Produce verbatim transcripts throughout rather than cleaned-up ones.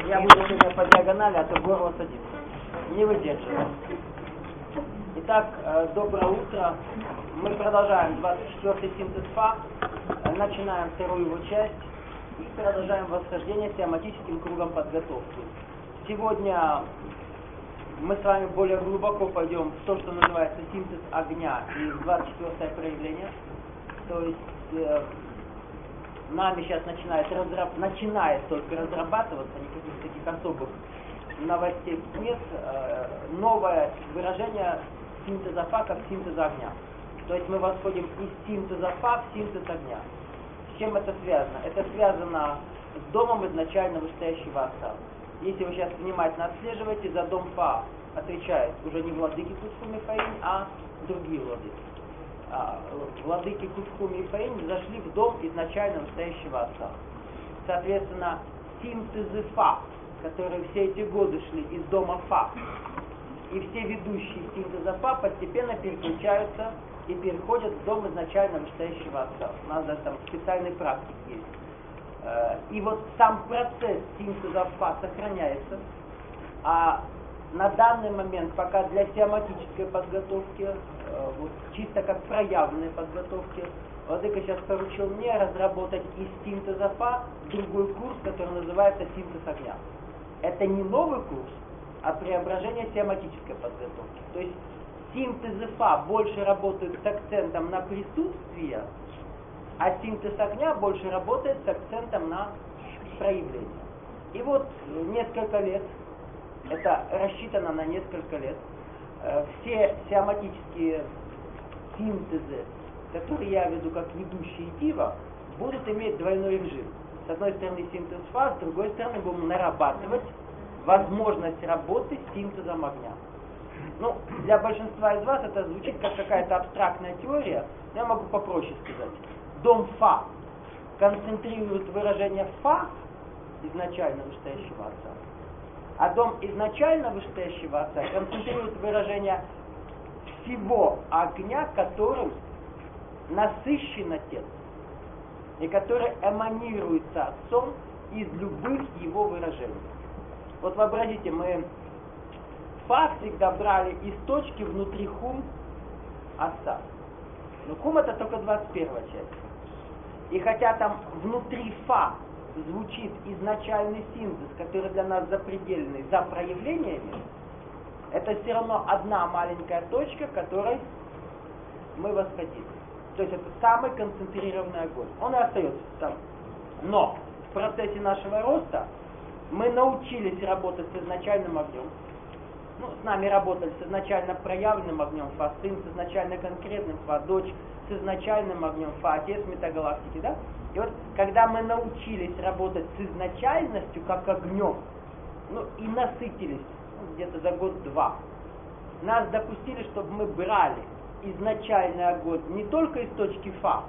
Я буду сегодня по диагонали, а то горло садится. Не выдерживаю. Итак, доброе утро. Мы продолжаем двадцать четвёртый синтез Фа. Начинаем вторую его часть и продолжаем восхождение тематическим кругом подготовки. Сегодня мы с вами более глубоко пойдем в то, что называется синтез огня и двадцать четвёртое проявление. То есть э, нами сейчас начинает, разраб... начинает только разрабатываться, никаких таких особых новостей нет, э, новое выражение синтеза Фа как синтеза огня. То есть мы восходим из синтеза Фа в синтез огня. С чем это связано? Это связано с домом изначально вышестоящего отца. Если вы сейчас внимательно отслеживаете, за дом Фа отвечает уже не владыки Кутхуми и Фаинь, а другие владыки. А, владыки Кутхуми и Фаинь зашли в дом изначально вышестоящего отца. Соответственно, синтезы Фа, которые все эти годы шли из дома Фа, и все ведущие синтеза Фа постепенно переключаются и переходят в дом изначально вышестоящего отца. У нас даже там специальный практик есть. И вот сам процесс синтеза Фа сохраняется, а на данный момент, пока для сиаматической подготовки, вот, чисто как проявленной подготовки, владыка сейчас поручил мне разработать из синтеза Фа другой курс, который называется синтез огня. Это не новый курс, а преображение сиаматической подготовки. То есть синтезы Фа больше работают с акцентом на присутствие, а синтез огня больше работает с акцентом на проявление. И вот несколько лет, это рассчитано на несколько лет, все сиаматические синтезы, которые я веду как ведущий дива, будут иметь двойной режим. С одной стороны синтез Фа, с другой стороны будем нарабатывать возможность работы с синтезом огня. Ну, для большинства из вас это звучит как какая-то абстрактная теория, я могу попроще сказать. Дом Фа концентрирует выражение Фа изначально вышестоящего отца, а дом изначально вышестоящего отца концентрирует выражение всего огня, которым насыщен отец, и который эманируется отцом из любых его выражений. Вот вообразите, мы Фа всегда брали из точки внутри хум отца. Но хум это только двадцать первая часть. И хотя там внутри Фа звучит изначальный синтез, который для нас запредельный, за проявлениями, это все равно одна маленькая точка, к которой мы восходим. То есть это самый концентрированный огонь. Он и остается там. Но в процессе нашего роста мы научились работать с изначальным огнем. Ну, с нами работали с изначально проявленным огнем Фа, сын с изначально конкретным Фа, дочь с изначальным огнем Фа, отец метагалактики, да? И вот, когда мы научились работать с изначальностью, как огнем, ну, и насытились, ну, где-то за год-два, нас допустили, чтобы мы брали изначальный огонь не только из точки Фа,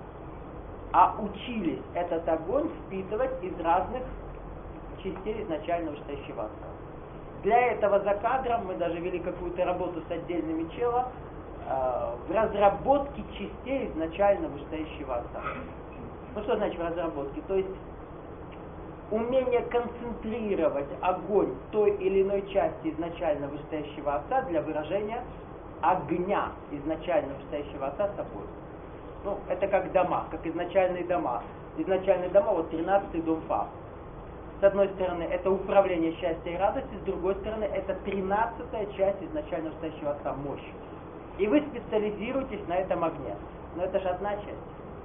а учились этот огонь впитывать из разных частей изначально вышестоящего отца. Для этого за кадром мы даже вели какую-то работу с отдельными чело э, в разработке частей изначально вышестоящего отца. Ну что значит в разработке? То есть умение концентрировать огонь той или иной части изначально вышестоящего отца для выражения огня изначально вышестоящего отца собой. Ну, это как дома, как изначальные дома. Изначальные дома, вот тринадцатый дом Фа. С одной стороны, это управление счастья и радости, с другой стороны, это тринадцатая часть изначально вышестоящего отца, мощь. И вы специализируетесь на этом огне. Но это же одна часть.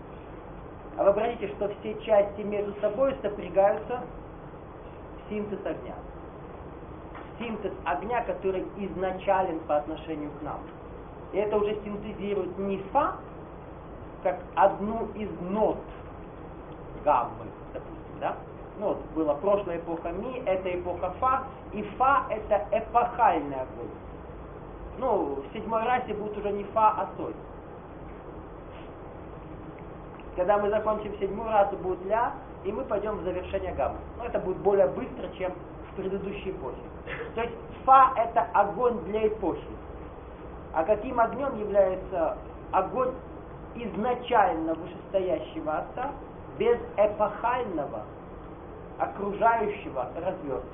А вообразите, что все части между собой сопрягаются в синтез огня. Синтез огня, который изначален по отношению к нам. И это уже синтезирует не Фа, как одну из нот гаммы, допустим, да? Ну вот, была прошлая эпоха Ми, это эпоха Фа, и Фа это эпохальный огонь. Ну, в седьмой расе будет уже не Фа, а Соль. Когда мы закончим седьмую расу, будет Ля, и мы пойдем в завершение гаммы. Но это будет более быстро, чем в предыдущей эпохе. То есть Фа это огонь для эпохи. А каким огнем является огонь изначально вышестоящего отца без эпохального окружающего разверстывается.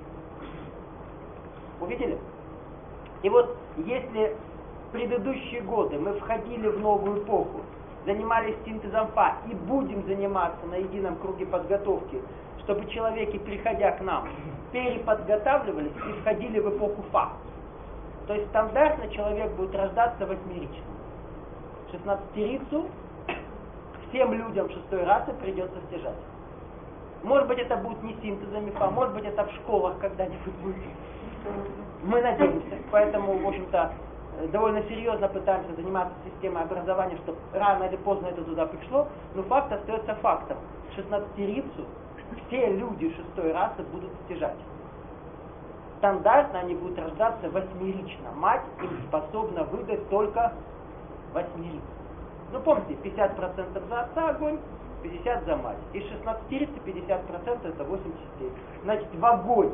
Увидели? И вот если в предыдущие годы мы входили в новую эпоху, занимались синтезом Фа и будем заниматься на едином круге подготовки, чтобы человеки, приходя к нам, переподготавливались и входили в эпоху Фа. То есть стандартно человек будет рождаться восьмеричным. шестнадцатерицу всем людям шестой расы придется стяжать. Может быть, это будет не синтезами Фа, может быть, это в школах когда-нибудь будет. Мы надеемся. Поэтому, в общем-то, довольно серьезно пытаемся заниматься системой образования, чтобы рано или поздно это туда пришло, но факт остается фактом. шестнадцатерицу все люди шестой расы будут стяжать. Стандартно они будут рождаться восьмерично. Мать им способна выдать только восьмерицу. Ну помните, пятьдесят процентов за отца огонь, пятьдесят процентов за мать. Из шестнадцатерицы пятьдесят процентов это восемь частей. Значит, в огонь.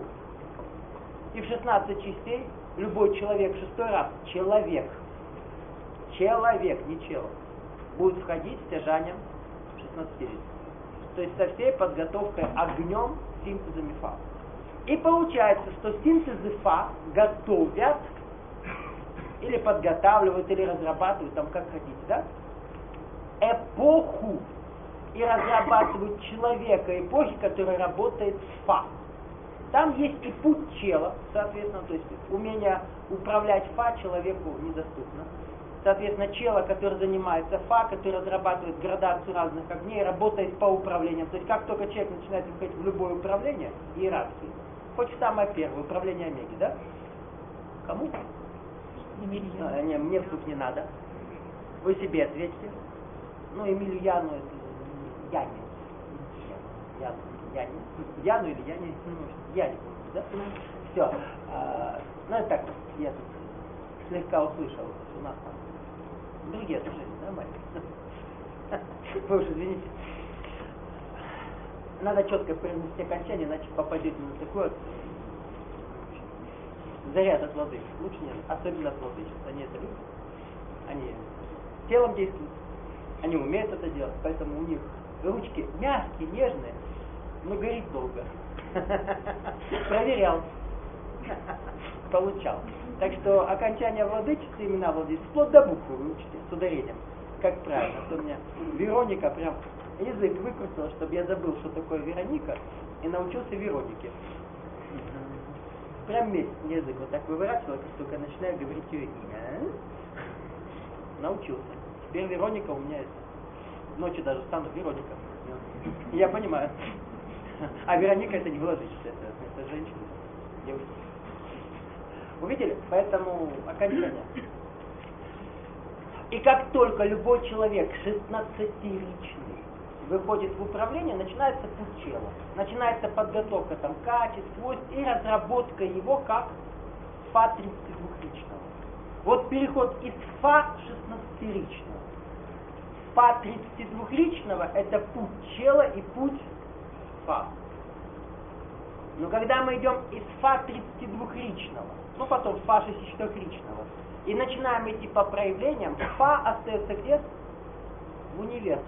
И в шестнадцать частей любой человек шестой раз, человек, человек, не чело, будет входить стяжанием шестнадцатерицы. То есть со всей подготовкой огнем синтезами Фа. И получается, что синтезы Фа готовят или подготавливают, или разрабатывают, там как хотите, да? Эпоху. И разрабатывают человека эпохи, который работает с Фа. Там есть и путь чела, соответственно, то есть умение управлять Фа человеку недоступно. Соответственно, чело, который занимается Фа, который разрабатывает градацию разных огней, работает по управлениям. То есть как только человек начинает входить в любое управление, иерархии, хоть в самое первое, управление Омеги, да? Кому? А, не, мне вслух не надо. Вы себе ответьте. Ну, Эмилию Яну, это Яне. Яну. Яне. Яну или Яне? Яне, да? Все. А, ну, это так, я тут слегка услышал. У нас там другие отношения, нормально. Вы уж извините. Надо четко произнести окончание, иначе попадете на такое заряд от воды. Лучше нет, особенно от воды. Они это любят. Они телом действуют. Они умеют это делать, поэтому у них ручки мягкие, нежные, но горит долго. Проверял. Получал. Так что окончание владычицы имена владычицы, вплоть до буквы вы учите с ударением. Как правильно. А то у меня Вероника прям язык выкрутила, чтобы я забыл, что такое Вероника, и научился Веронике. Прям месяц мне язык вот так выворачивал, как только начинаю говорить ее имя. Научился. Теперь Вероника у меня ночью даже стану Вероника. Я понимаю. А Вероника это не владычица, это, это женщина, девушка. Увидели? Поэтому окончание. И как только любой человек шестнадцатиричный выходит в управление, начинается путь чела. Начинается подготовка там качеств, свойств и разработка его как Фа тридцатидвухличного. Вот переход из Фа шестнадцатиричного. Фа тридцатидвухличного это путь чела и путь Фа. Но когда мы идем из Фа тридцатидвухличного, ну потом Фа шестидесятичетырёхличного, и начинаем идти по проявлениям, Фа остается где? В универсе.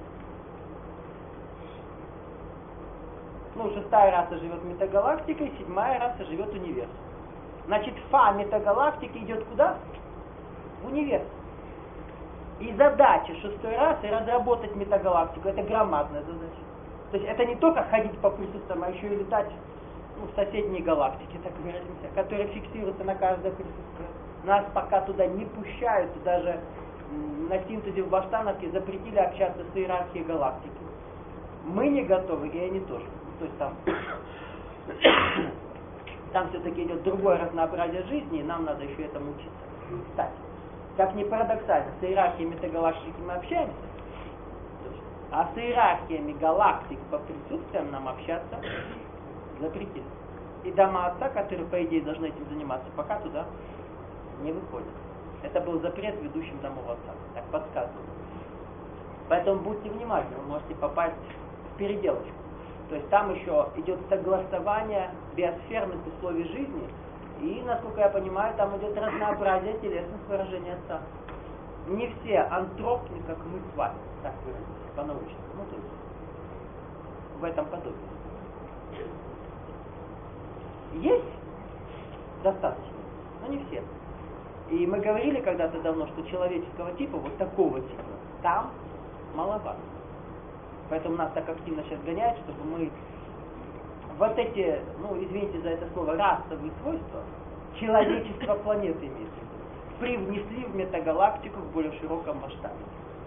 Ну, шестая раса живет метагалактикой, седьмая раса живет универсом. Значит, Фа метагалактики идет куда? В универс. И задача шестой расы разработать метагалактику. Это громадная задача. То есть это не только ходить по присутствиям, а еще и летать ну, в соседние галактики, так выразимся, которые фиксируются на каждое присутствие. Нас пока туда не пущают, даже на синтезе в Баштановке запретили общаться с иерархией галактики. Мы не готовы, и они тоже. То есть там, там все-таки идет другое разнообразие жизни, и нам надо еще этому учиться. Кстати, как ни парадоксально, с иерархией метагалактики мы общаемся, а с иерархиями галактик по присутствиям нам общаться запретили. И дома отца, которые, по идее, должны этим заниматься, пока туда не выходят. Это был запрет ведущим домов отца. Так подсказывают. Поэтому будьте внимательны, вы можете попасть в переделочку. То есть там еще идет согласование биосферных условий жизни, и, насколько я понимаю, там идет разнообразие телесных выражений отца. Не все антропны, как мы с вами, так выразимся, по-научному. Ну, то есть в этом подобии. Есть достаточно, но не все. И мы говорили когда-то давно, что человеческого типа, вот такого типа, там маловато. Поэтому нас так активно сейчас гоняют, чтобы мы вот эти, ну извините за это слово, расовые свойства человечества планеты имеет в виду, привнесли в метагалактику в более широком масштабе.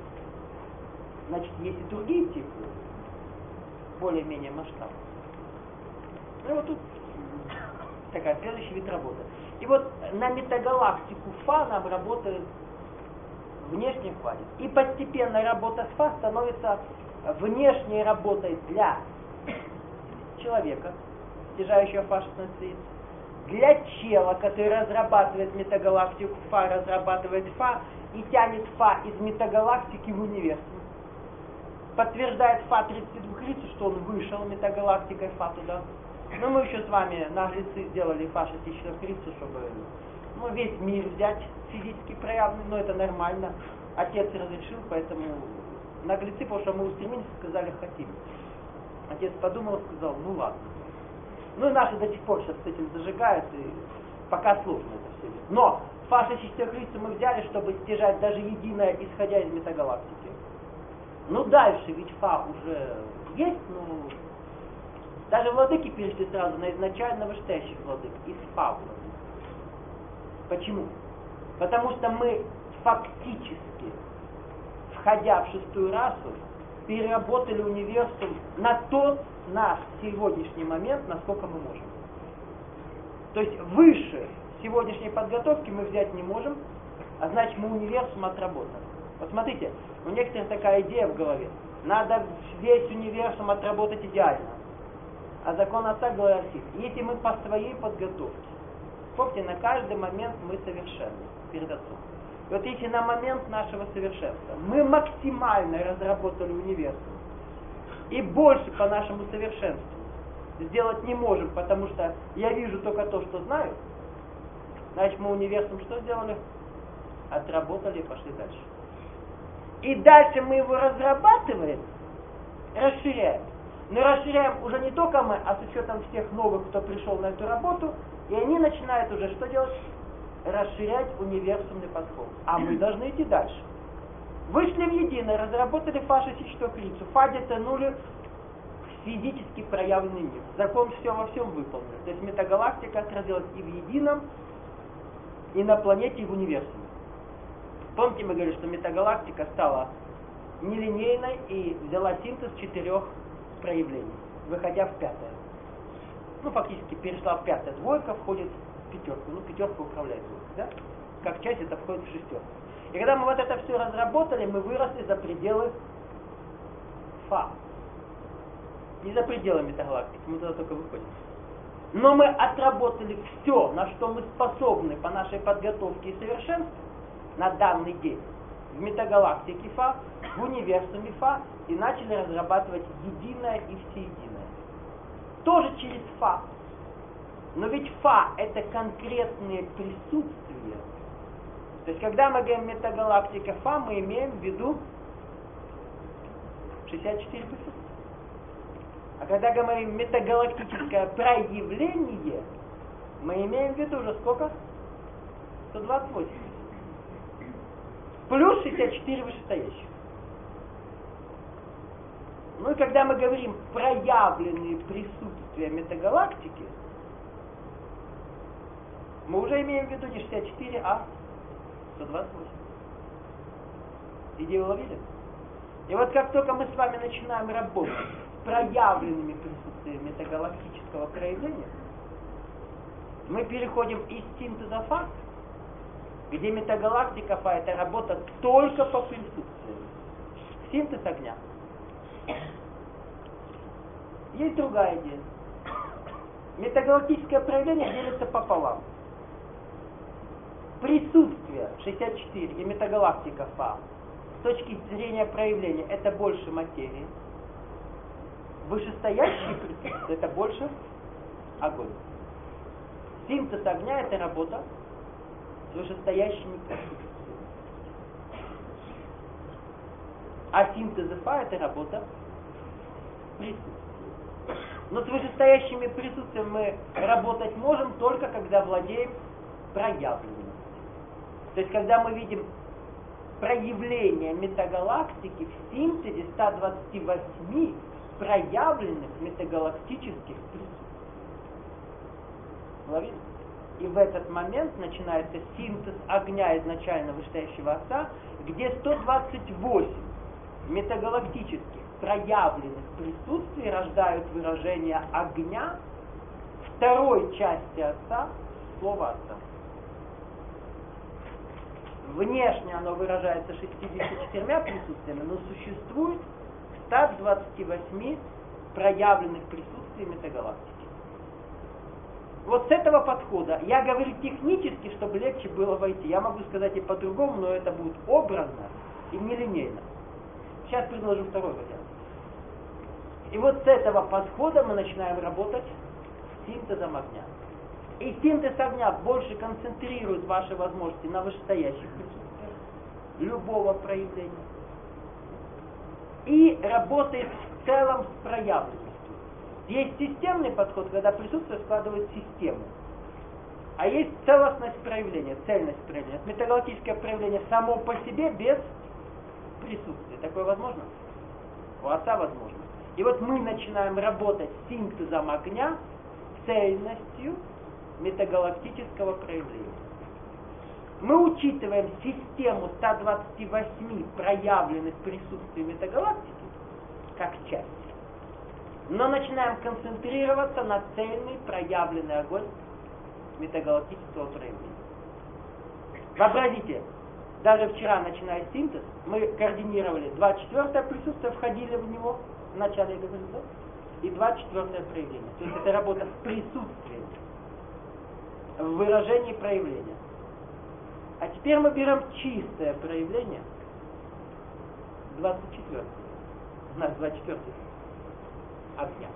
Значит, есть и другие типы, более-менее масштабные. Ну и вот тут такая следующий вид работы. И вот на метагалактику Фа нам работает внешний хватит. И постепенно работа с Фа становится внешней работой для человека, снижающего Фа шестнадцать яиц, для чела, который разрабатывает метагалактику Фа, разрабатывает Фа и тянет Фа из метагалактики в универсум. Подтверждает Фа тридцать два яиц, что он вышел метагалактикой Фа туда. Но мы еще с вами наглецы сделали Фа шестьдесят четыре яиц, чтобы ну, весь мир взять физически проявленный, но это нормально. Отец разрешил, поэтому наглецы, потому что мы устремились, сказали хотим. Отец подумал, сказал, ну ладно. Ну и наши до сих пор сейчас с этим зажигают, и пока сложно это все. Но Фа шестьдесят четыре яиц мы взяли, чтобы стяжать даже единое, исходя из метагалактики. Ну дальше, ведь Фа уже есть, но даже владыки перешли сразу на изначально вышестоящих владык, из Фа владык. Почему? Потому что мы фактически, входя в шестую расу, переработали универсум на тот наш сегодняшний момент, насколько мы можем. То есть выше сегодняшней подготовки мы взять не можем, а значит мы универсум отработали. Вот смотрите, у некоторых такая идея в голове. Надо весь универсум отработать идеально. А закон отца гласит, если мы по своей подготовке, помните, на каждый момент мы совершенны перед отцом. И вот если на момент нашего совершенства мы максимально разработали универсум, и больше по нашему совершенству сделать не можем, потому что я вижу только то, что знаю, значит мы универсум что сделали? Отработали и пошли дальше. И дальше мы его разрабатываем, расширяем. Но расширяем уже не только мы, а с учетом всех новых, кто пришел на эту работу, и они начинают уже что делать? Расширять универсумный подход. А мы должны идти дальше. Вышли в единое, разработали Фа шестьдесят четыре яиц. Фа дотянули в физически проявленный мир. Закон все во всем выполнен. То есть метагалактика отразилась и в едином, и на планете, и в универсуме. Помните, мы говорили, что метагалактика стала нелинейной и взяла синтез четырех проявлений, выходя в пятое. Ну, фактически перешла в пятое. Двойка входит в пятерку. Ну, пятерка управляет двойкой, да? Как часть это входит в шестерку. И когда мы вот это все разработали, мы выросли за пределы Фа. Не за пределы метагалактики, мы туда только выходим. Но мы отработали все, на что мы способны по нашей подготовке и совершенству на данный день в метагалактике Фа, в универсуме Фа, и начали разрабатывать единое и всеединое. Тоже через Фа. Но ведь Фа это конкретные присутствия. То есть когда мы говорим метагалактика Фа, мы имеем в виду шестьдесят четыре присутствия. А когда говорим метагалактическое проявление, мы имеем в виду уже сколько? сто двадцать восемь. Плюс шестьдесят четыре вышестоящих. Ну и когда мы говорим проявленные присутствия метагалактики, мы уже имеем в виду не шестьдесят четыре, а сто двадцать восемь. Идею уловили? И вот как только мы с вами начинаем работать с проявленными присутствиями метагалактического проявления, мы переходим из синтеза Фа, где метагалактика Фа это работа только по присутствию. Синтез огня. Есть другая идея. Метагалактическое проявление делится пополам. Присутствие шестьдесят четыре и метагалактика Фа с точки зрения проявления это больше материи. Вышестоящие присутствия это больше огонь. Синтез огня это работа с вышестоящими присутствиями. А синтез Фа это работа с присутствием. Но с вышестоящими присутствием мы работать можем только когда владеем проявленностью. То есть когда мы видим проявление метагалактики в синтезе ста двадцати восьми проявленных метагалактических присутствий. Ловили? И в этот момент начинается синтез огня изначально вышестоящего Отца, где сто двадцать восемь метагалактических проявленных присутствий рождают выражение огня второй части Отца, слова Отца. Внешне оно выражается шестьюдесятью четырьмя присутствиями, но существует ста двадцати восьми проявленных присутствий метагалактики. Вот с этого подхода, я говорю технически, чтобы легче было войти. Я могу сказать и по-другому, но это будет образно и нелинейно. Сейчас предложу второй вариант. И вот с этого подхода мы начинаем работать с синтезом огня. И синтез огня больше концентрирует ваши возможности на вышестоящих присутствиях любого проявления. И работает в целом с проявленностью. Есть системный подход, когда присутствие складывает систему. А есть целостность проявления, цельность проявления. Это метагалактическое проявление само по себе без присутствия. Такое возможно? У Отца возможно. И вот мы начинаем работать с синтезом огня, цельностью метагалактического проявления. Мы учитываем систему ста двадцати восьми проявленных присутствий метагалактики как часть, но начинаем концентрироваться на цельный проявленный огонь метагалактического проявления. Вообразите, даже вчера, начиная синтез, мы координировали двадцать четвёртое присутствие, входили в него, в начале я говорил, да? И двадцать четвёртое проявление. То есть это работа с присутствием, в выражении проявления. А теперь мы берем чистое проявление, двадцать четвёртое. У нас двадцать четвёртый огня.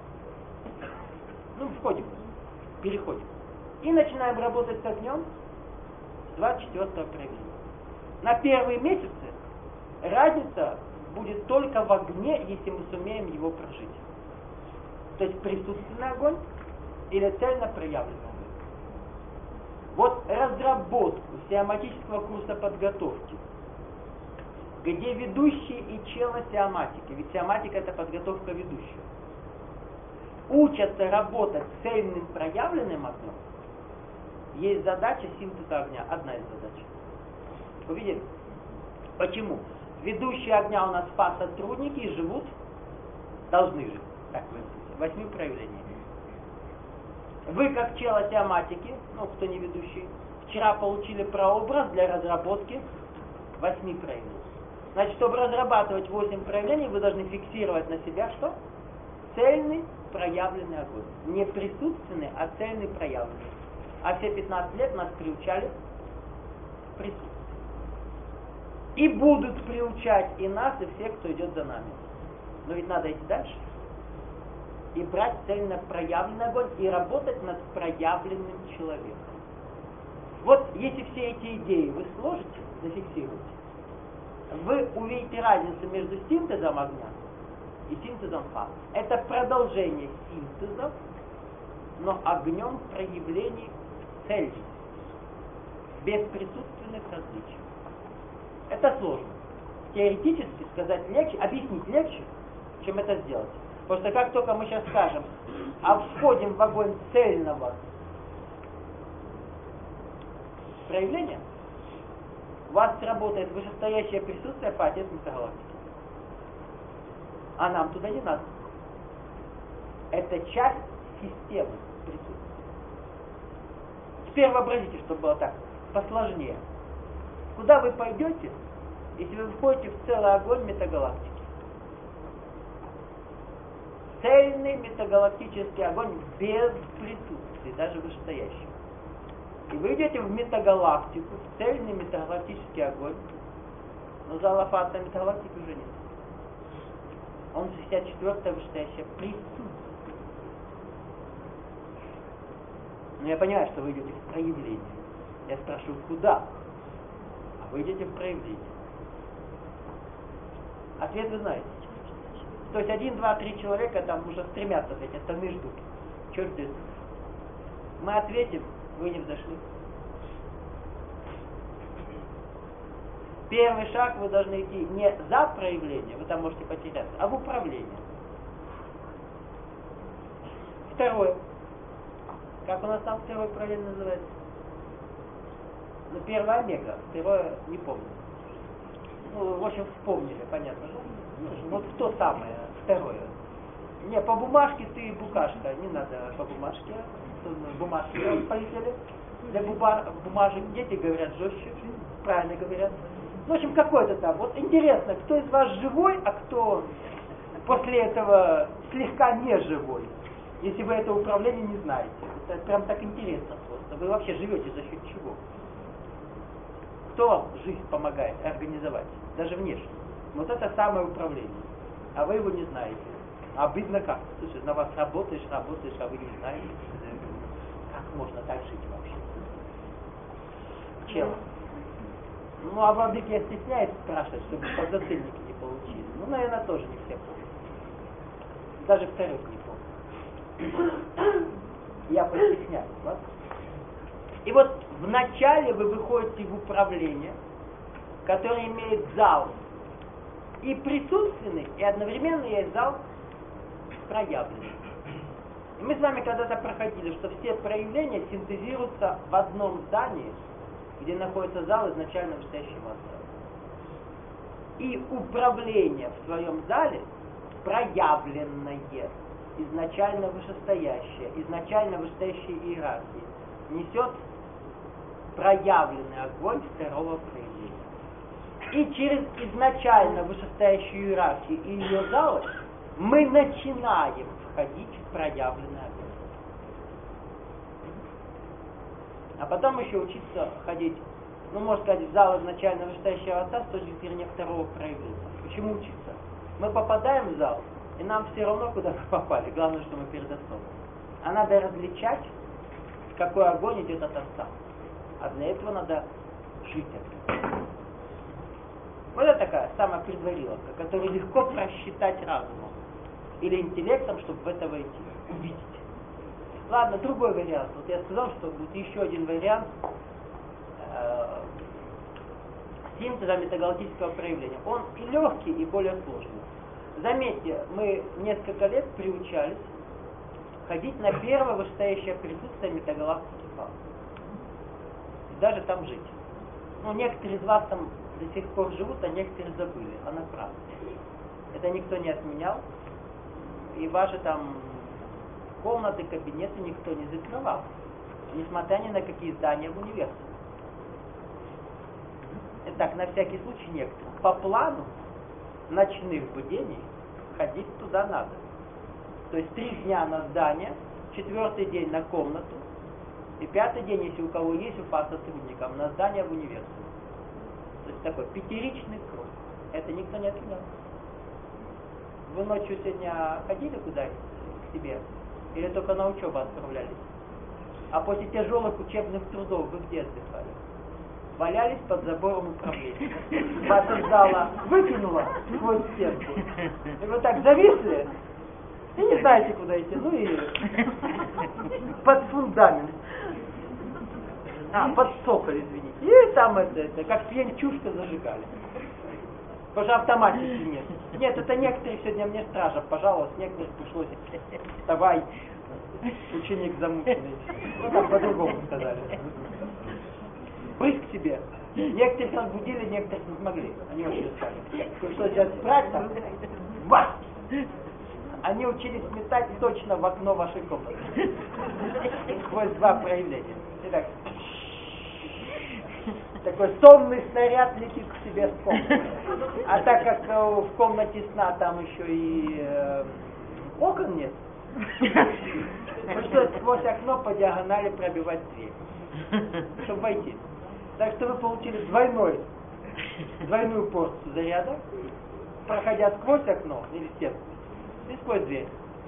Ну, входим, переходим. И начинаем работать с огнем с двадцать четвёртого проявления. На первые месяцы разница будет только в огне, если мы сумеем его прожить. То есть присутственный огонь или цельно проявленный огонь. Вот разработку сиаматического курса подготовки, где ведущие и чело сиаматики, ведь сиаматика это подготовка ведущего, учатся работать с цельным проявленным огнем, есть задача синтеза огня, одна из задач. Увидели? Почему? Ведущие огня у нас ФА сотрудники и живут, должны жить, так в восьми проявлениями. Вы, как чело сиаматики, ну, кто не ведущий, вчера получили прообраз для разработки восьми проявлений. Значит, чтобы разрабатывать восемь проявлений, вы должны фиксировать на себя что? Цельный проявленный огонь. Не присутственный, а цельный проявленный. А все пятнадцать лет нас приучали к присутствию. И будут приучать и нас, и всех, кто идет за нами. Но ведь надо идти дальше. И брать цельно проявленный огонь и работать над проявленным человеком. Вот если все эти идеи вы сложите, зафиксируете, вы увидите разницу между синтезом огня и синтезом ФА. Это продолжение синтеза, но огнем проявлений цельности, без присутственных различий. Это сложно. Теоретически сказать легче, объяснить легче, чем это сделать. Потому что как только мы сейчас скажем, а входим в огонь цельного проявления, у вас сработает вышестоящее присутствие по отец метагалактики. А нам туда не надо. Это часть системы присутствия. Теперь вообразите, чтобы было так, посложнее. Куда вы пойдете, если вы входите в целый огонь метагалактики? Цельный метагалактический огонь без присутствия, даже вышестоящий. И вы идете в метагалактику, в цельный метагалактический огонь, но зала фата метагалактики уже нет. Он шестьдесят четвёртое вышестоящее присутствие. Но я понимаю, что вы идете в проявление. Я спрашиваю, куда? А вы идете в проявление. Ответ вы знаете. То есть один, два, три человека там уже стремятся ответить, остальные ждут. Что ждет? Мы ответим, вы не взошли. Первый шаг вы должны идти не за проявление, вы там можете потеряться, а в управление. Второе. Как у нас там второе проявление называется? Ну, первое омега, второе не помню. Ну, в общем, вспомнили, понятно. Ну, вот то самое, второе. Не, по бумажке ты букашка, не надо по бумажке. Бумажки полетели. Для буба, бумажек дети говорят жестче, правильно говорят. В общем, какой-то там. Вот интересно, кто из вас живой, а кто после этого слегка не живой, если вы это управление не знаете. Это прям так интересно просто. Вы вообще живете за счет чего? Кто вам жизнь помогает организовать? Даже внешне. Вот это самое управление. А вы его не знаете. Обидно как? Слушай, на вас работаешь, работаешь, а вы не знаете. Как можно так жить вообще? Чем? Ну, а владыки я стесняюсь спрашивать, чтобы подзатыльники не получили. Ну, наверное, тоже не все помнят. Даже вторых не помню. Я постесняюсь, ладно? И вот вначале вы выходите в управление, которое имеет зал и присутственный, и одновременно есть зал проявленный. И мы с вами когда-то проходили, что все проявления синтезируются в одном здании, где находится зал изначально вышестоящего отца. И управление в своем зале проявленное, изначально вышестоящее, изначально вышестоящей иерархии, несет проявленный огонь второго проявления. И через изначально вышестоящую иерархию и ее залы мы начинаем входить в проявленный огонь. А потом еще учиться ходить, ну, можно сказать, в зал изначально вышестоящего отца с точки зрения второго проявления. Почему учиться? Мы попадаем в зал, и нам все равно, куда мы попали. Главное, что мы перед отцом. А надо различать, какой огонь идет от отца. А для этого надо жить это. Вот это такая самая предвариловка, которую легко просчитать разумом. Или интеллектом, чтобы в это войти, увидеть. Ладно, другой вариант. Вот я сказал, что будет еще один вариант э, синтеза метагалактического проявления. Он и легкий, и более сложный. Заметьте, мы несколько лет приучались ходить на первое вышестоящее присутствие метагалактики Фа. И даже там жить. Ну, некоторые из вас там до сих пор живут, а некоторые забыли. Она правда. Это никто не отменял. И ваши там комнаты, кабинеты никто не закрывал. Несмотря ни на какие здания в университете. Итак, на всякий случай некоторые. По плану ночных бдений ходить туда надо. То есть три дня на здание, четвертый день на комнату, и пятый день, если у кого есть уфа сотрудникам, на здание в университет. То есть такой пятеричный круг. Это никто не отменял. Вы ночью сегодня ходили куда-нибудь к себе? Или только на учебу отправлялись? А после тяжелых учебных трудов вы где отдыхали? Валялись под забором управления. Вас из зала выкинуло сквозь стенку. И вы так зависли, и не знаете, куда идти. Ну и под фундамент. А, под соколь, извините. И там это, это как пьянчушка зажигали. Потому что автоматики нет. Нет, это некоторые сегодня мне стража пожаловалась, некоторых пришлось. Давай, ученик замученный. Ну там по-другому сказали. Брысь к себе. Некоторых разбудили, некоторых не смогли. Они очень устали. Пришлось взять спрать там. Бах! Они учились метать точно в окно вашей комнаты. Сквозь два проявления. Итак, такой сонный снаряд летит к себе в комнату. А так как э, в комнате сна там еще и э, окон нет, пришлось сквозь окно по диагонали пробивать дверь, чтобы войти. Так что вы получили двойной, двойную порцию заряда, проходя сквозь окно или стенку, и сквозь дверь.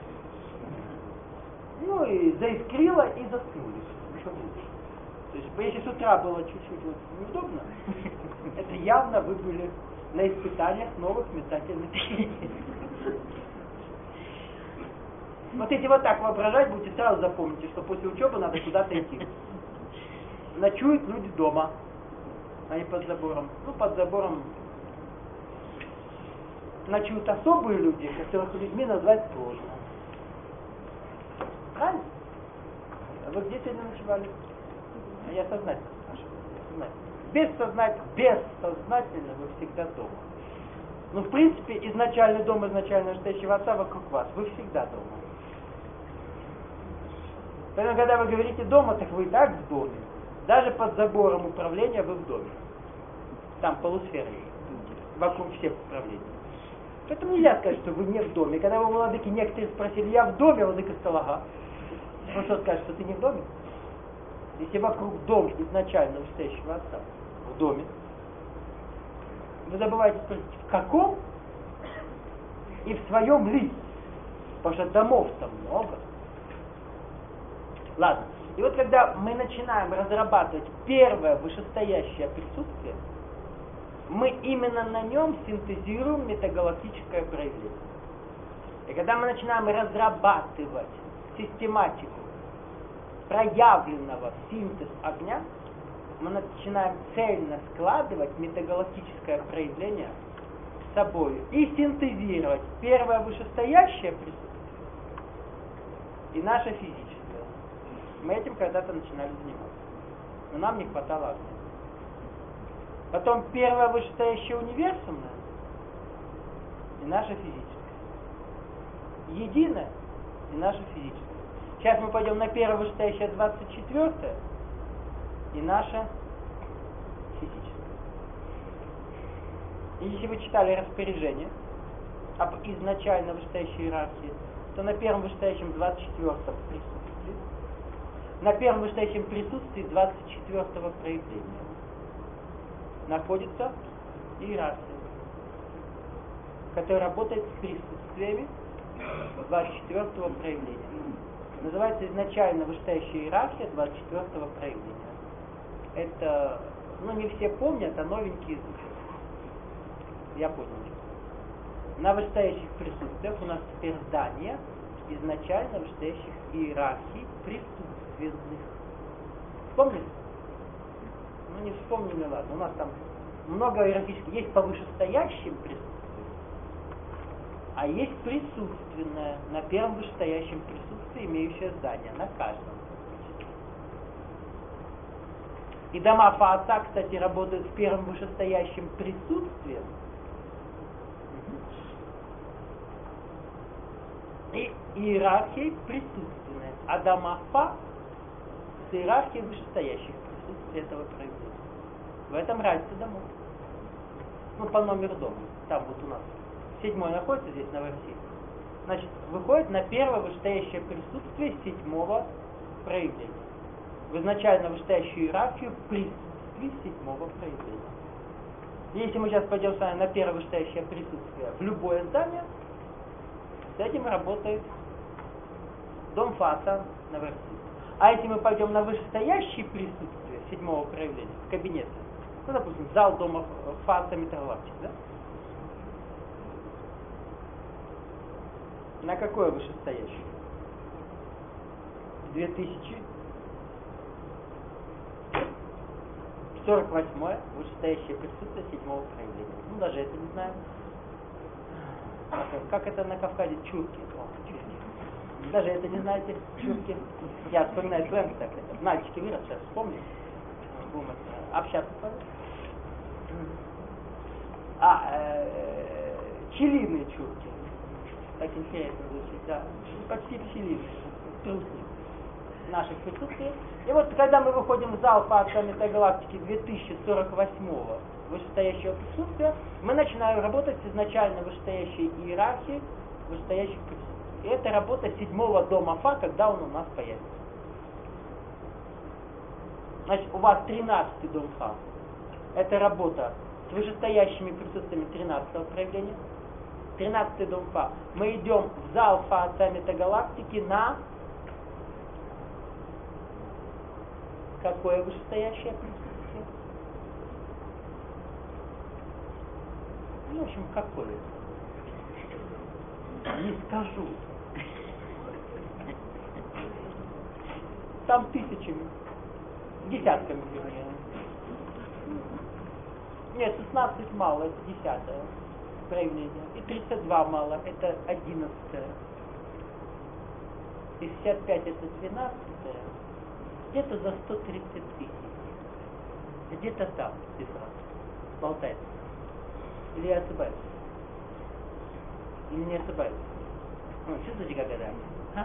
Ну и заискрило, и заснули. То есть, если с утра было чуть-чуть вот неудобно, это явно вы были на испытаниях новых метательных. Вот если вот так воображать, будете сразу запомните, что после учебы надо куда-то идти. Ночуют люди дома, а не под забором. Ну, под забором ночуют особые люди, которых людьми назвать сложно. Правильно? А вы где сегодня ночевали? А я сознательно спрашиваю. Бессознательно, бессознательно вы всегда дома. Ну, в принципе, изначальный дом, изначально настоящего отца вокруг вас. Вы всегда дома. Поэтому, когда вы говорите дома, так вы и так в доме. Даже под забором управления вы в доме. Там полусфера вокруг всех управлений. Поэтому нельзя сказать, что вы не в доме. Когда вы, владыки, некоторые спросили, я в доме, владыка сказал, ага. Ну что скажет, что ты не в доме? Если вокруг дом изначально настоящего отца, в доме, вы забываете спросить, в каком и в своем ли? Потому что домов-то много. Ладно. И вот когда мы начинаем разрабатывать первое вышестоящее присутствие, мы именно на нем синтезируем метагалактическое проявление. И когда мы начинаем разрабатывать систематику проявленного в синтез огня, мы начинаем цельно складывать метагалактическое проявление с собой и синтезировать первое вышестоящее присутствие и наше физическое. Мы этим когда-то начинали заниматься, но нам не хватало огня. Потом первое вышестоящее универсумное и наше физическое. Единое и наше физическое. Сейчас мы пойдем на первое вышестоящее двадцать четвёртое и наше физическое. И если вы читали распоряжение об изначально вышестоящей иерархии, то на первом вышестоящем двадцать четвёртом присутствии, на первом вышестоящем присутствии двадцать четвёртого проявления находится иерархия, которая работает с присутствиями двадцать четвёртого проявления. Называется изначально вышестоящая иерархия двадцать четвёртого проявления. Это, ну не все помнят, а новенькие изучат. Я понял. На вышестоящих присутствиях у нас теперь здание изначально вышестоящих иерархий присутственных. Вспомнили? Ну не вспомнили, ладно. У нас там много иерархических. Есть по вышестоящим присутствиям, а есть присутственное, на первом вышестоящем присутствии имеющее здание, на каждом. И дома Фаотца, кстати, работают с первым вышестоящим присутствием. И иерархией присутственной. А дома Фа с иерархией вышестоящих присутствий этого проявления. В этом разница домов. Ну, по номеру дома. Там вот у нас седьмой находится здесь, на России. Значит, выходит на первое вышестоящее присутствие седьмого проявления. В изначально вышестоящую иерархию присутствий седьмого проявления. Если мы сейчас пойдем с вами на первое вышестоящее присутствие в любое здание, с этим работает дом Фаотца на России. А если мы пойдем на вышестоящее присутствие седьмого проявления, в кабинете, ну, допустим, зал дома Фаотца Метагалактики, да? На какое вышестоящее? две тысячи сорок восьмое вышестоящее присутствие седьмого проявления. Ну, даже это не знаю. Как это на Кавказе? Чурки. О, чурки. Даже это не знаете, чурки. Я вспоминаю сленг так. Это. Мальчики вырос, сейчас вспомню. Будем общаться с вами. А, э, чилийные чурки. Так интересно звучит, да. Почти пчелиные. Трусни. Наших присутствий. И вот когда мы выходим в зал Фаотца Метагалактики две тысячи сорок восьмого вышестоящего присутствия, мы начинаем работать с изначально вышестоящей иерархией вышестоящих присутствий. И это работа седьмого дома Фа, когда он у нас появится. Значит, у вас тринадцатый дом Фа. Это работа с вышестоящими присутствиями тринадцатого проявления. тринадцатый дом Фа. Мы идем в зал Фаотца Метагалактики на какое вышестоящее присутствие? Ну, в общем, какое? Не скажу. там тысячами, десятками, вернее. Нет, шестнадцать мало, это десятое проявление. И тридцать два мало, это одиннадцатое. И шестьдесят пять это двенадцатое. Где-то за сто тридцать тысяч. Где-то там цифра болтается. Или я ошибаюсь? Или не ошибаюсь? Ну, чувствуете, как это?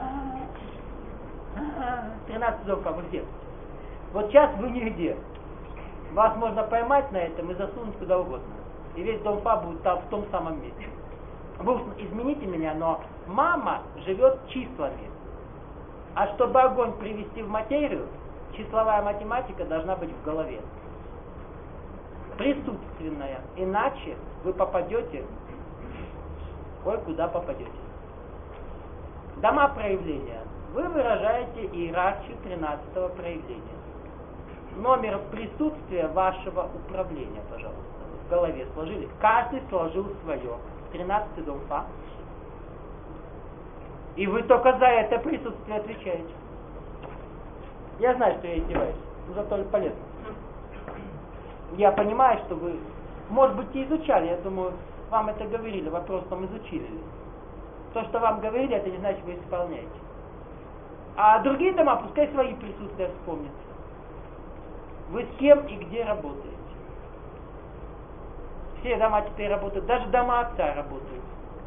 тринадцать домфа, вы где? Вот сейчас вы нигде. Вас можно поймать на этом и засунуть куда угодно. И весь домфа будет там, в том самом месте. Вы измените меня, но мама живет числами. А чтобы огонь привести в материю, числовая математика должна быть в голове. Присутственная. Иначе вы попадете, ой, куда попадете. Дома проявления. Вы выражаете иерархию тринадцатого проявления. Номер присутствия вашего управления, пожалуйста. В голове сложили. Каждый сложил свое. тринадцатый дом Фа. И вы только за это присутствие отвечаете. Я знаю, что я издеваюсь, но зато полезно. Я понимаю, что вы, может быть, и изучали. Я думаю, вам это говорили. Вопрос там изучили ли. То, что вам говорили, это не значит, что вы исполняете. А другие дома, пускай свои присутствия вспомнят. Вы с кем и где работаете. Все дома теперь работают, даже дома отца работают.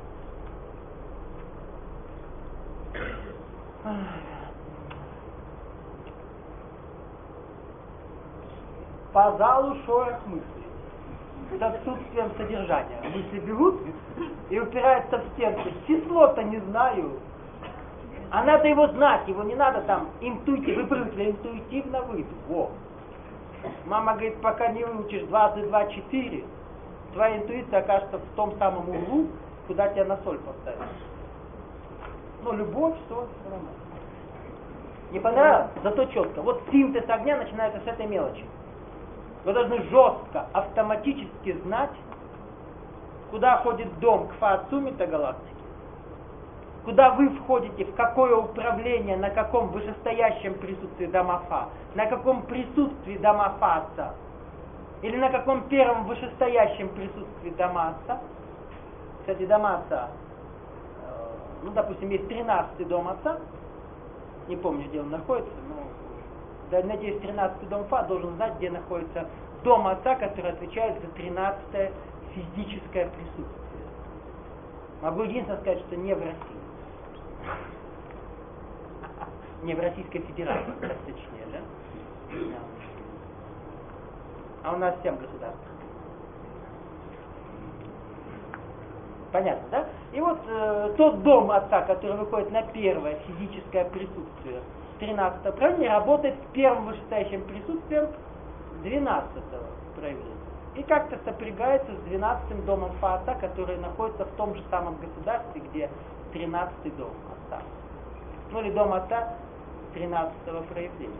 По залу шорох мыслей. С отсутствием содержания. Мысли бегут и упираются в стенку. Число-то не знаю. А надо его знать, его не надо там интуитивно, вы привыкли интуитивно выйду. Во. Мама говорит, пока не выучишь двадцать два четыре, твоя интуиция окажется в том самом углу, куда тебя на соль поставят. Ну, любовь, все, все нормально. Не понравилось? Зато четко. Вот синтез огня начинается с этой мелочи. Вы должны жестко, автоматически знать, куда ходит дом к Фа-Отцу метагалактики, куда вы входите, в какое управление, на каком вышестоящем присутствии дома Фа, на каком присутствии дома Фа-Отца, или на каком первом вышестоящем присутствии дома Отца. Кстати, дома Отца, ну, допустим, есть тринадцатый дом Отца, не помню, где он находится, но, да, надеюсь, тринадцатый дом Фа должен знать, где находится дом Отца, который отвечает за тринадцатое физическое присутствие. Могу единственное сказать, что не в России. Не в Российской Федерации, так точнее, да? А у нас семь государств. Понятно, да? И вот э, тот дом Отца, который выходит на первое физическое присутствие тринадцатого проявления, работает с первым вышестоящим присутствием двенадцатого проявления. И как-то сопрягается с двенадцатым домом Фа Отца, который находится в том же самом государстве, где тринадцатый дом Отца. Ну или дом Отца тринадцатого проявления.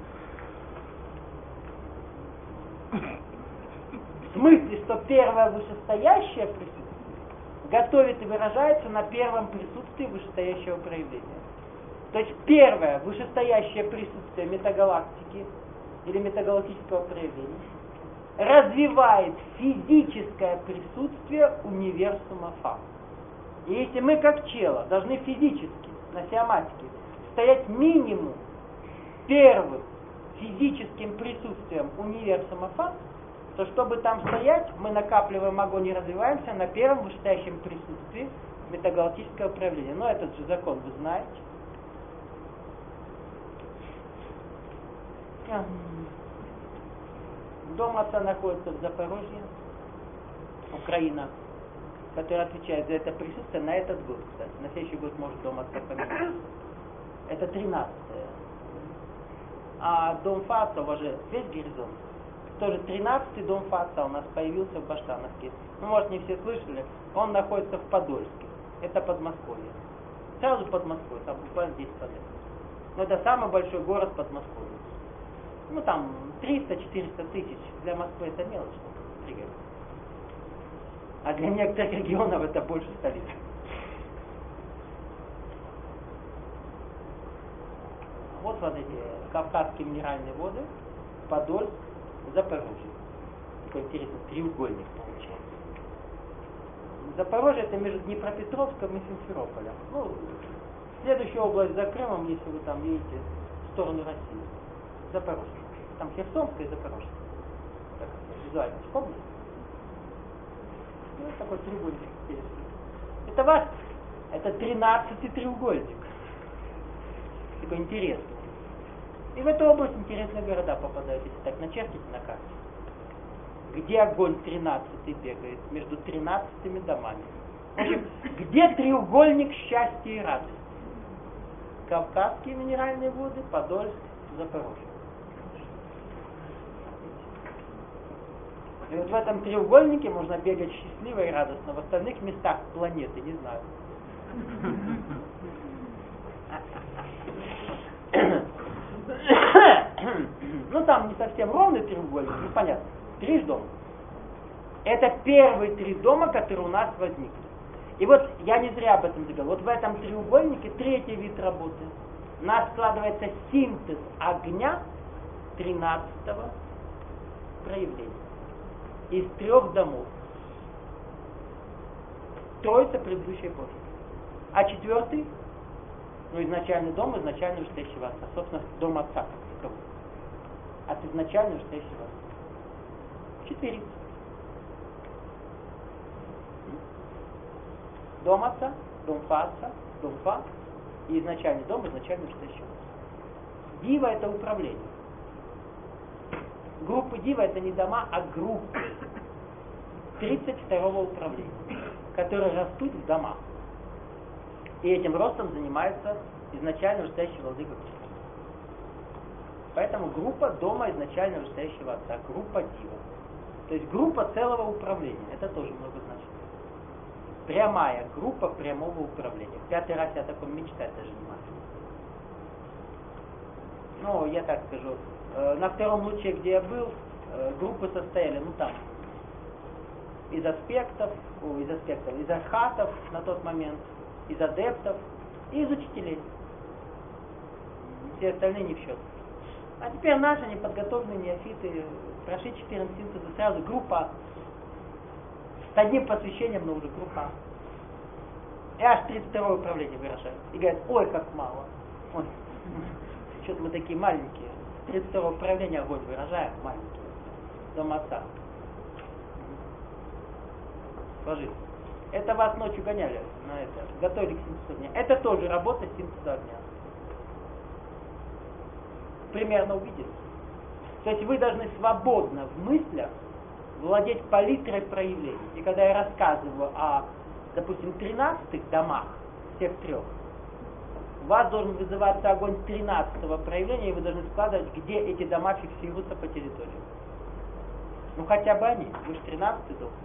В смысле, что первое вышестоящее присутствие готовит и выражается на первом присутствии вышестоящего проявления. То есть первое вышестоящее присутствие метагалактики или метагалактического проявления развивает физическое присутствие универсума Фа. И если мы как чело должны физически, на сиоматике, стоять минимум первым физическим присутствием универсума Фа, то чтобы там стоять, мы накапливаем огонь и развиваемся на первом вышестоящем присутствии метагалактического проявления. Но этот же закон вы знаете. Дом Отца находится в Запорожье, Украина, который отвечает за это присутствие на этот год, кстати. На следующий год может Дом Отца поменяться. Это тринадцатое. А Дом Фа Отца уже весь горизонт. Тоже тринадцатый дом Фа Отца у нас появился в Баштановске. Ну, может, не все слышали. Он находится в Подольске. Это Подмосковье. Сразу Подмосковье, там буквально десять лет. Но это самый большой город Подмосковья. Ну, там триста-четыреста тысяч. Для Москвы это мелочь. А для некоторых регионов это больше столицы. Вот смотрите, Кавказские минеральные воды, Подольск, Запорожье. Такой интересный треугольник получается. Запорожье это между Днепропетровском и Симферополем. Ну, следующая область за Крымом, если вы там видите, в сторону России. Запорожье. Там Херсонская и Запорожье. Так, визуально вспомните? Ну, такой треугольник интересный. Это ваш, это тринадцатый треугольник. Такой интересный. И в эту область интересные города попадают, если так начертите на карте. Где огонь тринадцатый бегает, между тринадцатыми домами. В общем, где треугольник счастья и радости? Кавказские минеральные воды, Подольск, Запорожье. И вот в этом треугольнике можно бегать счастливо и радостно. В остальных местах планеты не знаю. Ну там не совсем ровный треугольник, ну понятно. Три дома. Это первые три дома, которые у нас возникли. И вот я не зря об этом говорил. Вот в этом треугольнике третий вид работы. У нас складывается синтез огня тринадцатого проявления. Из трех домов. Троица предыдущей эпохи. А четвертый, ну изначальный дом, изначально вышестоящего отца. Собственно, дом отца как таковой. От изначально вышестоящего отца. Четыре. Дом отца, дом фа отца, дом фа и изначальный дом, изначально вышестоящего отца. Дива это управление. Группы Дива это не дома, а группы тридцать второго управления, которые растут в домах. И этим ростом занимается изначально вышестоящий владыка Кришна. Поэтому группа дома изначально вышестоящего отца, группа Дива. То есть группа целого управления. Это тоже много значит. Прямая группа прямого управления. В пятый раз я о таком мечтать даже не могу. Ну, я так скажу. На втором луче, где я был, группы состояли, ну там, из аспектов, о, из аспектов, из архатов на тот момент, из адептов и из учителей. Все остальные не в счет. А теперь наши неподготовленные неофиты прошли четырнадцать синтеза, сразу группа с одним посвящением, но уже группа. И аж тридцать второе управление выражают. И говорят, ой, как мало. Ой, что-то мы такие маленькие. тридцать второе управление огонь выражаем, маленькие. Дом отца. Сложись. Это вас ночью гоняли на это. Готовили к синтезу огня. Это тоже работа синтеза огня. Примерно увидели. То есть вы должны свободно в мыслях владеть палитрой проявлений. И когда я рассказываю о, допустим, тринадцатых домах, всех трех, у вас должен вызываться огонь тринадцатого проявления, и вы должны складывать, где эти дома фиксируются по территории. Ну хотя бы они. Вы же тринадцатый дом.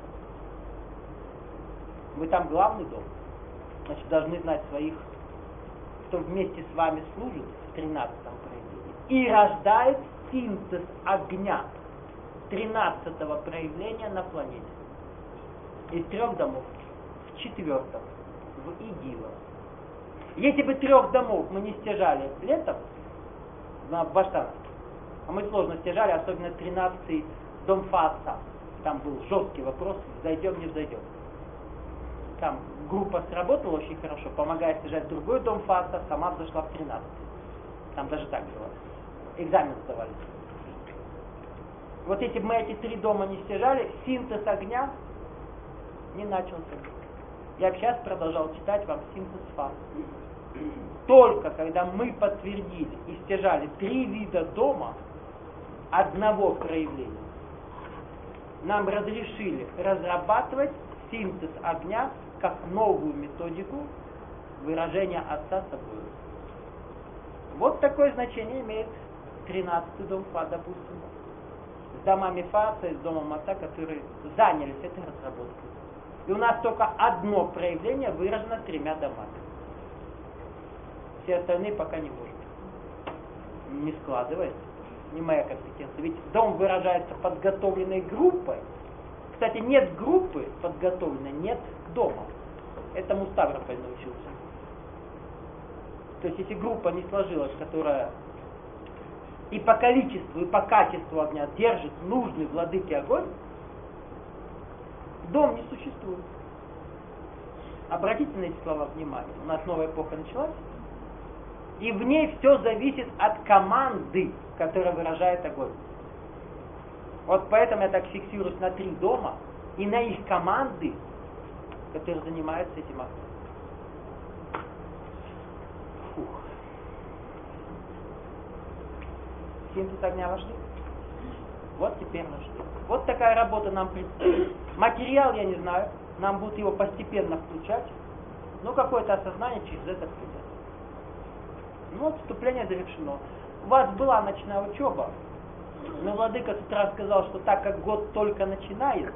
Вы там главный дом. Значит, должны знать своих, кто вместе с вами служит в тринадцатом проявлении. И рождает синтез огня тринадцатого проявления на планете. Из трех домов. В четвертом. В Идила. Если бы трех домов мы не стяжали летом, на Баштановке, а мы сложно стяжали, особенно тринадцатый дом Фааса. Там был жесткий вопрос, взойдем, не взойдем. Там группа сработала очень хорошо, помогая стяжать другой дом Фааса, сама зашла в тринадцатый. Там даже так было. Экзамен сдавали. Вот если бы мы эти три дома не стяжали, синтез огня не начался. Я бы сейчас продолжал читать вам синтез Фа. Только когда мы подтвердили и стяжали три вида дома одного проявления, нам разрешили разрабатывать синтез огня как новую методику выражения Отца собой. Вот такое значение имеет тринадцатый дом Фа, допустим. С домами Фа, с домом Отца, которые занялись этой разработкой. И у нас только одно проявление выражено тремя домами. Все остальные пока не можем. Не складывается. Не моя компетенция. Ведь дом выражается подготовленной группой. Кстати, нет группы подготовленной, нет дома. Этому Ставрополь научился. То есть, если группа не сложилась, которая и по количеству, и по качеству огня держит нужный владыке огонь, дом не существует. Обратите на эти слова внимание. У нас новая эпоха началась. И в ней все зависит от команды, которая выражает огонь. Вот поэтому я так фиксируюсь на три дома и на их команды, которые занимаются этим огнем. Фух. Синтез огня вошли? Вот теперь нашли. Вот такая работа нам предстоит. Материал я не знаю. Нам будут его постепенно включать. Но какое-то осознание через это придет. Ну вот вступление завершено. У вас была ночная учеба. Но владыка с утра сказал, что так как год только начинается,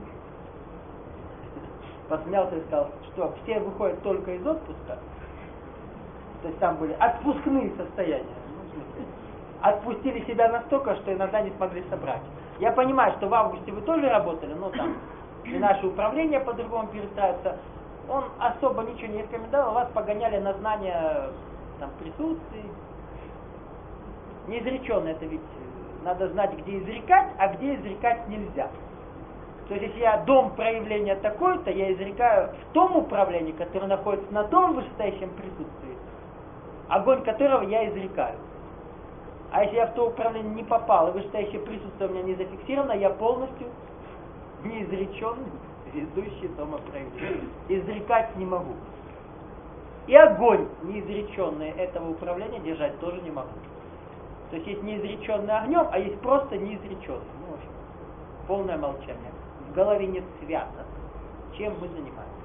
посмеялся и сказал, что все выходят только из отпуска. То есть там были отпускные состояния. Отпустили себя настолько, что иногда не смогли собрать. Я понимаю, что в августе вы тоже работали, но там и наше управление по-другому перестраивается. Он особо ничего не рекомендовал, вас погоняли на знания там, присутствий. Неизреченно это ведь надо знать, где изрекать, а где изрекать нельзя. То есть, если я дом проявления такой-то, я изрекаю в том управлении, которое находится на том вышестоящем присутствии, огонь которого я изрекаю. А если я в то управление не попал, и вышестоящее присутствие у меня не зафиксировано, я полностью неизреченный, ведущий дома проявления. Изрекать не могу. И огонь неизреченный этого управления держать тоже не могу. То есть есть неизреченный огнем, а есть просто неизреченный. Ну, в общем, полное молчание. В голове нет связок. Чем мы занимаемся?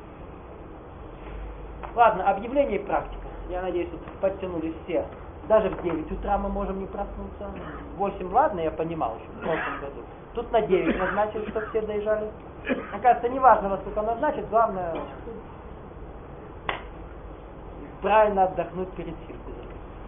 Ладно, объявление и практика. Я надеюсь, тут подтянулись все. Даже в девять утра мы можем не проснуться. В восемь, ладно, я понимал еще в прошлом году. Тут на девять назначили, чтобы все доезжали. Мне кажется, не важно, во сколько назначить, главное правильно отдохнуть перед синтезом.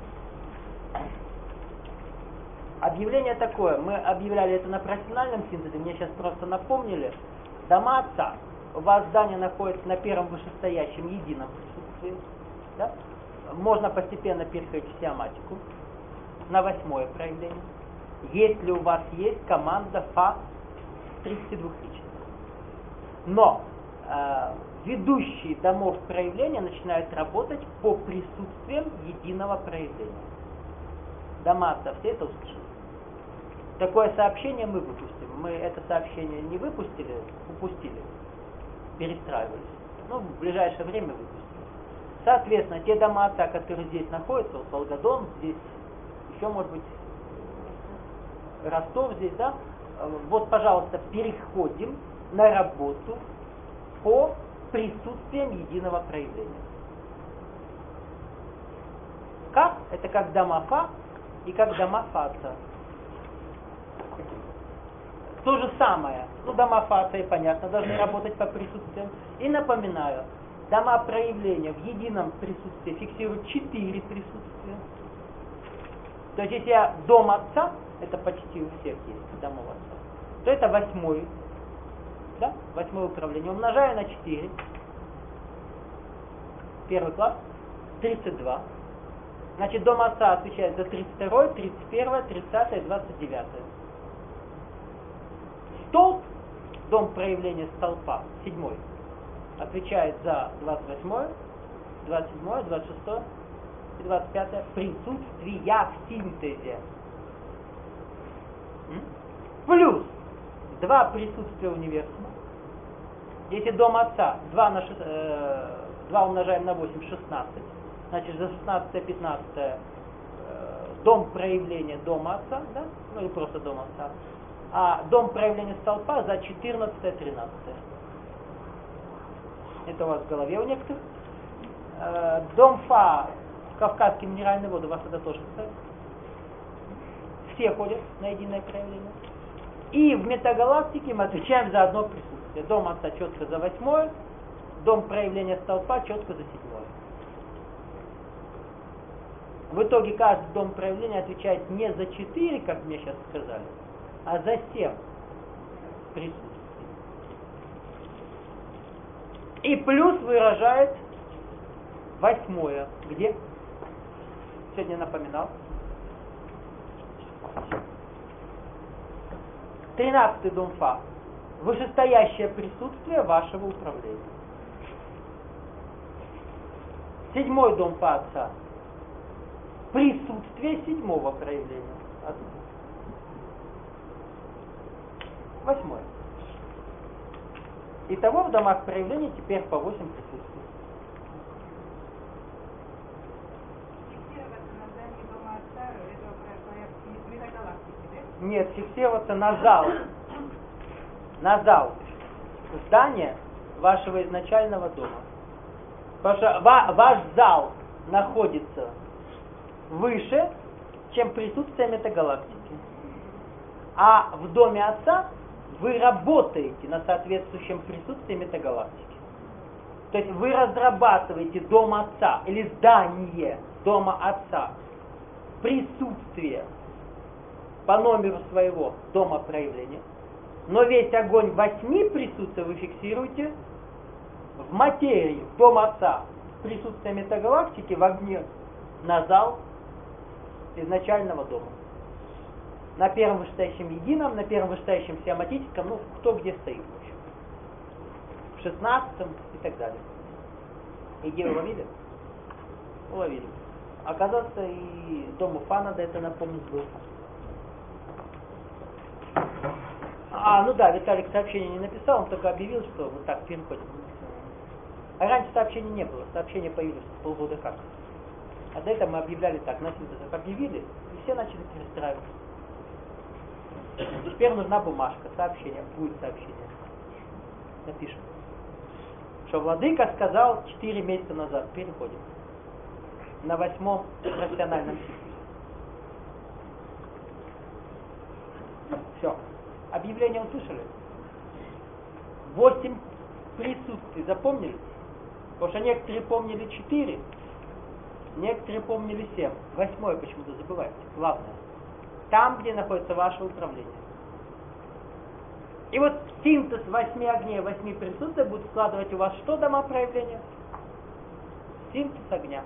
Объявление такое. Мы объявляли это на профессиональном синтезе, мне сейчас просто напомнили. Дома отца. У вас здание находится на первом вышестоящем едином присутствии. Да? Можно постепенно переходить в сиоматику. На восьмое проявление. Если у вас есть команда фа тридцати двух личностей. Но э, ведущие домов проявления начинают работать по присутствиям единого проявления. Дома отца все это услышали. Такое сообщение мы выпустим. Мы это сообщение не выпустили, упустили, перестраивались. Ну, в ближайшее время выпустим. Соответственно, те дома отца, которые здесь находятся, вот Волгодон, здесь еще, может быть, Ростов здесь, да? Вот, пожалуйста, переходим на работу по присутствиям единого проявления. Как? Это как дома фа и как дома фа отца. То же самое. Ну, дома фа отца, и понятно, должны работать по присутствиям. И напоминаю, дома проявления в едином присутствии фиксируют четыре присутствия. То есть, если я дом отца, это почти у всех есть домов отца, то это восьмой, да, восьмое управление. Умножаю на четыре. Первый класс, тридцать два. Значит, дом отца отвечает за тридцать второе, тридцать первое, тридцатое, двадцать девятое. Столб, дом проявления столпа, седьмой, отвечает за двадцать восьмое, двадцать седьмое, двадцать шестое и двадцать пятое присутствия в синтезе. Плюс два присутствия универсума. Если дом отца два, на шесть, э, два умножаем на восемь, шестнадцать, значит за шестнадцатое, пятнадцатое э, дом проявления дома отца, да? Ну или просто дом отца. А дом проявления столпа за четырнадцатое, тринадцатое. Это у вас в голове у некоторых. Э, дом фа, кавказские минеральные воды, у вас это тоже стоит. Все ходят на единое проявление. И в метагалактике мы отвечаем за одно присутствие. Дом отца четко за восьмое, дом проявления столпа четко за седьмое. В итоге каждый дом проявления отвечает не за четыре, как мне сейчас сказали, а за семь присутствий. И плюс выражает восьмое. Где? Сегодня напоминал. Тринадцатый дом Фа. Вышестоящее присутствие вашего управления. Седьмой дом Фа Отца. Присутствие седьмого проявления. Одно. Восьмое. Итого в домах проявлений теперь по восемь присутствий. Нет, фиксироваться на зал. На зал. Здание вашего изначального дома. Потому что ва- ваш зал находится выше, чем присутствие метагалактики. А в доме Отца вы работаете на соответствующем присутствии метагалактики. То есть вы разрабатываете дом Отца или здание дома Отца, присутствие по номеру своего дома проявления, но весь огонь восьми присутствия вы фиксируете в материи, в дом Отца, присутствие метагалактики в огне на зал изначального дома. На первом вышестоящем едином, на первом вышестоящем сиаматическом, ну, кто где стоит, в общем. В шестнадцатом и так далее. Идею уловили? Уловили. Оказывается, и дому Фа надо это напомнить был. А, ну да, Виталик сообщение не написал, он только объявил, что вот так переходим. А раньше сообщений не было, сообщения появились полгода как. А до этого мы объявляли так, на синтезах объявили, и все начали перестраиваться. Теперь нужна бумажка, сообщение, будет сообщение. Напишем. Что Владыка сказал четыре месяца назад, переходим. На восьмом профессиональном цикле. Все. Объявление услышали? Восемь присутствий запомнили? Потому что некоторые помнили четыре, некоторые помнили семь. Восьмое почему-то забывайте. Главное. Там, где находится ваше управление. И вот синтез восьми огней, восьми присутствий будет складывать у вас что дома проявления? Синтез огня.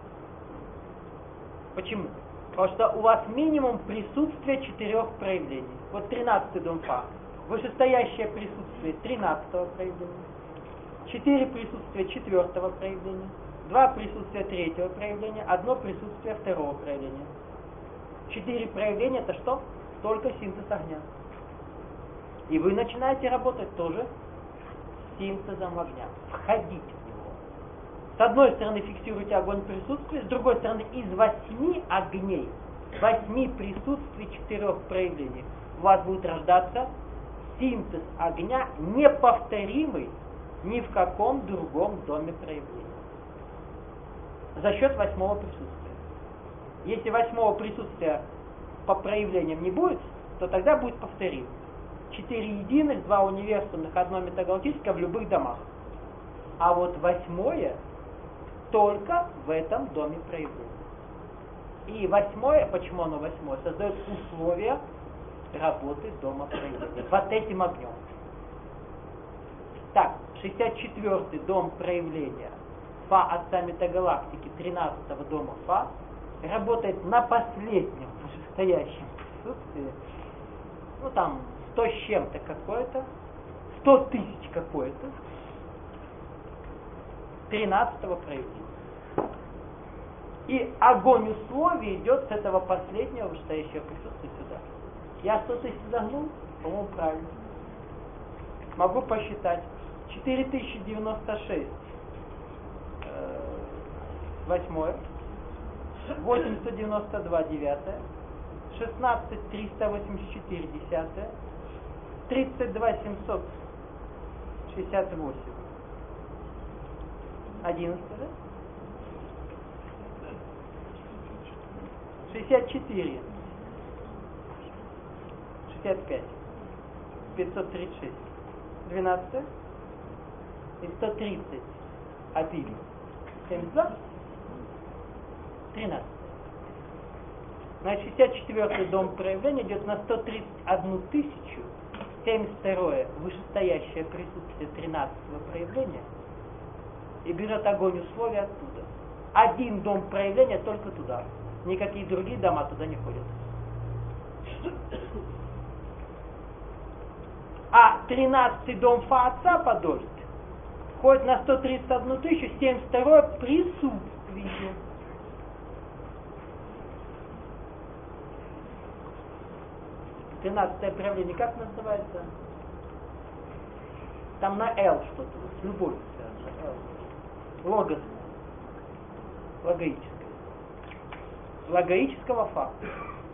Почему? Потому что у вас минимум присутствие четырех проявлений. Вот тринадцатый дом Фа. Вышестоящее присутствие тринадцатого проявления. Четыре присутствия четвертого проявления. Два присутствия третьего проявления. Одно присутствие второго проявления. Четыре проявления это что? Только синтез огня. И вы начинаете работать тоже с синтезом огня. Входить в него. С одной стороны фиксируете огонь присутствия, с другой стороны из восьми огней, восьми присутствий, четырех проявлений у вас будет рождаться синтез огня, неповторимый ни в каком другом доме проявления. За счет восьмого присутствия. Если восьмого присутствия по проявлениям не будет, то тогда будет повторим. Четыре единых, два универсальных, одно метагалактическое в любых домах. А вот восьмое только в этом доме проявления. И восьмое, почему оно восьмое, создает условия работы дома проявления. Вот этим огнем. Так, шестьдесят четвёртый дом проявления Фа Отца Метагалактики тринадцатого дома Фа работает на последнем вышестоящем присутствии. Ну там сто с чем-то какое-то, сто тысяч какое-то, тринадцатого проявления. И огонь условий идет с этого последнего вышестоящего присутствия сюда. Я сто тысяч загнул, по-моему, правильно. Могу посчитать. четыре тысячи девяносто шесть. Э, восьмое. восемь сто девяносто два девятое. шестнадцать триста восемьдесят четыре десятое. тридцать два семьсот шестьдесят восемь. одиннадцать, да? шестьдесят четыре. шестьдесят пять. пятьсот тридцать шесть. двенадцать. И сто тридцать. Обили. семьдесят два. тринадцать. Значит, шестьдесят четвёртый дом проявления идет на сто тридцать одну тысячу. семьдесят второе вышестоящее присутствие тринадцатого проявления. И берет огонь условия оттуда. Один дом проявления только туда. Никакие другие дома туда не ходят. А тринадцатый дом Фа-Отца Подольск входит на сто тридцать одну тысячу семьдесят второе присутствие. тринадцатое проявление как называется? Там на Л что-то, с любовью связано. Логос. Логоическое. Логоического факта.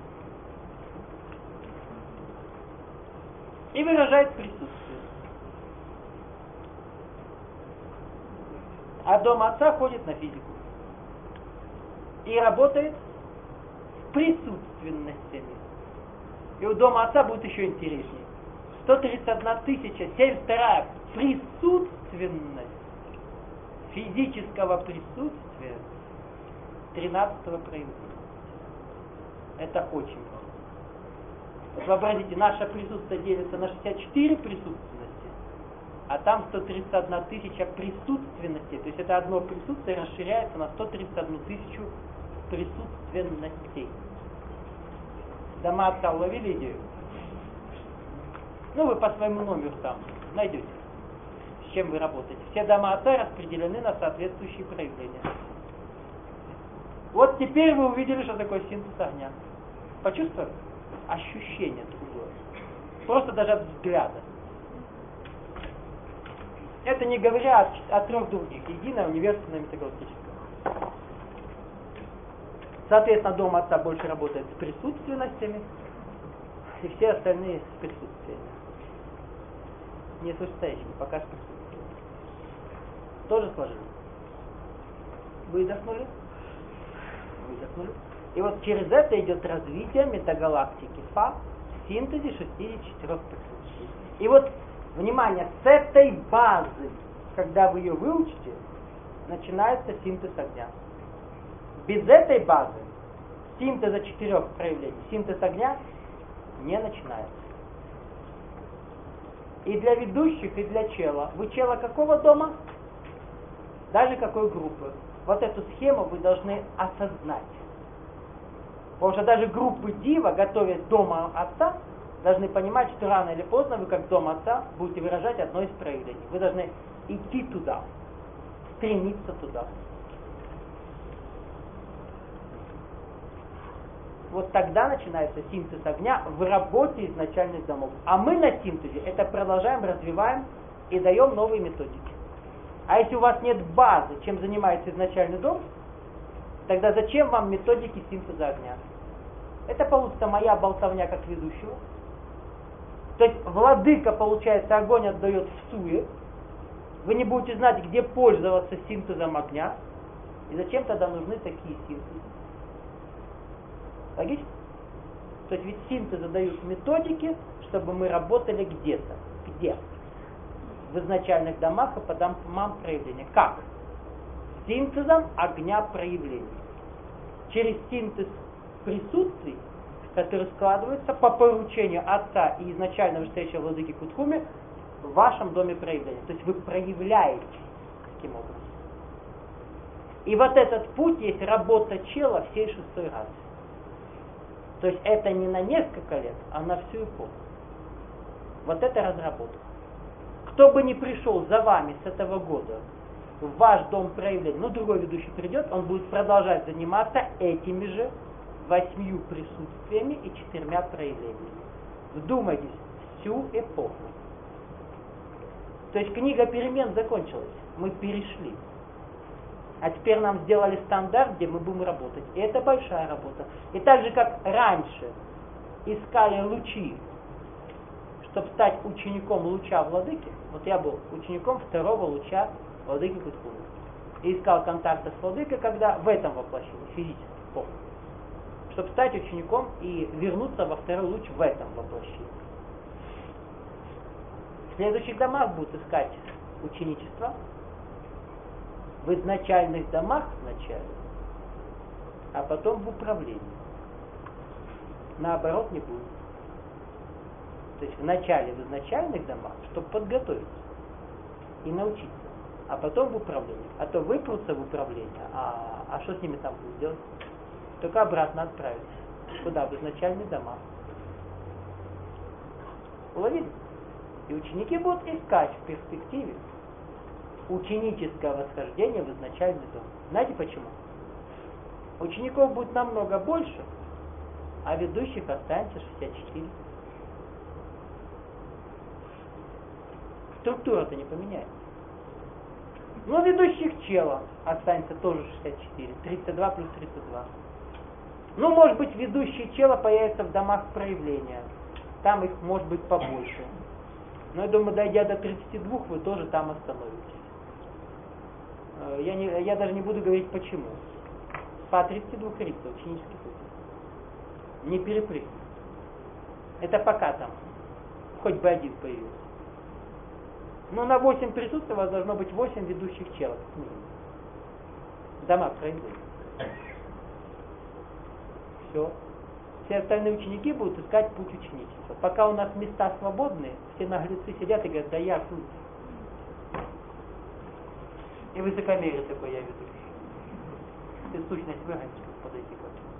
И выражает присутствие. А дом Отца ходит на физику. И работает с присутственностями. И у дома Отца будет еще интереснее. сто тридцать одна тысяча семьдесят вторая присутственность физического присутствия тринадцатого проявления. Это очень много. Вот вообразите, наше присутствие делится на шестьдесят четыре присутственности, а там сто тридцать одна тысяча присутственностей. То есть это одно присутствие расширяется на сто тридцать одну тысячу присутственностей. Дома Отца уловили идею? Ну, вы по своему номеру там найдете, с чем вы работаете. Все дома Отца распределены на соответствующие проявления. Вот теперь вы увидели, что такое синтез огня. Почувствовали? Ощущение другое. Просто даже от взгляда. Это не говоря о, о трех других. Единое, универсальное, метагалактическое. Соответственно, дом Отца больше работает с присутственностями, и все остальные с присутствиями. Не с вышестоящими, пока с присутствием. Тоже сложили. Выдохнули. Выдохнули. И вот через это идет развитие метагалактики Фа в синтезе шестидесяти четырёх присутствий. И вот, внимание, с этой базы, когда вы ее выучите, начинается синтез огня. Без этой базы синтеза четырех проявлений, синтез огня не начинается. И для ведущих, и для чела. Вы чела какого дома? Даже какой группы. Вот эту схему вы должны осознать. Потому что даже группы Дива, готовясь дома Отца, должны понимать, что рано или поздно вы, как дом Отца, будете выражать одно из проявлений. Вы должны идти туда, стремиться туда. Вот тогда начинается синтез огня в работе изначальных домов. А мы на синтезе это продолжаем, развиваем и даем новые методики. А если у вас нет базы, чем занимается изначальный дом, тогда зачем вам методики синтеза огня? Это получится моя болтовня как ведущего. То есть владыка, получается, огонь отдает в суе. Вы не будете знать, где пользоваться синтезом огня. И зачем тогда нужны такие синтезы? Логично? То есть ведь синтезы дают методики, чтобы мы работали где-то. Где? В изначальных домах и по домам проявления. Как? Синтезом огня проявлений. Через синтез присутствий, который складывается по поручению Отца и изначального вышестоящего владыки Кутхуми в вашем доме проявления. То есть вы проявляете таким образом. И вот этот путь есть работа чела всей шестой расы. То есть это не на несколько лет, а на всю эпоху. Вот это разработка. Кто бы ни пришел за вами с этого года в ваш дом проявления, ну другой ведущий придет, он будет продолжать заниматься этими же восьмью присутствиями и четырьмя проявлениями. Вдумайтесь, всю эпоху. То есть книга перемен закончилась. Мы перешли. А теперь нам сделали стандарт, где мы будем работать. И это большая работа. И так же, как раньше искали лучи, чтобы стать учеником луча владыки, вот я был учеником второго луча владыки Кутхуми. И искал контакта с владыкой, когда в этом воплощении, физически, помню. Чтобы стать учеником и вернуться во второй луч в этом воплощении. В следующих домах будут искать ученичество. В изначальных домах вначале, а потом в управлении. Наоборот не будет. То есть вначале в изначальных домах, чтобы подготовиться и научиться, а потом в управлении. А то выпрутся в управление, а, а что с ними там будет делать? Только обратно отправиться. Куда? В изначальные дома. Уловили? И ученики будут искать в перспективе ученическое восхождение в изначальный дом. Знаете почему? Учеников будет намного больше, а ведущих останется шестьдесят четыре. Структура-то не поменяется. Но ведущих чела останется тоже шестьдесят четыре. тридцать два плюс тридцать два. Ну, может быть, ведущие чела появятся в домах проявления. Там их может быть побольше. Но я думаю, дойдя до тридцати двух, вы тоже там остановитесь. Я, не, я даже не буду говорить почему. По тридцати двух рица ученический путь. Не перепрыгнуть. Это пока там. Хоть бы один появился. Но на восемь присутствий у вас должно быть восемь ведущих челов. Дома проявления. Все. Все остальные ученики будут искать путь ученичества. Пока у нас места свободные, все наглецы сидят и говорят, да я тут. И высокомерие такой я ведущий. Ты сущность выгонишь, подойти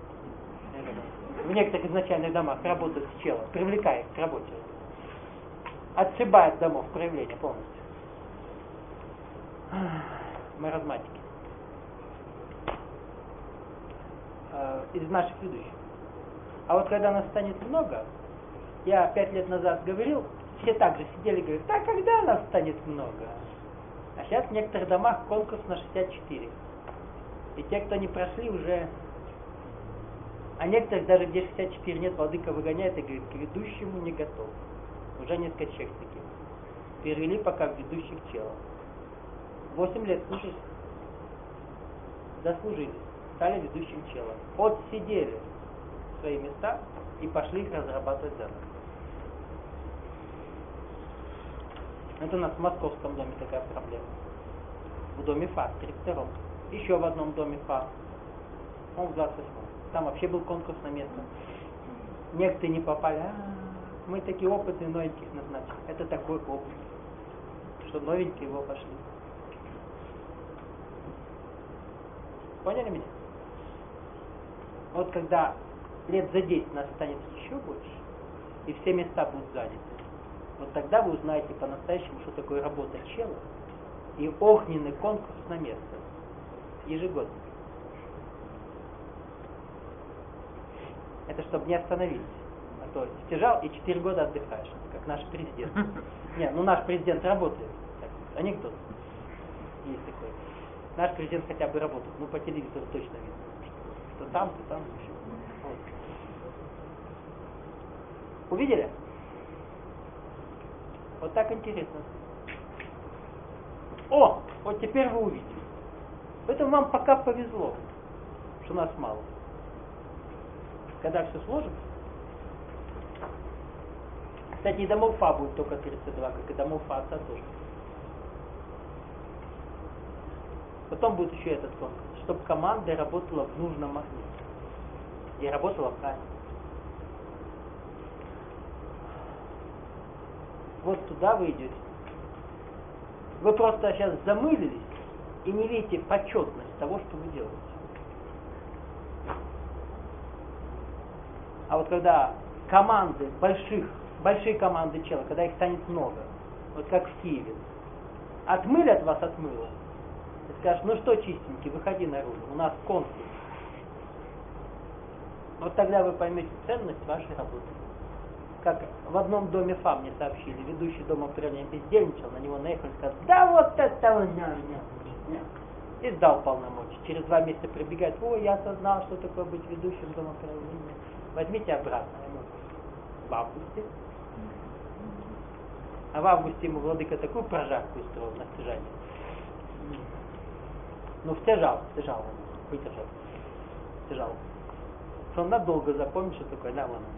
к В некоторых изначальных домах работают с челом, привлекая их к работе. Отшибает домов проявления полностью. Маразматики. Из наших ведущих. А вот когда нас станет много, я пять лет назад говорил, все так же сидели и говорят, да когда нас станет много? А сейчас в некоторых домах конкурс на шестьдесят четыре. И те, кто не прошли, уже... А некоторых даже где шестьдесят четыре нет, владыка выгоняет и говорит, к ведущему не готов. Уже несколько человек таких. Перевели пока в ведущих челов. Восемь лет слушали. Заслужили. Стали ведущим челом. Отсидели свои места и пошли их разрабатывать заново. Это у нас в московском доме такая проблема. В доме ФА, в тридцать втором. Еще в одном доме ФА. Он в двадцать восьмом. Там вообще был конкурс на место. Некоторые не попали. А-а-а, мы такие опытные, новеньких назначили. Это такой опыт, что новенькие его пошли. Поняли меня? Вот когда лет за десять нас станет еще больше, и все места будут заняты, вот тогда вы узнаете по-настоящему, что такое работа чела и огненный конкурс на место. Ежегодно. Это чтобы не остановились. А то стяжал и четыре года отдыхаешь, как наш президент. Не, ну наш президент работает. Так, анекдот. Есть такой. Наш президент хотя бы работает. Ну по телевизору точно видно. Что там, то там, еще. Вот. Увидели? Вот так интересно. О! Вот теперь вы увидели. Поэтому вам пока повезло, что нас мало. Когда все сложится. Кстати, и домов ФА будет только тридцать два, как и домов ФА тоже. Потом будет еще этот конкурс, чтобы команда работала в нужном магните. И работала правильно. Вот туда вы идете. Вы просто сейчас замылились и не видите почетность того, что вы делаете. А вот когда команды больших, большие команды чела, когда их станет много, вот как в Киеве, отмылят вас от мыла, и скажут, ну что, чистенький, выходи наружу, у нас конкурс. Вот тогда вы поймете ценность вашей работы. Как в одном доме ФА мне сообщили, ведущий дома управления бездельничал, на него наехали, сказали, да вот этого не, не, не. И сдал полномочия. Через два месяца прибегает, ой, я осознал, что такое быть ведущим дома управления. Возьмите обратно ему в августе. А в августе ему владыка такую прожарку устроил на стяжание. Ну, стяжал, стяжал он, выдержал. Стяжал. Что он надолго запомнит, что такое, да, ладно.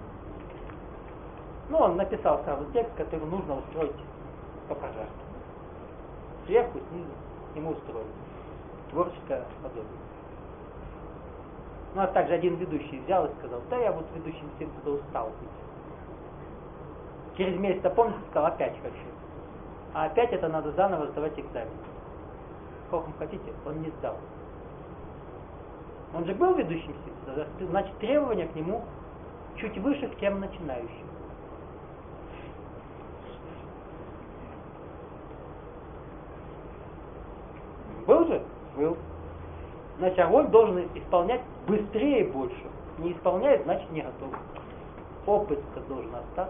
Ну, он написал сразу текст, который нужно устроить по прожарке. Сверху, снизу ему устроить. Творческое подобие. Ну, а также один ведущий взял и сказал, да я вот ведущим всем туда устал быть. Через месяц, помните, сказал, опять хочу. А опять это надо заново сдавать экзамен. Сколько хотите, он не сдал. Он же был ведущим всем, значит требования к нему чуть выше, к тем начинающим. Был же? Был. Значит, огонь должен исполнять быстрее и больше. Не исполняет, значит не готов. Опыт-то должен остаться.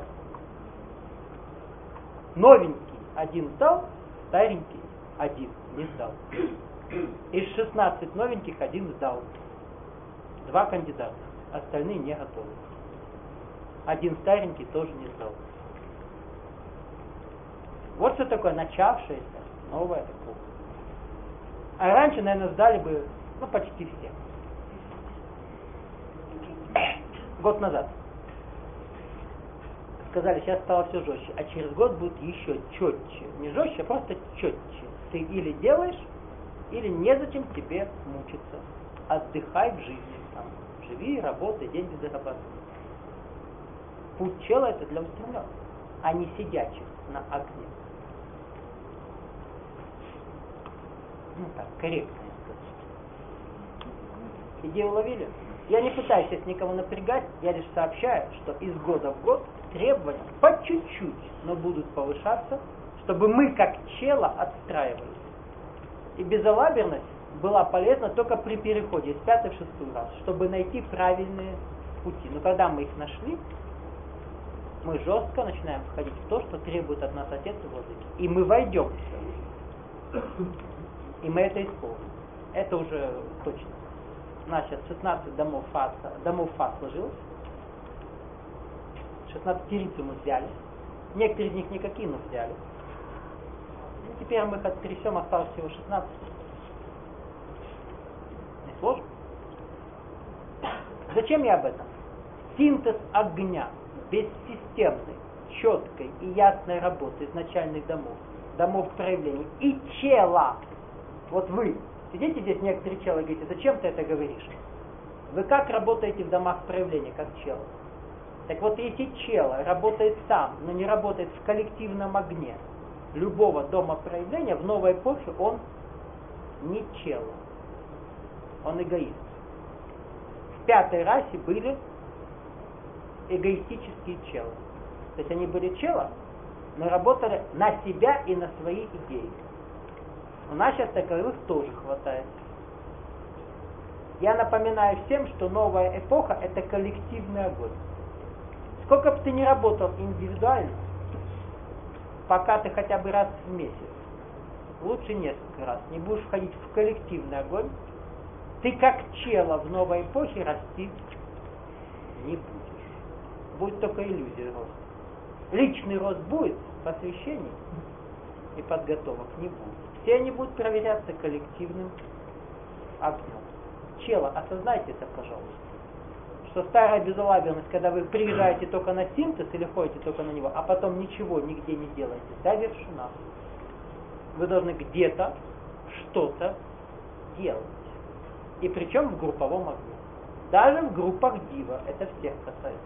Новенький один сдал, старенький один не сдал. Из шестнадцати новеньких один сдал. Два кандидата. Остальные не готовы. Один старенький тоже не сдал. Вот что такое начавшееся новое эпоха. А раньше, наверное, сдали бы, ну, почти все. Год назад. Сказали, сейчас стало все жестче, а через год будет еще четче. Не жестче, а просто четче. Ты или делаешь, или незачем тебе мучиться. Отдыхай в жизни. Там, живи, работай, деньги зарабатывай. Путь чела это для устремленных, а не сидячих на огне. Ну так, корректно сказать. Идею уловили? Я не пытаюсь сейчас никого напрягать, я лишь сообщаю, что из года в год требования по чуть-чуть, но будут повышаться, чтобы мы как чела отстраивались. И безалаберность была полезна только при переходе из пятой в шестую раз, чтобы найти правильные пути. Но когда мы их нашли, мы жестко начинаем входить в то, что требует от нас Отец и Владыка. И мы войдем в это. И мы это исполним. Это уже точно. У нас сейчас шестнадцать домов фа, домов фа сложилось. шестнадцать террицу мы взяли. Некоторые из них никакие, но взяли. И теперь мы их оттрясем, осталось всего шестнадцать. Не сложно? Зачем я об этом? Синтез огня бессистемной, четкой и ясной работы изначальных домов, домов проявлений и чела. Вот вы сидите здесь, некоторые челы, говорите, зачем ты это говоришь? Вы как работаете в домах проявления, как чел? Так вот, если чела работает сам, но не работает в коллективном огне любого дома проявления, в новой эпохе он не чела, он эгоист. В пятой расе были эгоистические челы. То есть они были чела, но работали на себя и на свои идеи. У нас сейчас таковых тоже хватает. Я напоминаю всем, что новая эпоха это коллективный огонь. Сколько бы ты ни работал индивидуально, пока ты хотя бы раз в месяц, лучше несколько раз, не будешь входить в коллективный огонь, ты как чела в новой эпохе расти не будешь. Будет только иллюзия роста. Личный рост будет, посвящений и подготовок не будет. Все они будут проверяться коллективным огнем. Чела, осознайте это, пожалуйста. Что старая безалаберность, когда вы приезжаете только на синтез или ходите только на него, а потом ничего нигде не делаете, завершена. Вы должны где-то что-то делать. И причем в групповом огне. Даже в группах дива. Это всех касается.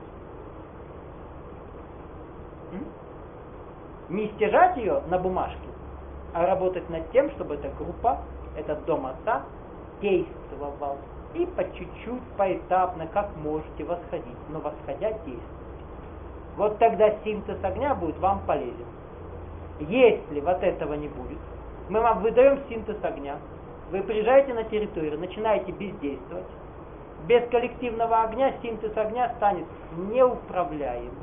Не стяжать ее на бумажке, а работать над тем, чтобы эта группа, этот дом отца действовал. И по чуть-чуть, поэтапно, как можете восходить, но восходя действовать. Вот тогда синтез огня будет вам полезен. Если вот этого не будет, мы вам выдаем синтез огня, вы приезжаете на территорию, начинаете бездействовать, без коллективного огня синтез огня станет неуправляемым.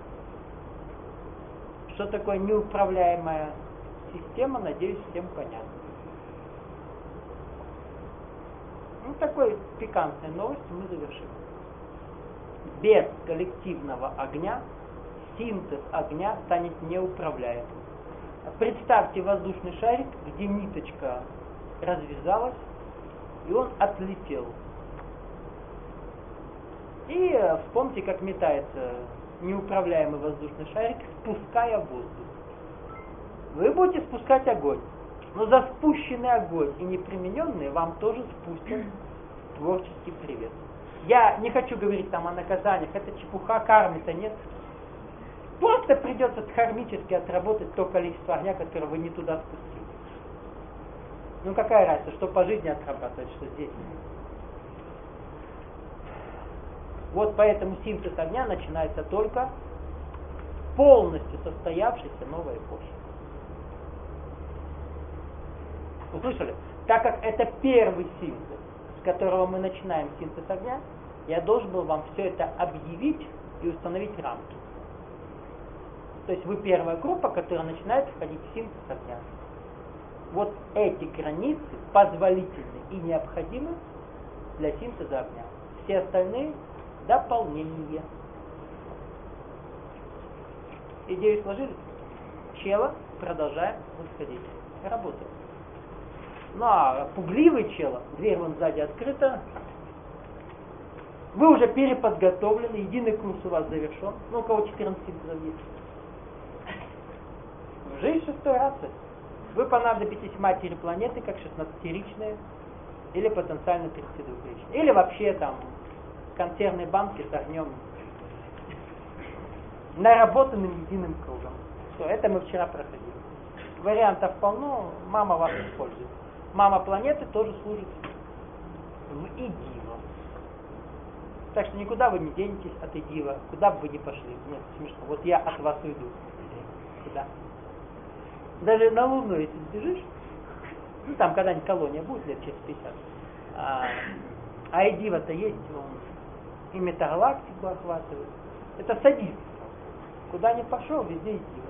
Что такое неуправляемая система, надеюсь, всем понятно. Ну, такой пикантной новостью мы завершим. Без коллективного огня синтез огня станет неуправляемым. Представьте воздушный шарик, где ниточка развязалась, и он отлетел. И вспомните, как метается неуправляемый воздушный шарик, спуская воздух. Вы будете спускать огонь, но за спущенный огонь и непримененный вам тоже спустят творческий привет. Я не хочу говорить там о наказаниях, это чепуха, кармы-то нет. Просто придется дхармически отработать то количество огня, которое вы не туда спустили. Ну какая разница, что по жизни отрабатывать, что здесь. Вот поэтому синтез огня начинается только полностью состоявшейся новой эпохи. Услышали? так как это первый синтез, с которого мы начинаем синтез огня, я должен был вам все это объявить и установить рамки. То есть вы первая группа, которая начинает входить в синтез огня. Вот эти границы позволительны и необходимы для синтеза огня. Все остальные — дополнение. Идею сложили? Чело продолжаем восходить. Работаем. Ну а пугливый чело, дверь вон сзади открыта, вы уже переподготовлены, единый курс у вас завершен. Ну, у кого четырнадцать синтезов есть. Жизнь шестой расы. Вы понадобитесь матери планеты, как шестнадцатиричные, или потенциально тридцатидвухричные. Или вообще там консервные банки с огнем, наработанным единым кругом. Все, это мы вчера проходили. Вариантов полно, мама вас использует. Мама планеты тоже служит в Идиво. Так что никуда вы не денетесь от Идива, куда бы вы ни пошли. Нет, смешно. Вот я от вас уйду. Куда? Даже на Луну, если сбежишь, ну там когда-нибудь колония будет лет через пятьдесят. А, а Идива-то есть, он и метагалактику охватывает. Это садизм. Куда ни пошел, везде Идива.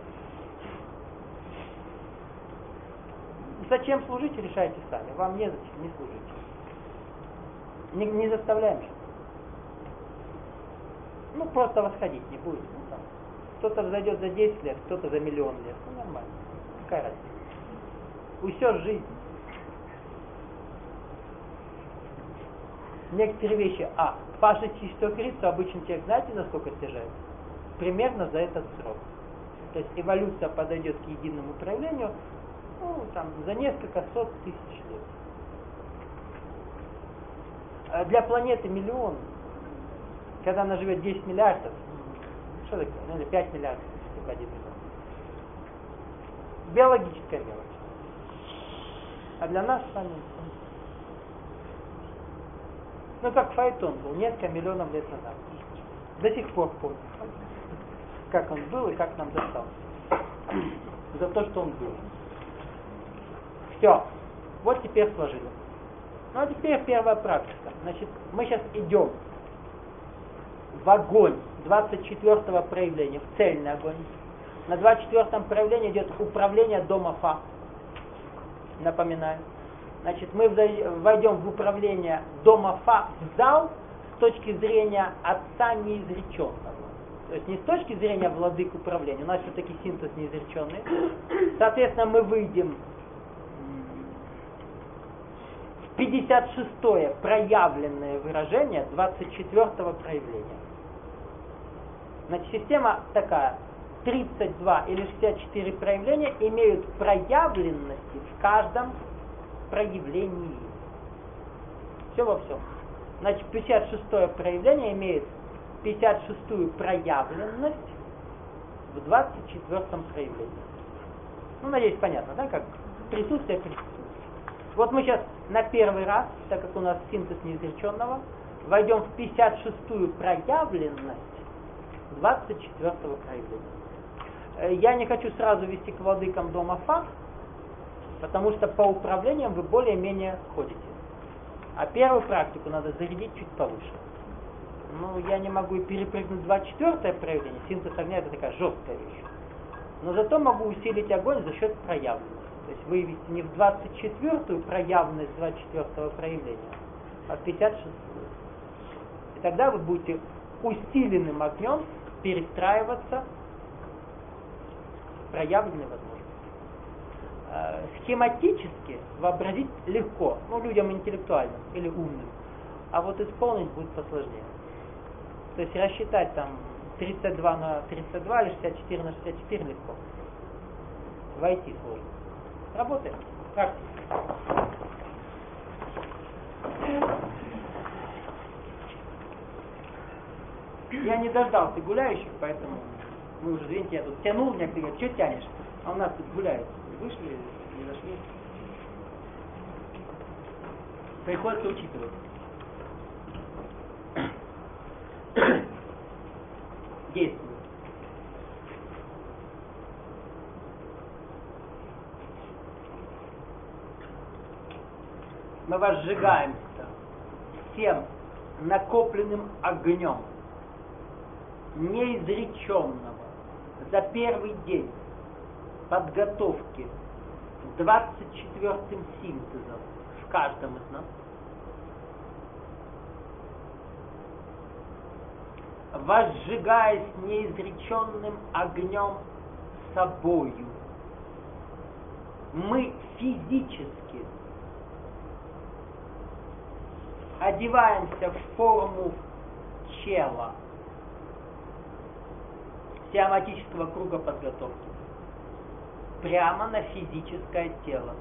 Зачем служить, решайте сами. Вам незачем, не служите. Не, не заставляем же. Ну, просто восходить не будет. Ну, там. Кто-то взойдет за десять лет, кто-то за миллион лет. Ну, нормально. Какая разница? Усешь жизнь. Некоторые вещи. А, Паша чистокрицу обычно человек, знаете, за сколько снижает? Примерно за этот срок. То есть эволюция подойдет к единому проявлению, ну, там, за несколько сот тысяч лет. А для планеты миллион, когда она живет десять миллиардов, что такое, ну, или пять миллиардов, если один миллион. Биологическая мелочь. А для нас с вами, ну, как Фаэтон был несколько миллионов лет назад. До сих пор помню, как он был и как нам достался. За то, что он был. Все. Вот теперь сложили. Ну а теперь первая практика. Значит, мы сейчас идем в огонь двадцать четвёртого проявления, в цельный огонь. На двадцать четвёртом проявлении идет управление дома Фа. Напоминаю. Значит, мы войдем в управление дома Фа в зал с точки зрения отца неизреченного. То есть не с точки зрения владык управления, у нас все-таки синтез неизреченный. Соответственно, мы выйдем в пятьдесят шестое проявленное выражение двадцать четвёртого проявления. Значит, система такая. тридцать два или шестьдесят четыре проявления имеют проявленности в каждом проявлении. Все во всем. Значит, пятьдесят шестое проявление имеет пятьдесят шестую проявленность в двадцать четвёртом проявлении. Ну, надеюсь, понятно, да, как присутствие присутствует. Вот мы сейчас на первый раз, так как у нас синтез неизреченного, войдем в пятьдесят шестую проявленность двадцать четвёртого проявления. Я не хочу сразу вести к владыкам дома Фа, потому что по управлениям вы более-менее ходите. А первую практику надо зарядить чуть повыше. Ну, я не могу и перепрыгнуть в двадцать четвёртое проявление. Синтез огня — это такая жесткая вещь. Но зато могу усилить огонь за счет проявленности. То есть вывести не в двадцать четвёртую проявленность двадцать четвёртого проявления, а в пятьдесят шестую. И тогда вы будете усиленным огнем перестраиваться в проявленные возможности. Э, схематически вообразить легко, ну, людям интеллектуальным или умным, а вот исполнить будет посложнее. То есть рассчитать там тридцать два на тридцать два или шестьдесят четыре на шестьдесят четыре легко. Войти сложно. Работаем. Практика. Я не дождался гуляющих, поэтому вы уже, извините, я тут тянул, мне говорят, что тянешь? А у нас тут гуляют. Вышли, не зашли. Приходится учитывать. Действует. возжигаемся всем накопленным огнем неизреченного за первый день подготовки двадцать четвёртым синтезом в каждом из нас, возжигаясь неизреченным огнем собою, мы физически одеваемся в форму чела теоматического круга подготовки прямо на физическое тело.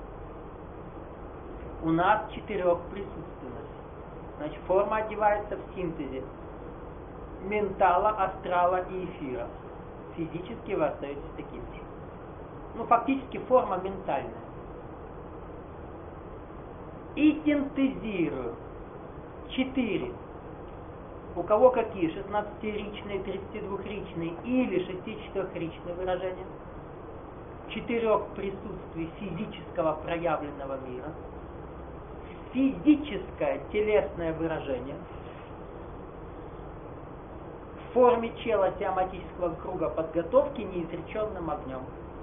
У нас четырехприсутственность. Значит, форма одевается в синтезе ментала, астрала и эфира. Физически вы остаетесь таким же. Ну, фактически форма ментальная. И синтезирую четыре. У кого какие? шестнадцатиричные, тридцатидвухричные или шестичетырехричные выражения. Четырех присутствий физического проявленного мира. Физическое телесное выражение в форме чела теоматического круга подготовки неизреченным огнем.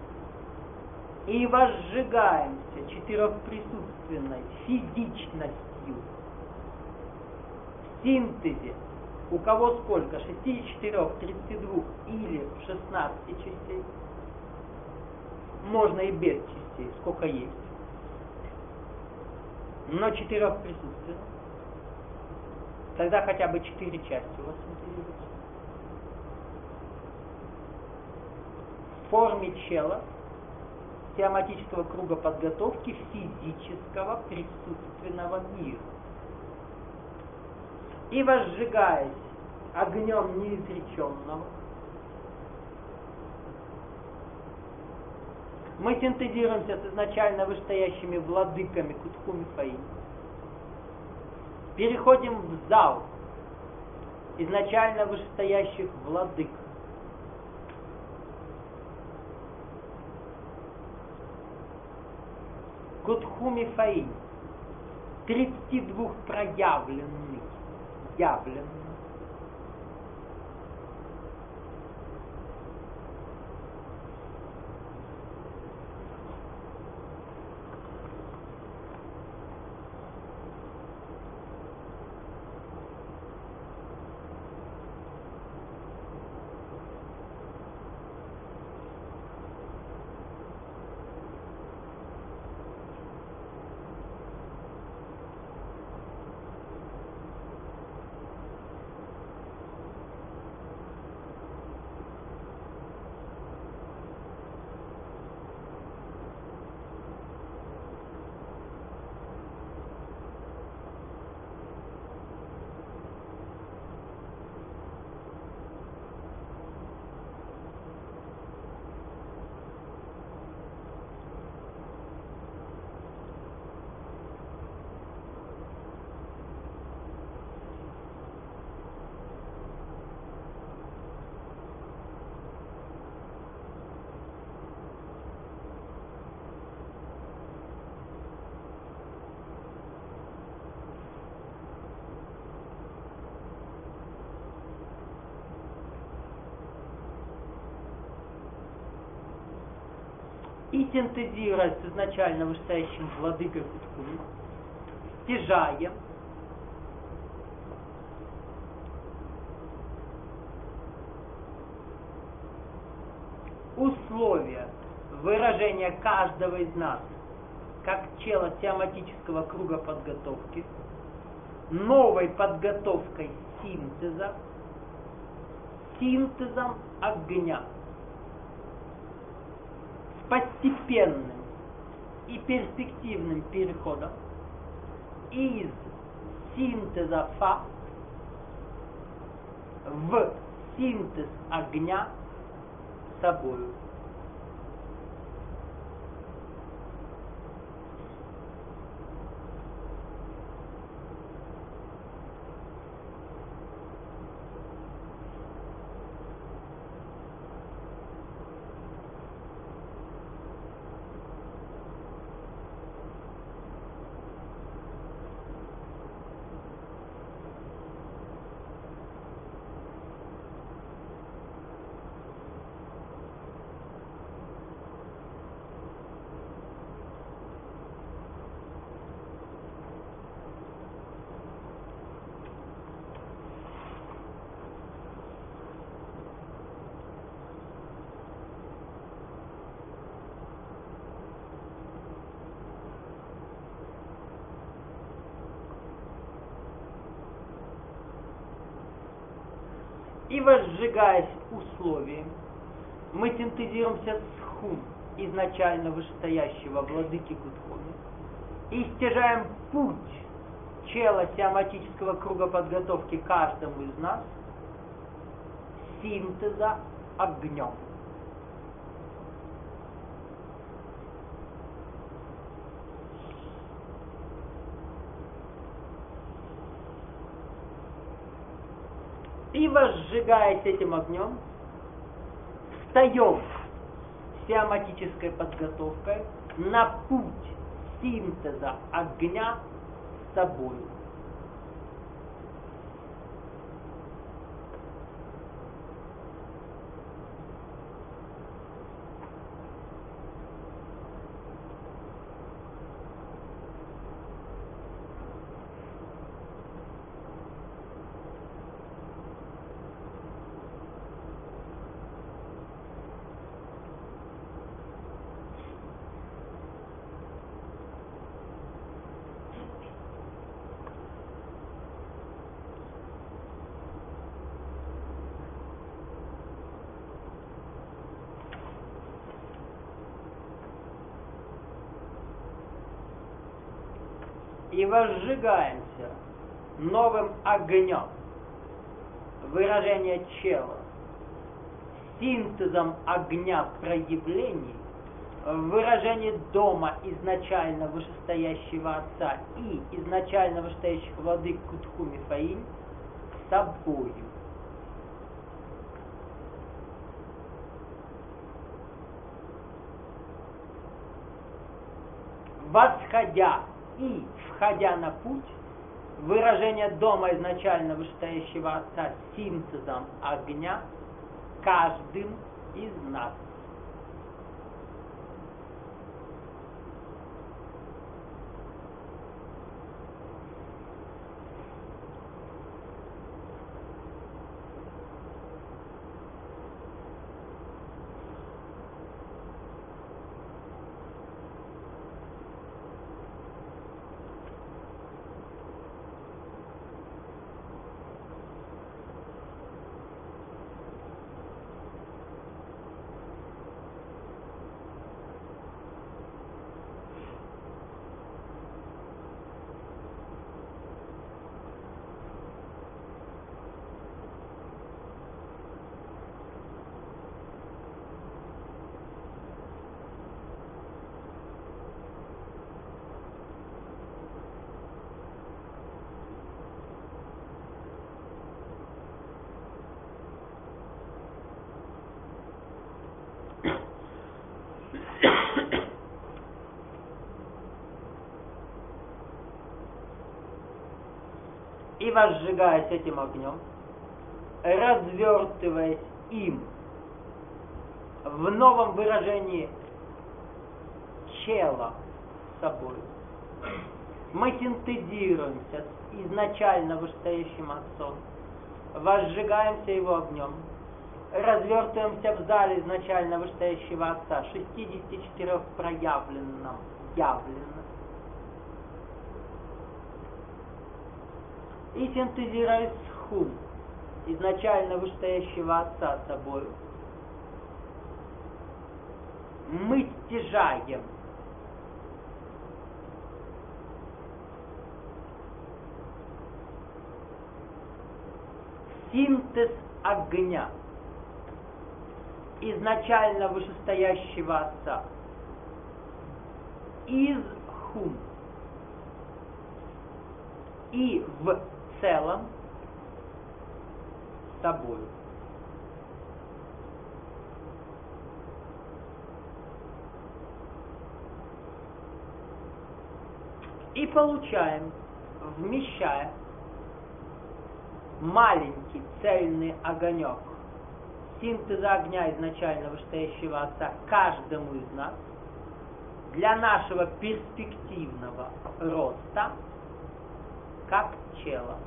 И возжигаемся четырехприсутственной физичностью в синтезе. У кого сколько? шестидесяти четырёх, тридцати двух или шестнадцати частей. Можно и без частей, сколько есть. Но четырехприсутственных. Тогда хотя бы четыре части у вас синтезируются. В форме чела теоматического круга подготовки физического присутственного мира. И возжигаясь огнем неизреченного, мы синтезируемся с изначально вышестоящими владыками Кутху Мифаим. Переходим в зал изначально вышестоящих владык. Кутху Мифаим, тридцати двух проявленных, явленных. И синтезируясь с изначально вышестоящим владыкой Кутху, стяжаем условия выражения каждого из нас как чела теоматического круга подготовки новой подготовкой синтеза, синтезом огня, с постепенным и перспективным переходом из синтеза фа в синтез огня собою. И возжигаясь условием, мы синтезируемся с хум, изначально вышестоящего владыки Гудхоми, и стяжаем путь чела сиаматического круга подготовки каждому из нас синтеза огнем. И возжигаясь этим огнем, встаем с сиаматической подготовкой на путь синтеза огня с собой. И возжигаемся новым огнем, выражение чела, синтезом огня проявлений, выражение дома изначально вышестоящего Отца и изначально вышестоящих владык Кутхуми Фаинь собою. Восходя и входя на путь, выражение дома изначально вышестоящего Отца синтезом огня каждым из нас. И возжигаясь этим огнем, развертываясь им в новом выражении чела с собой, мы синтезируемся с изначально вышестоящим Отцом, возжигаемся его огнем, развертываемся в зале изначально вышестоящего Отца, шестидесяти четырёх проявленном, явленно, и синтезируясь с хум, изначально вышестоящего Отца собою, мы стяжаем синтез огня изначально вышестоящего Отца из хум и в целом с собой. И получаем, вмещая маленький цельный огонек синтеза огня изначально вышестоящего Отца каждому из нас для нашего перспективного роста как чела.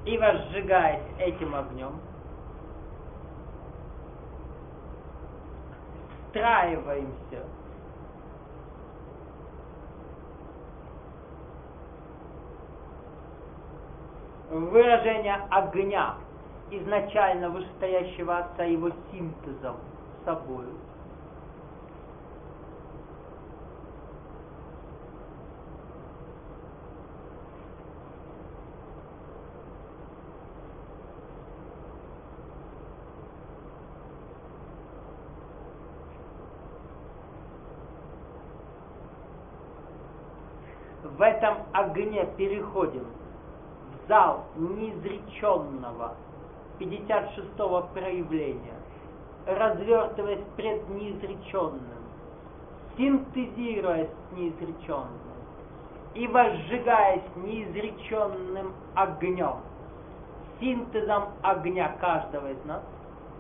И возжигаясь этим огнем, встраиваемся в выражение огня, изначально вышестоящего Отца, его синтезом с собою. В этом огне переходим в зал неизреченного пятьдесят шестого проявления, развертываясь пред неизреченным, синтезируясь с неизреченным и возжигаясь неизреченным огнем, синтезом огня каждого из нас,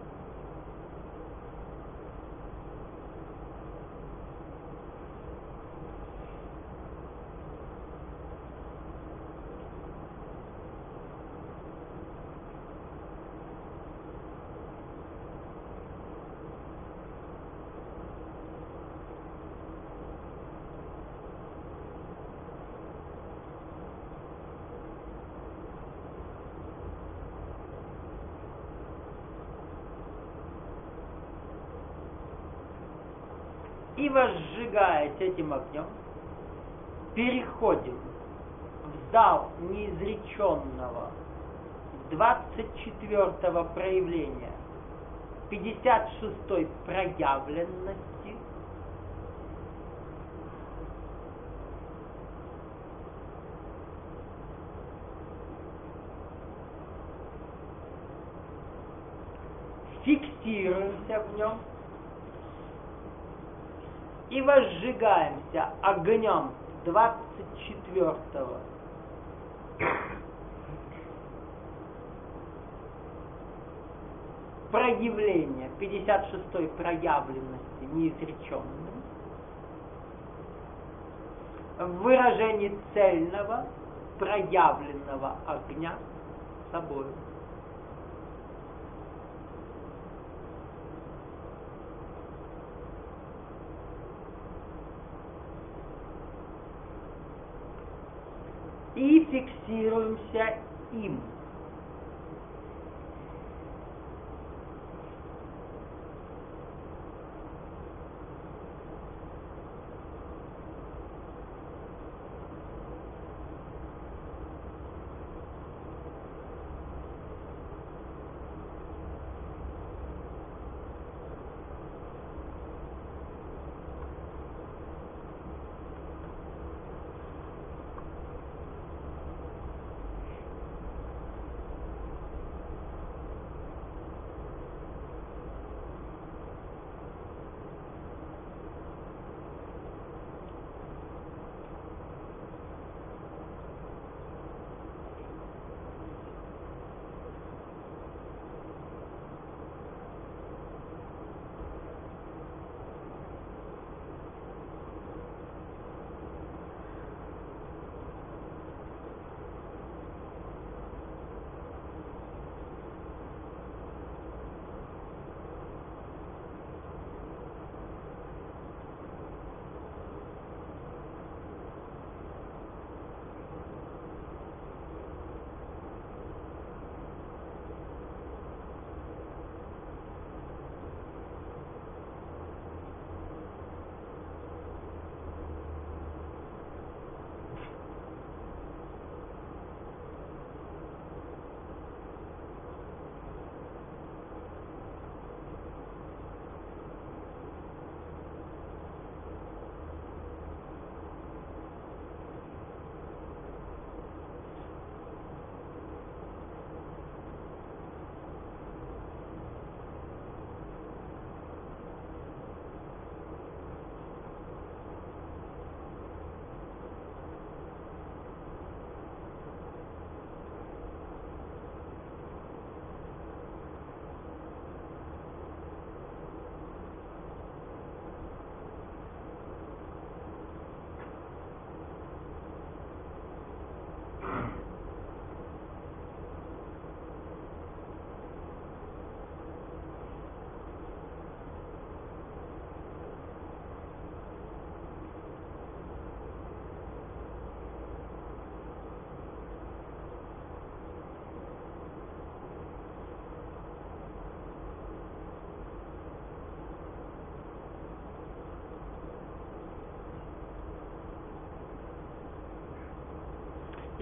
и возжигаясь этим огнем, переходим в зал неизреченного двадцать четвёртого проявления пятьдесят шестой проявленности, фиксируемся в нем и возжигаемся огнем двадцать четвёртого проявления пятьдесят шестой проявленности неизреченным в выражении цельного проявленного огня собой. И фиксируемся им.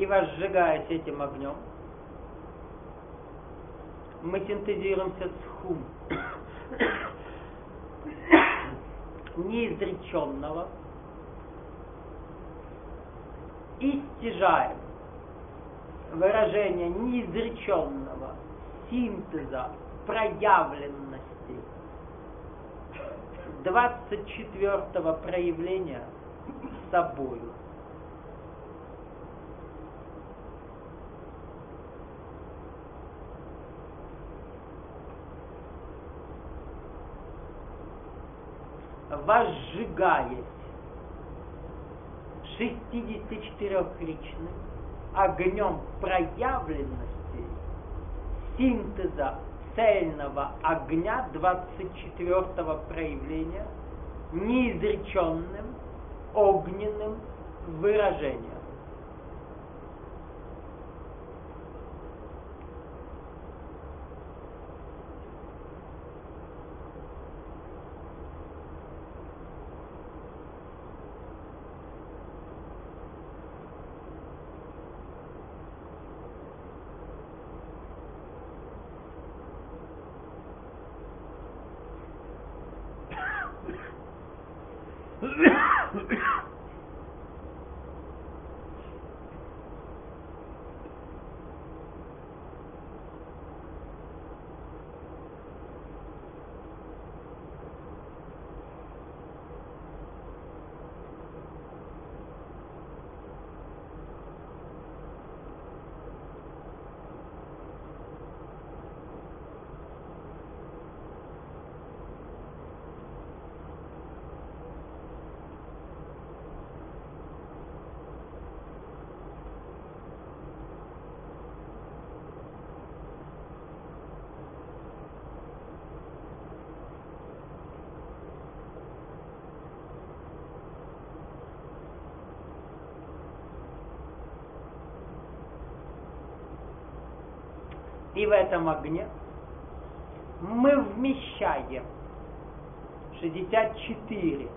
И возжигаясь этим огнем, мы синтезируемся с хум неизреченного и стяжаем выражение неизреченного синтеза проявленности двадцать четвёртого проявления собою. Возжигаясь шестидесятичетырёхричным огнем проявленности синтеза цельного огня двадцать четвёртого проявления неизреченным огненным выражением. И в этом огне мы вмещаем шестьдесят четыре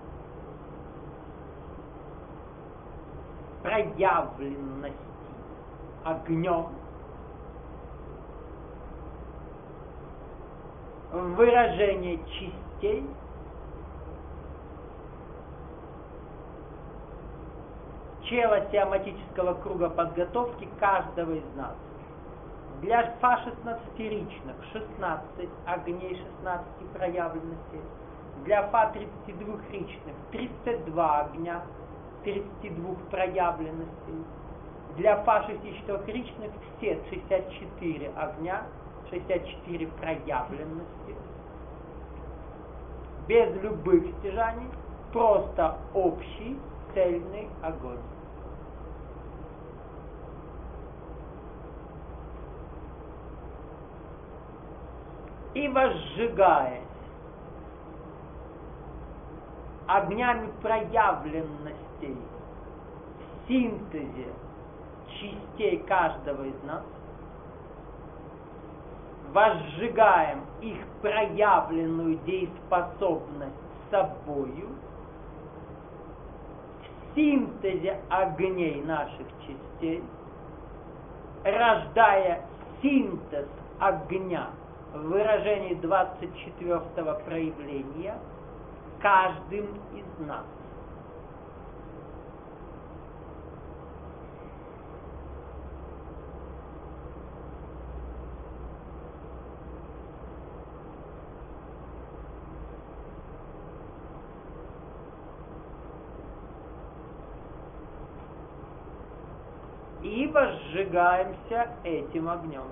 проявленности огнем в выражение частей чела теоматического круга подготовки каждого из нас. Для фа шестнадцатиричных шестнадцать огней, шестнадцать проявленностей. Для фа тридцатидвухричных тридцать два огня, тридцать два проявленностей. Для фа шестидесятичетырёхричных все шестьдесят четыре огня, шестьдесят четыре проявленности. Без любых стяжаний, просто общий цельный огонь. И возжигаясь огнями проявленностей в синтезе частей каждого из нас, возжигаем их проявленную дееспособность собою, в синтезе огней наших частей, рождая синтез огня в выражении двадцать четвёртого проявления каждым из нас. И возжигаемся этим огнем.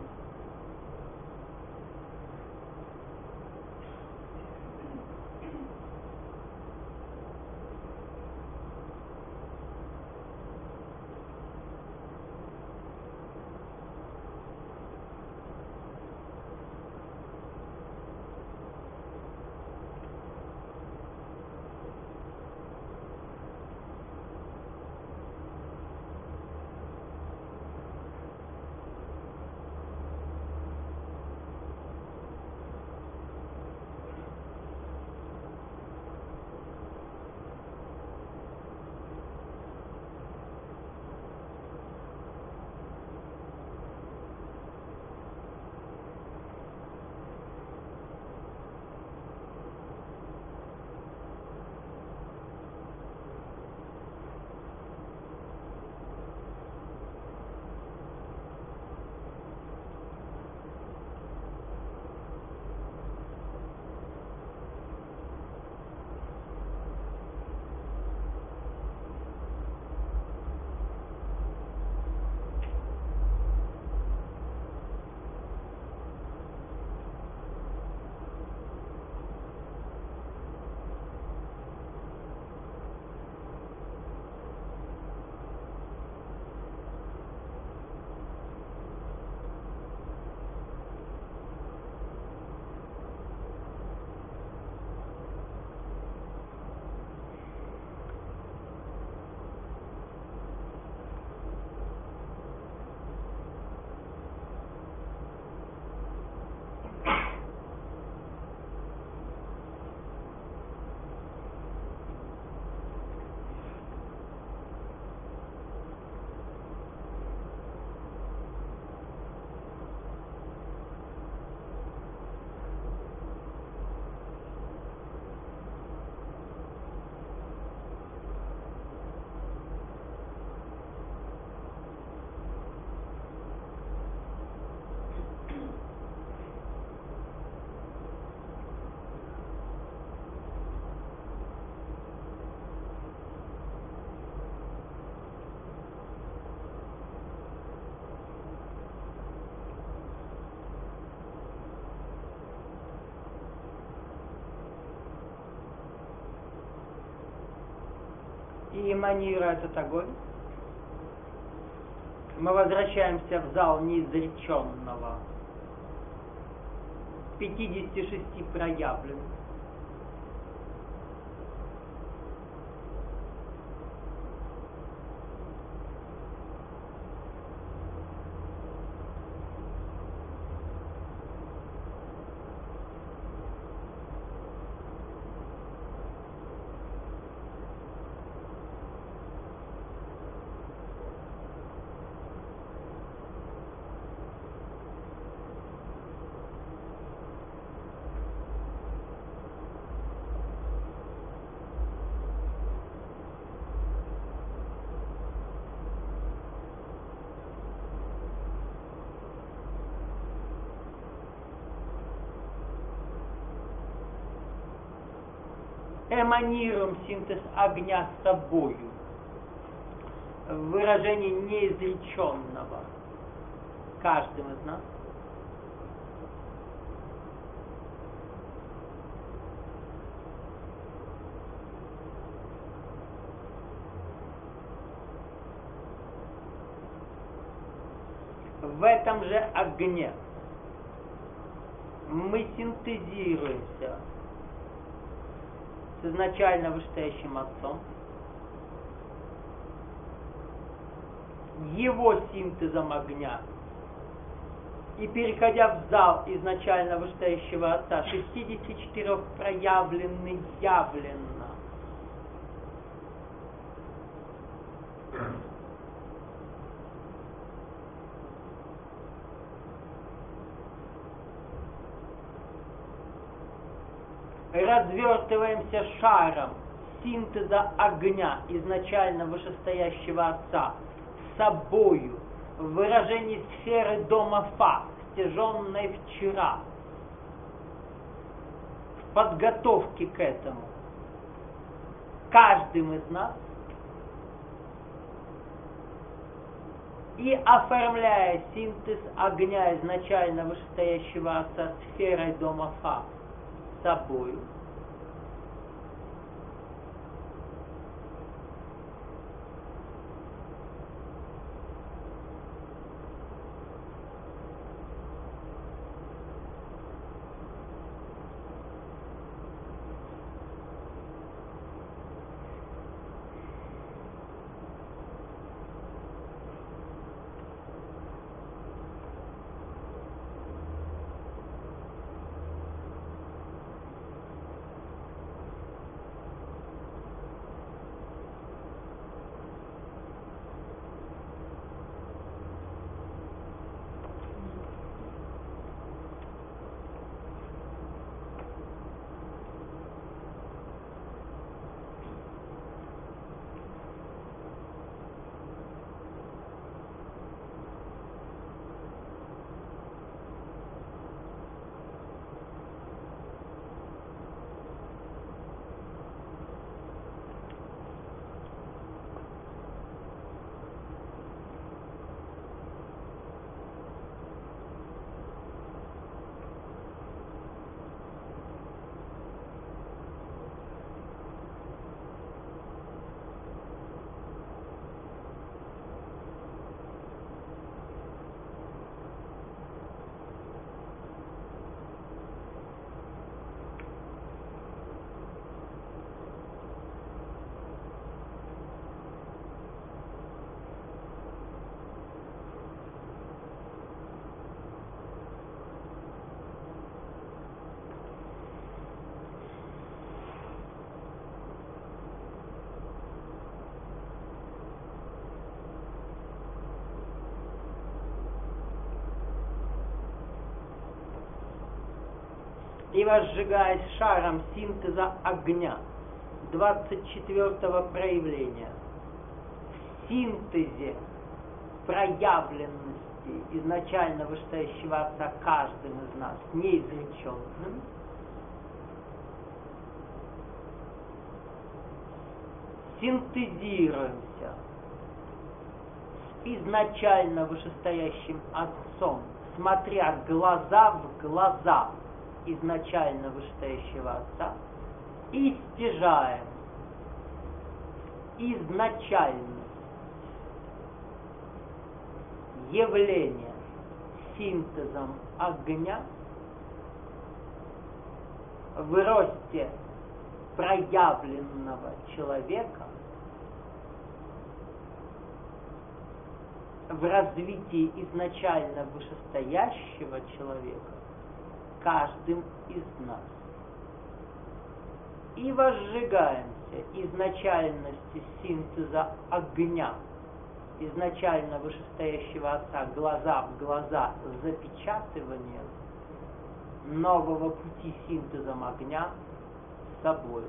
и эманируя этот огонь, мы возвращаемся в зал неизреченного, пятидесяти шести проявленных. Эманируем синтез огня собою в выражении неизреченного каждым из нас. В этом же огне мы синтезируемся с изначально вышестоящим Отцом, его синтезом огня, и переходя в зал изначально вышестоящего Отца, шестидесяти четырёх проявленный явленно. Развертываемся шаром синтеза огня изначально вышестоящего Отца собою в выражении сферы дома Фа, стяженной вчера, в подготовке к этому, каждым из нас, и оформляя синтез огня изначально вышестоящего Отца сферой дома Фа собою, и возжигаясь шаром синтеза огня двадцать четвёртого проявления, в синтезе проявленности изначально вышестоящего Отца каждым из нас неизреченным, синтезируемся с изначально вышестоящим Отцом, смотря глаза в глаза изначально вышестоящего Отца, и стяжаем изначальность явления синтезом огня в росте проявленного человека, в развитии изначально вышестоящего человека каждым из нас. И возжигаемся изначальности синтеза огня, изначально вышестоящего Отца, глаза в глаза, запечатыванием нового пути синтезом огня с собой.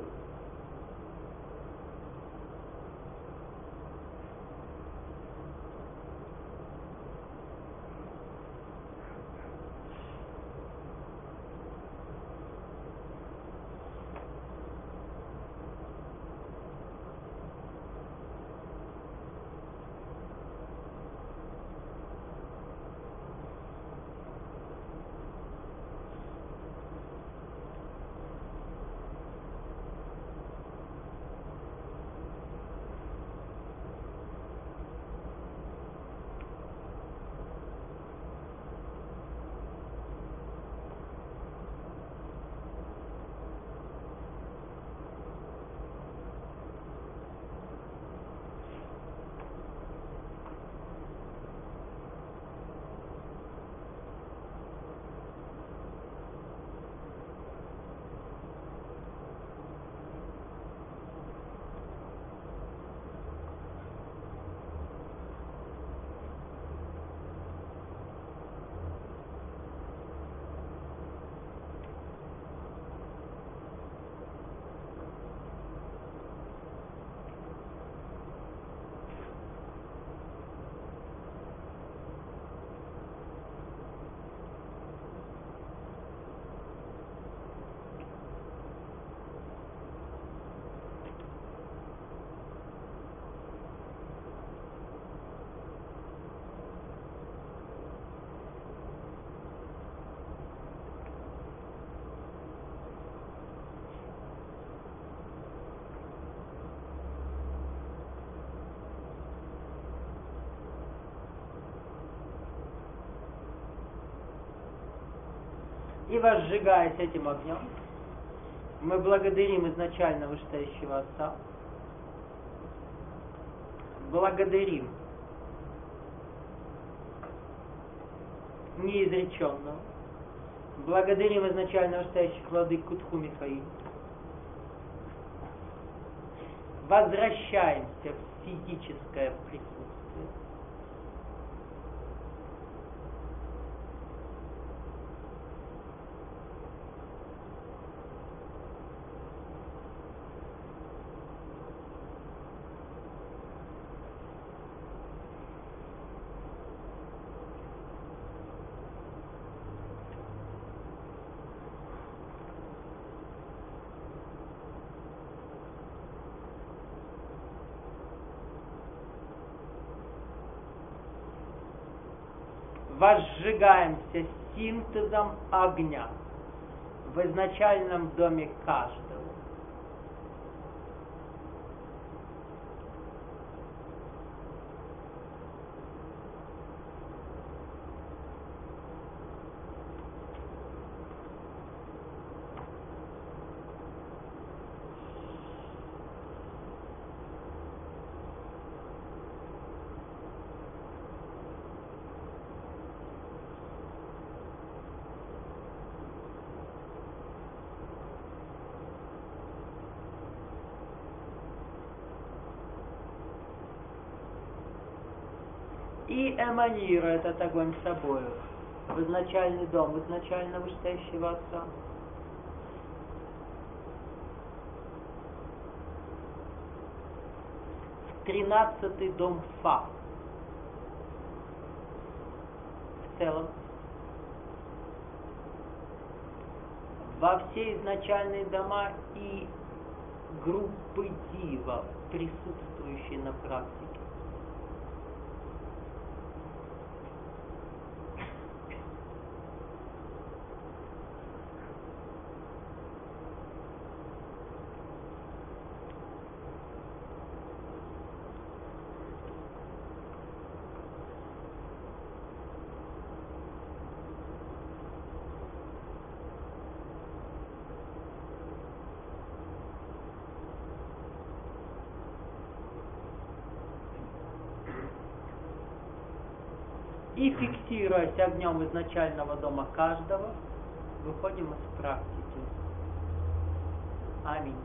И возжигаясь этим огнем, мы благодарим изначально вышестоящего Отца, благодарим неизреченного, благодарим изначально вышестоящих владык Кутху Михаил, возвращаемся в физическое присутствие, возжигаемся синтезом огня в изначальном доме каждого. И эманируя этот огонь с собой в изначальный дом, в изначально вышестоящего Отца. В тринадцатый дом Фа. В целом. Во все изначальные дома и группы дива, присутствующие на практике. И фиксируясь огнем изначального дома каждого, выходим из практики. Аминь.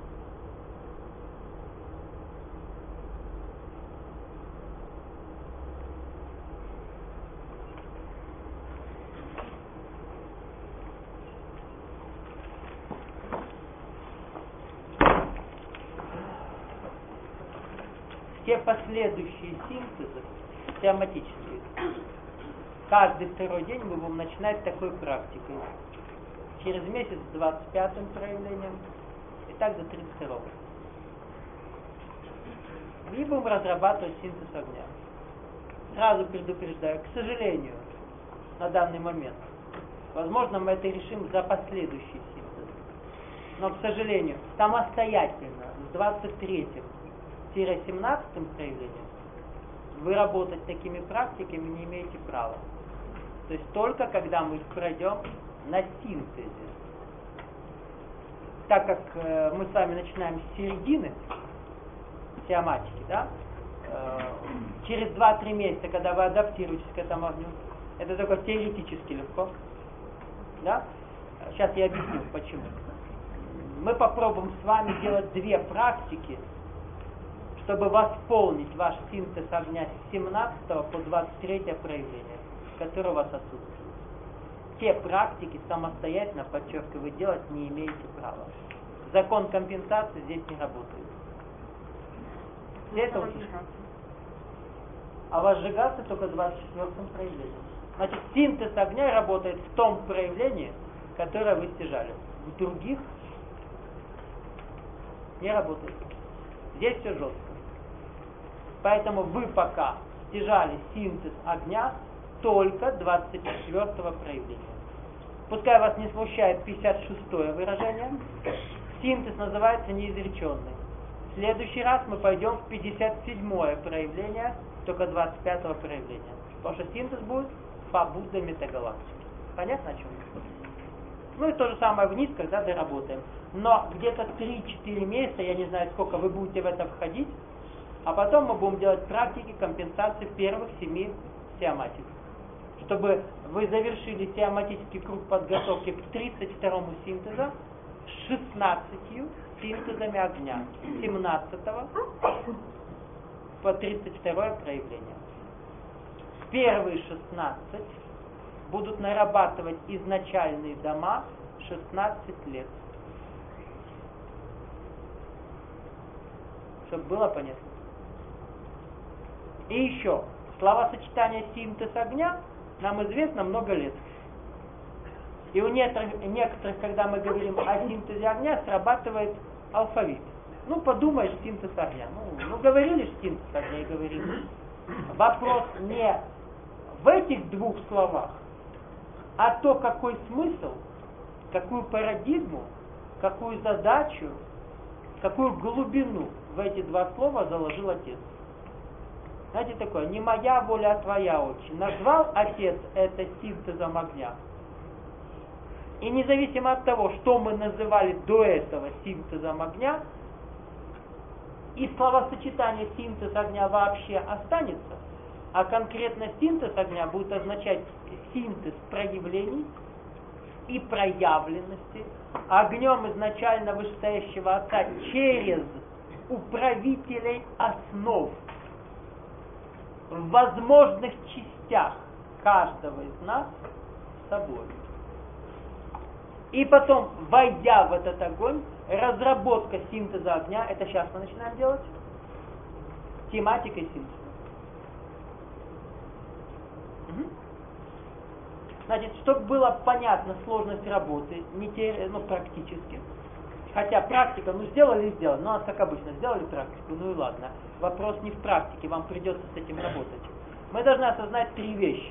Все последующие синтезы теоматические. Каждый второй день мы будем начинать такой практикой. Через месяц с двадцать пятым проявлением и так до тридцать второго. И будем разрабатывать синтез огня. Сразу предупреждаю, к сожалению, на данный момент, возможно, мы это решим за последующий синтез. Но, к сожалению, самостоятельно с двадцать третьим семнадцатым проявлением вы работать такими практиками не имеете права. То есть только когда мы их пройдем на синтезе. Так как э, мы с вами начинаем с середины теоматики, да, э, через два-три месяца, когда вы адаптируетесь к этому огню, это только теоретически легко. Да? Сейчас я объясню, почему. Мы попробуем с вами делать две практики, чтобы восполнить ваш синтез огня с семнадцатого по двадцать третье проявление, которое у вас отсутствует. Те практики самостоятельно, подчеркиваю, вы делать не имеете права. Закон компенсации здесь не работает. Это а возжигаться только в двадцать четвёртом проявлении. Значит, синтез огня работает в том проявлении, которое вы стяжали. В других не работает. Здесь все жестко. Поэтому вы пока стяжали синтез огня только двадцать четвёртого проявления. Пускай вас не смущает пятьдесят шестое выражение. Синтез называется неизреченный. В следующий раз мы пойдем в пятьдесят седьмое проявление, только двадцать пятого проявления. Потому что синтез будет по Будда метагалактики. Понятно, о чем? Ну и то же самое вниз, когда доработаем. Но где-то три-четыре месяца, я не знаю, сколько вы будете в это входить, а потом мы будем делать практики компенсации первых семи теоматик. Чтобы вы завершили теоматический круг подготовки к тридцать второму синтезу с шестнадцатью синтезами огня. С семнадцатого по тридцать второе проявление. Первые шестнадцать будут нарабатывать изначальные дома шестнадцать лет. Чтобы было понятно. И еще, словосочетание синтез огня нам известно много лет. И у некоторых, некоторых, когда мы говорим о синтезе огня, срабатывает алфавит. Ну, подумаешь, синтез огня. Ну, ну говорили же синтез огня и говорили. Вопрос не в этих двух словах, а то, какой смысл, какую парадигму, какую задачу, какую глубину в эти два слова заложил отец. Знаете, такое, не моя воля, а твоя отче. Назвал отец это синтезом огня. И независимо от того, что мы называли до этого синтезом огня, и словосочетание синтез огня вообще останется, а конкретно синтез огня будет означать синтез проявлений и проявленности огнем изначально вышестоящего Отца через управителей основ в возможных частях каждого из нас с собой. И потом, войдя в этот огонь, разработка синтеза огня, это сейчас мы начинаем делать, тематикой синтеза. Угу. Значит, чтобы было понятно сложность работы, не те, ну, практически. Хотя практика, ну, сделали и сделали, ну, а как обычно, сделали практику, ну и ладно. Вопрос не в практике, вам придется с этим работать. Мы должны осознать три вещи.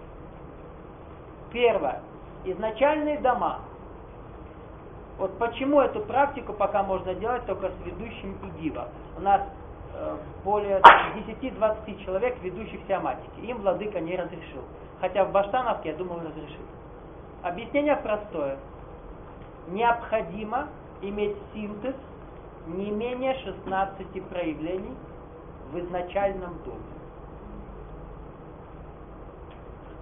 Первое. Изначальные дома. Вот почему эту практику пока можно делать только с ведущим и дива. У нас э, более десяти-двадцати человек, ведущих теоматики. Им владыка не разрешил. Хотя в Баштановке, я думаю, разрешил. Объяснение простое. Необходимо иметь синтез не менее шестнадцати проявлений в изначальном доме.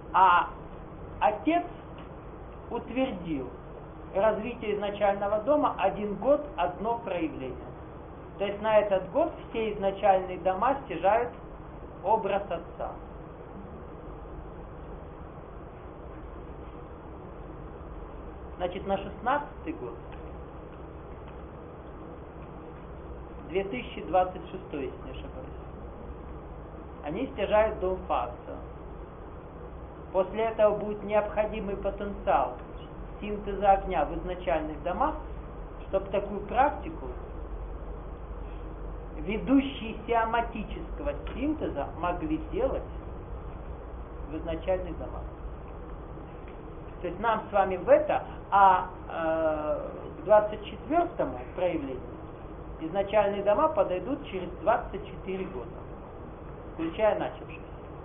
А отец утвердил развитие изначального дома один год, одно проявление. То есть на этот год все изначальные дома стяжают образ отца. Значит, на шестнадцатый год, две тысячи двадцать шестой, если не ошибаюсь, они стяжают дом Фа отца. После этого будет необходимый потенциал синтеза огня в изначальных домах, чтобы такую практику ведущие сиаматического синтеза могли делать в изначальных домах. То есть нам с вами в это, а э, к двадцать четвёртому проявлению изначальные дома подойдут через двадцать четыре года, включая начавшиеся.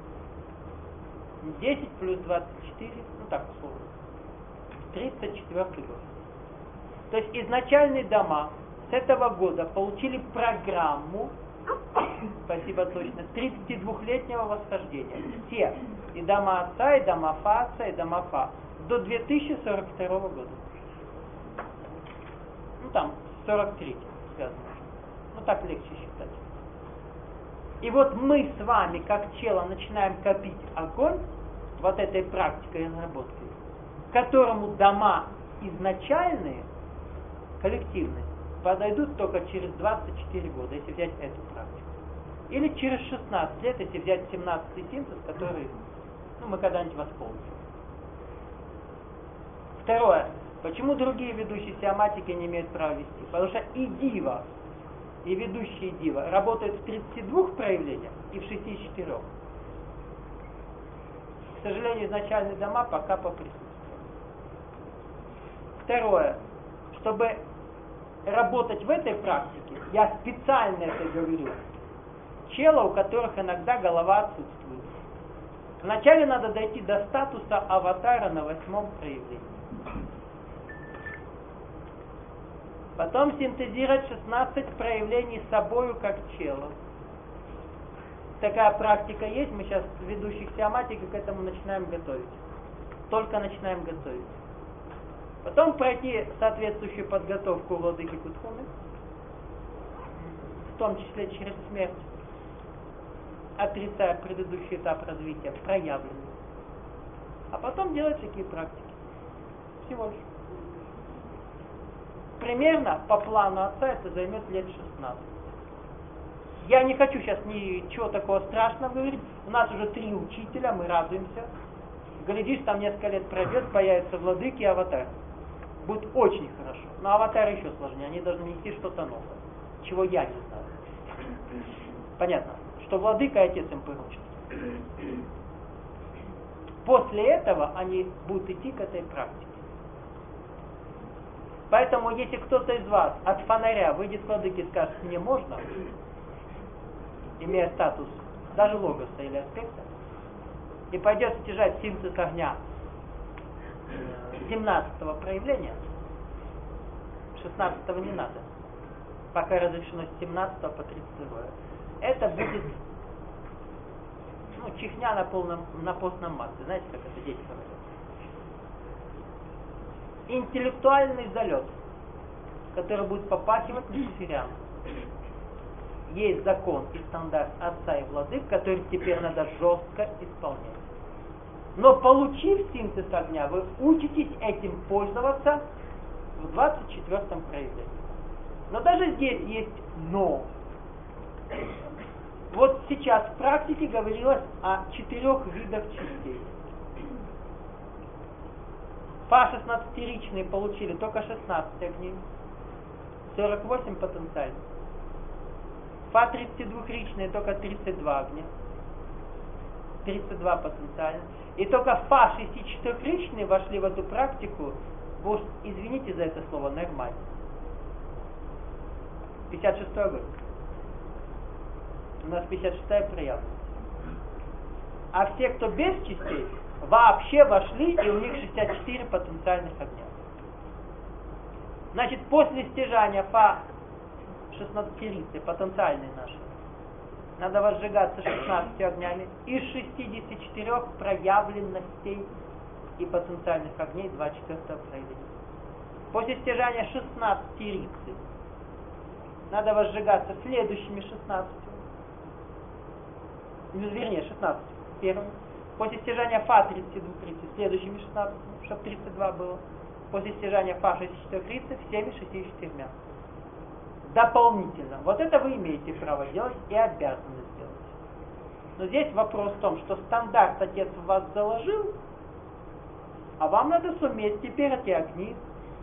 десять плюс двадцать четыре, ну так условно, тридцать четвёртый год. То есть изначальные дома с этого года получили программу, спасибо точно, тридцатидвухлетнего восхождения. Все, и дома отца, и дома Фа отца, и дома Фа, до две тысячи сорок второго года. Ну там, сорок третий связано. Ну так легче считать. И вот мы с вами, как чело, начинаем копить огонь вот этой практикой разработки, которому дома изначальные, коллективные, подойдут только через двадцать четыре года, если взять эту практику. Или через шестнадцать лет, если взять семнадцатый синтез, который ну, мы когда-нибудь воспользуемся. Второе. Почему другие ведущие сиаматики не имеют права вести? Потому что и дива, и ведущие дива работают в тридцати двух проявлениях и в шестидесяти четырёх. К сожалению, изначальные дома пока поприсутствуют. Второе. Чтобы работать в этой практике, я специально это говорю, чело, у которых иногда голова отсутствует. Вначале надо дойти до статуса аватара на восьмом проявлении. Потом синтезировать шестнадцать проявлений собою как чело. Такая практика есть, мы сейчас ведущих сиаматики к этому начинаем готовить. Только начинаем готовить. Потом пройти соответствующую подготовку владыки Кутхуны, в том числе через смерть, отрицая предыдущий этап развития, проявленный. А потом делать такие практики. Всего лишь. Примерно по плану отца это займет лет шестнадцать. Я не хочу сейчас ничего такого страшного говорить. У нас уже три учителя, мы радуемся. Глядишь, там несколько лет пройдет, появятся владыки и аватары. Будет очень хорошо. Но аватары еще сложнее, они должны нести что-то новое, чего я не знаю. Понятно, что владыка и отец им поручат. После этого они будут идти к этой практике. Поэтому, если кто-то из вас от фонаря выйдет к владыке и скажет, мне можно, имея статус даже логоса или аспекта, и пойдет стяжать синтез огня семнадцатого проявления, шестнадцатого не надо, пока разрешено с семнадцатого по тридцать второе. Это будет ну, чихня на, полном, на постном масле. Знаете, как это дети говорят? Интеллектуальный залет, который будет попахивать люциферян. Есть закон и стандарт отца и владык, который теперь надо жестко исполнять. Но получив синтез огня, вы учитесь этим пользоваться в двадцать четвёртом проявлении. Но даже здесь есть но. Вот сейчас в практике говорилось о четырех видах частей. Фа шестнадцатиричные получили только шестнадцать огней, сорок восемь потенциальных. Фа тридцатидвухричные только тридцать два огня, тридцать два потенциальных. И только Фа шестидесятичетырёхричные вошли в эту практику, уж извините за это слово, нормально. пятьдесят шестой год. У нас пятьдесят шестая проявленность. А все, кто без частей, вообще вошли, и у них шестьдесят четыре потенциальных огня. Значит, после стяжания Фа шестнадцатиричные, потенциальные наши, надо возжигаться шестнадцатью огнями. Из шестидесяти четырёх проявленностей и потенциальных огней двадцать четвёртого проявления. После стяжания шестнадцати рицы надо возжигаться следующими шестнадцатью. Вернее, шестнадцатью первыми. После стяжания фа тридцати двух рицы следующими шестнадцатью, чтобы тридцать два было. После стяжания фа шестидесяти четырёх рицы всеми шестьюдесятью четырьмя. Дополнительно. Вот это вы имеете право делать и обязаны сделать. Но здесь вопрос в том, что стандарт отец в вас заложил, а вам надо суметь теперь эти огни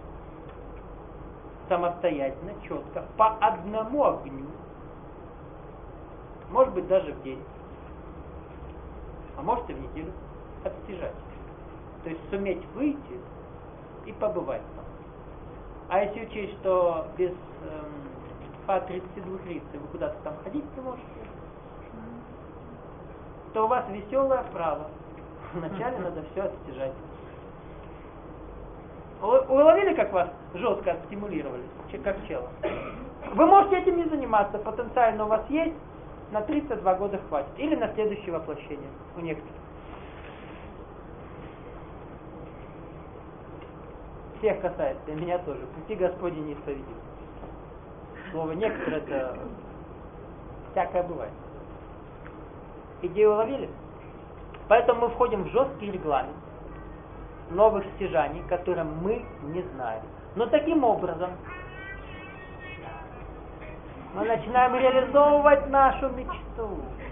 самостоятельно, четко, по одному огню. Может быть, даже в день. А может и в неделю отстяжать. То есть суметь выйти и побывать там. А если учесть, что без эм, фа тридцати двух рицы вы куда-то там ходить не можете, то у вас веселое право. Вначале надо все отстяжать. Уловили, как вас жестко отстимулировали, как чело? Вы можете этим не заниматься, потенциально у вас есть, на тридцать два года хватит. Или на следующее воплощение у некоторых. Всех касается, и меня тоже. Пути Господи неисповедимы. Слово некоторые это всякое бывает. Идею уловили? Поэтому мы входим в жесткий регламент новых стяжаний, которые мы не знаем. Но таким образом мы начинаем реализовывать нашу мечту.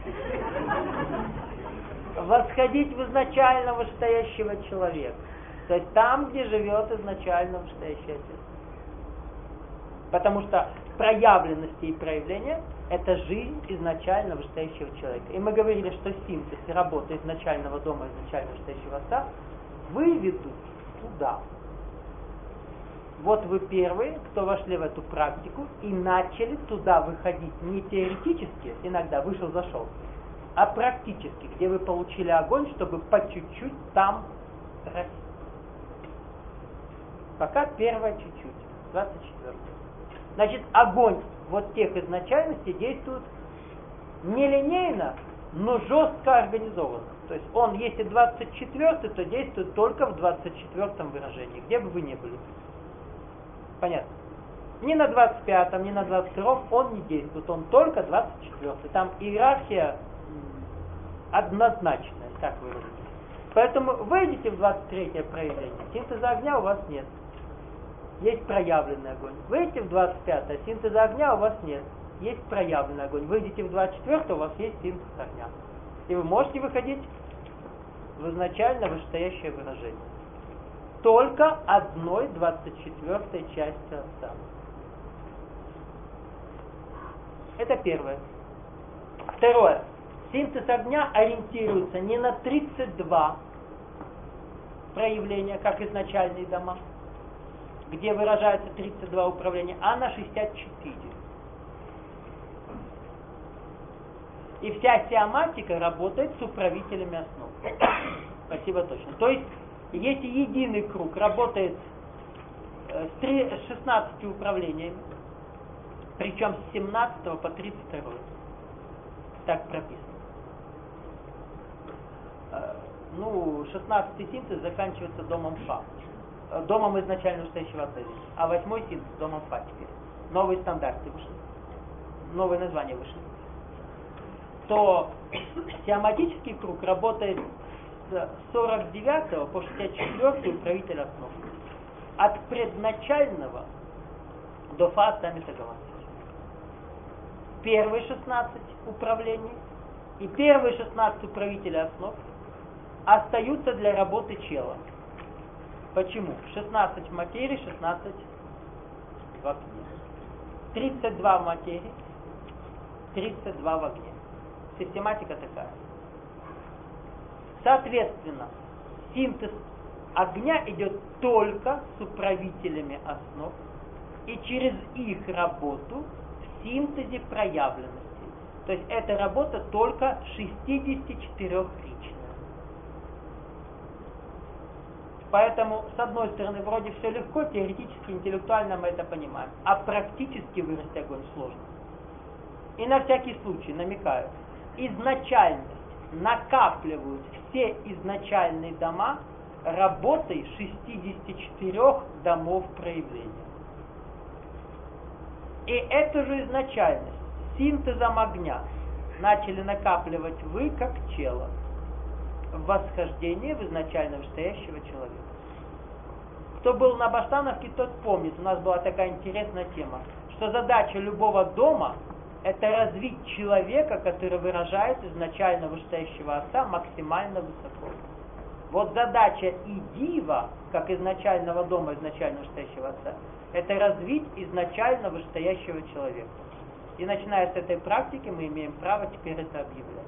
Восходить в изначально вышестоящего человека. То есть там, где живет изначально вышестоящий отец. Потому что проявленности и проявления – это жизнь изначально вышестоящего человека. И мы говорили, что синтез и работа изначального дома, изначально вышестоящего отца выведут туда. Вот вы первые, кто вошли в эту практику и начали туда выходить не теоретически, иногда вышел-зашел, а практически, где вы получили огонь, чтобы по чуть-чуть там расти. Пока первое чуть-чуть, двадцать четвёртое. Значит, огонь вот тех изначальностей действует нелинейно, но жестко организованно. То есть он, если двадцать четвёртый, то действует только в двадцать четвёртом выражении, где бы вы ни были. Понятно? Ни на двадцать пятом, ни на двадцать втором он не действует, он только двадцать четвёртый. Там иерархия однозначная, как выразить. Поэтому выйдете в двадцать третье проявление, синтеза огня у вас нет. Есть проявленный огонь. Выйдете в двадцать пятое, синтеза огня у вас нет. Есть проявленный огонь. Выйдете в двадцать четвёртое, у вас есть синтез огня. И вы можете выходить в изначально вышестоящее выражение. Только одной двадцать четвёртой части отца. Это первое. Второе. Синтез огня ориентируется не на тридцать два проявления, как изначальные дома, где выражается тридцать два управления, а на шестьдесят четыре. И вся сиоматика работает с управителями основ. Спасибо, точно. То есть, если единый круг работает с шестнадцатью управлениями, причем с семнадцатого по тридцать второй. Так прописано. Ну, шестнадцатый синтез заканчивается домом Фа. Домом изначально вышестоящего отца. А восьмой синтез домом Фа теперь. Новые стандарты вышли. Новые названия вышли. То сиоматический круг работает с сорок девятого по шестьдесят четвёртый управитель основ. От предначального до Фа саммита галактики. Первые шестнадцать управлений и первые шестнадцать управителей основ остаются для работы чела. Почему? шестнадцать в материи, шестнадцать в огне. тридцать два в материи, тридцать два в огне. Систематика такая. Соответственно, синтез огня идет только с управителями основ и через их работу в синтезе проявленности. То есть эта работа только шестидесятичетырёхричная. Поэтому, с одной стороны, вроде все легко, теоретически, интеллектуально мы это понимаем, а практически вырасти огонь сложно. И на всякий случай намекаю, изначальность накапливают все изначальные дома работой шестидесяти четырёх домов проявления. И эту же изначальность синтезом огня начали накапливать вы, как тело, в восхождении в изначально вышестоящего человека. Кто был на Баштановке, тот помнит, у нас была такая интересная тема, что задача любого дома – это развить человека, который выражает изначально вышестоящего отца максимально высоко. Вот задача и дива, как изначального дома изначально вышестоящего отца, это развить изначально вышестоящего человека. И начиная с этой практики мы имеем право теперь это объявлять.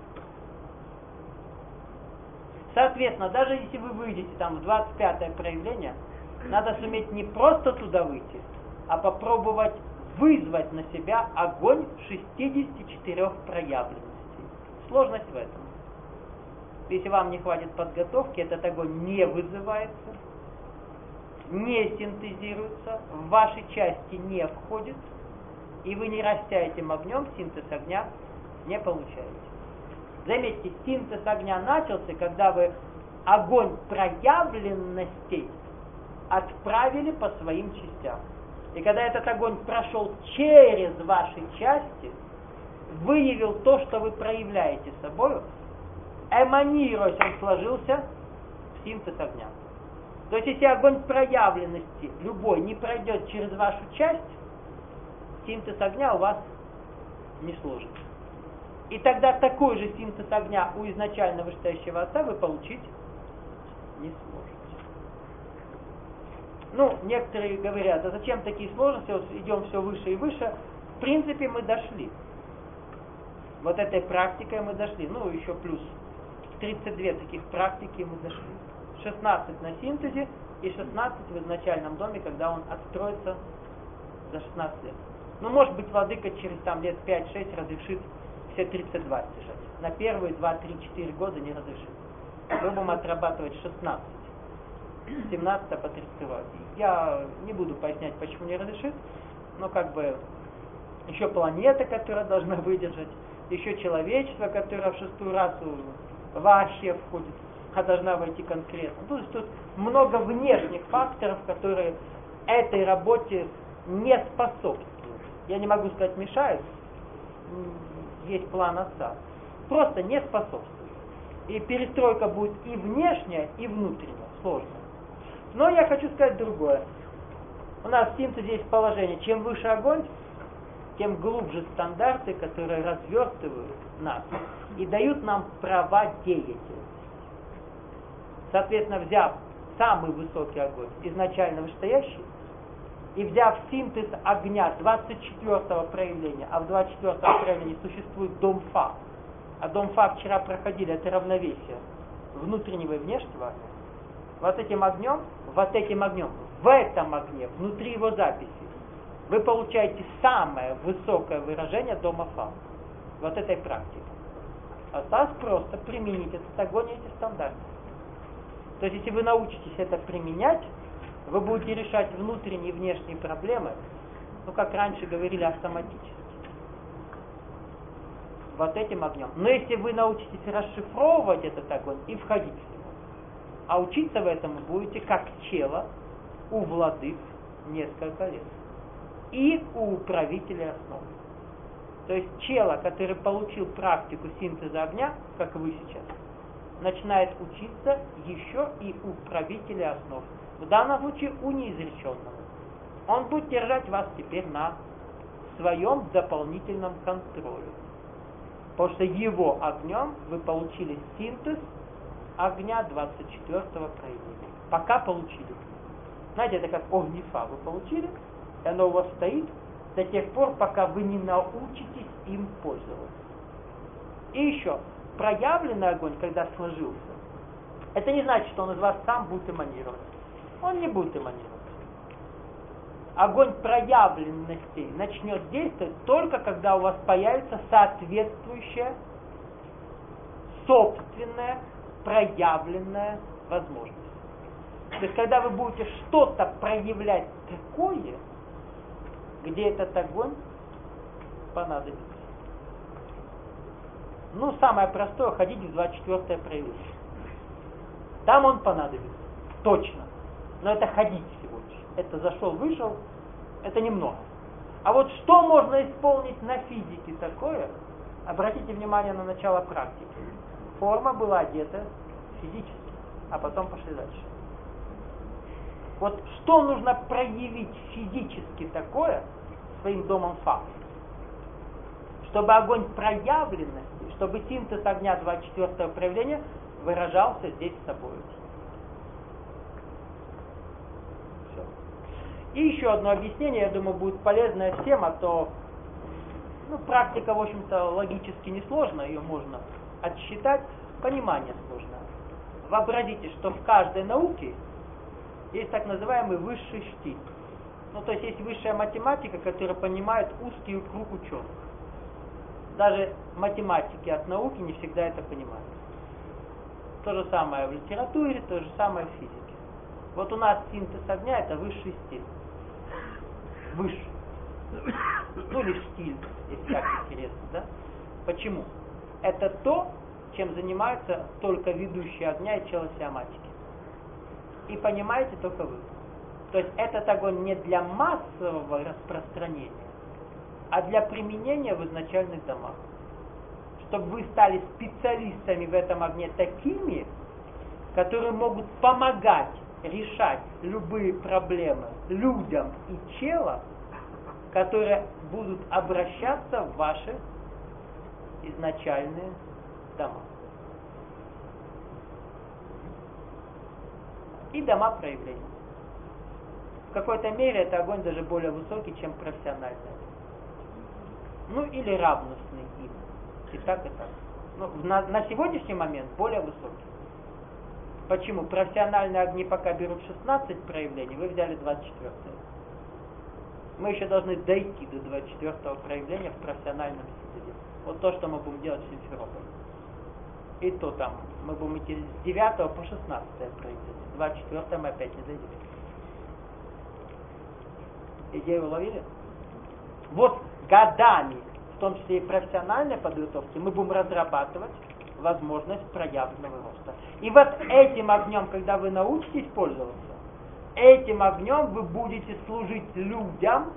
Соответственно, даже если вы выйдете там в двадцать пятое проявление, надо суметь не просто туда выйти, а попробовать вызвать на себя огонь шестидесяти четырёх проявленностей. Сложность в этом. Если вам не хватит подготовки, этот огонь не вызывается, не синтезируется, в ваши части не входит, и вы не растя этим огнем, синтез огня не получаете. Заметьте, синтез огня начался, когда вы огонь проявленностей отправили по своим частям. И когда этот огонь прошел через ваши части, выявил то, что вы проявляете собою, эманируясь, он сложился в синтез огня. То есть, если огонь проявленности любой не пройдет через вашу часть, синтез огня у вас не сложится. И тогда такой же синтез огня у изначально вышестоящего отца вы получить не сможете. Ну, некоторые говорят, а зачем такие сложности, вот идем все выше и выше. В принципе, мы дошли. Вот этой практикой мы дошли. Ну, еще плюс тридцать две таких практики мы дошли. шестнадцать на синтезе и шестнадцать в изначальном доме, когда он отстроится за шестнадцать лет. Ну, может быть, владыка через там лет пять-шесть разрешит все тридцать два стяжать. На первые два-три-четыре года не разрешит. Мы будем отрабатывать шестнадцать. семнадцать по тридцать два. Я не буду пояснять, почему не разрешит, но как бы еще планета, которая должна выдержать, еще человечество, которое в шестую расу вообще входит, а должна войти конкретно. То есть тут много внешних факторов, которые этой работе не способствуют. Я не могу сказать мешают, есть план отца. Просто не способствует. И перестройка будет и внешняя, и внутренняя, сложная. Но я хочу сказать другое. У нас в синтезе есть положение, чем выше огонь, тем глубже стандарты, которые развертывают нас и дают нам права деятельности. Соответственно, взяв самый высокий огонь, изначально вышестоящий, и взяв синтез огня двадцать четвёртого проявления, а в двадцать четвёртом проявлении существует дом Фа, а дом Фа вчера проходили, это равновесие внутреннего и внешнего огня, вот этим огнем, вот этим огнем, в этом огне, внутри его записи, вы получаете самое высокое выражение дома Фа, вот этой практики. Осталось просто применить этот огонь и эти стандарты. То есть, если вы научитесь это применять, вы будете решать внутренние и внешние проблемы, ну, как раньше говорили, автоматически. Вот этим огнем. Но если вы научитесь расшифровывать этот огонь и входить в него, а учиться в этом будете как чело у владык несколько лет. И у управителя основ. То есть чело, который получил практику синтеза огня, как вы сейчас, начинает учиться еще и у правителя основ. В данном случае у неизреченного. Он будет держать вас теперь на своем дополнительном контроле. Потому что его огнем вы получили синтез огня двадцать четвёртого проявления. Пока получили. Знаете, это как огнефа. Вы получили, и оно у вас стоит до тех пор, пока вы не научитесь им пользоваться. И еще, проявленный огонь, когда сложился, это не значит, что он из вас сам будет эманировать. Он не будет эманировать. Огонь проявленностей начнет действовать только когда у вас появится соответствующая собственная проявленная возможность. То есть, когда вы будете что-то проявлять такое, где этот огонь понадобится. Ну, самое простое, ходить в двадцать четвёртое проявление. Там он понадобится, точно. Но это ходить всего лишь. Это зашел, вышел, это немного. А вот что можно исполнить на физике такое? Обратите внимание на начало практики. Форма была одета физически, а потом пошли дальше. Вот что нужно проявить физически такое своим домом фа, чтобы огонь проявленности, чтобы синтез огня двадцать четвёртого проявления выражался здесь с собой. Все. И еще одно объяснение, я думаю, будет полезное всем, а то ну, практика, в общем-то, логически несложна, ее можно отсчитать, понимание сложно. Вообразите, что в каждой науке есть так называемый высший штиль. Ну, то есть есть высшая математика, которая понимает узкий круг ученых. Даже математики от науки не всегда это понимают. То же самое в литературе, то же самое в физике. Вот у нас синтез огня — это высший стиль. Выше. Ну, или стиль, если так интересно, да? Почему? Это то, чем занимаются только ведущие огня и челосиоматики. И понимаете только вы. То есть этот огонь не для массового распространения, а для применения в изначальных домах. Чтобы вы стали специалистами в этом огне такими, которые могут помогать решать любые проблемы людям и челам, которые будут обращаться в ваши изначальные дома. И дома проявления. В какой-то мере это огонь даже более высокий, чем профессиональный. Ну или равностный им. И так, и так. Ну, на, на сегодняшний момент более высокий. Почему? Профессиональные огни пока берут шестнадцать проявлений, вы взяли двадцать четвёртое. Мы еще должны дойти до двадцать четвёртого проявления в профессиональном синтезе. Вот то, что мы будем делать в Симферополе. И то там мы будем идти с девятого по шестнадцатое проявление. двадцать четвёртое мы опять не дойдем. Идею уловили? Вот годами, в том числе и профессиональной подготовки, мы будем разрабатывать возможность проявленного роста. И вот этим огнем, когда вы научитесь пользоваться, этим огнем вы будете служить людям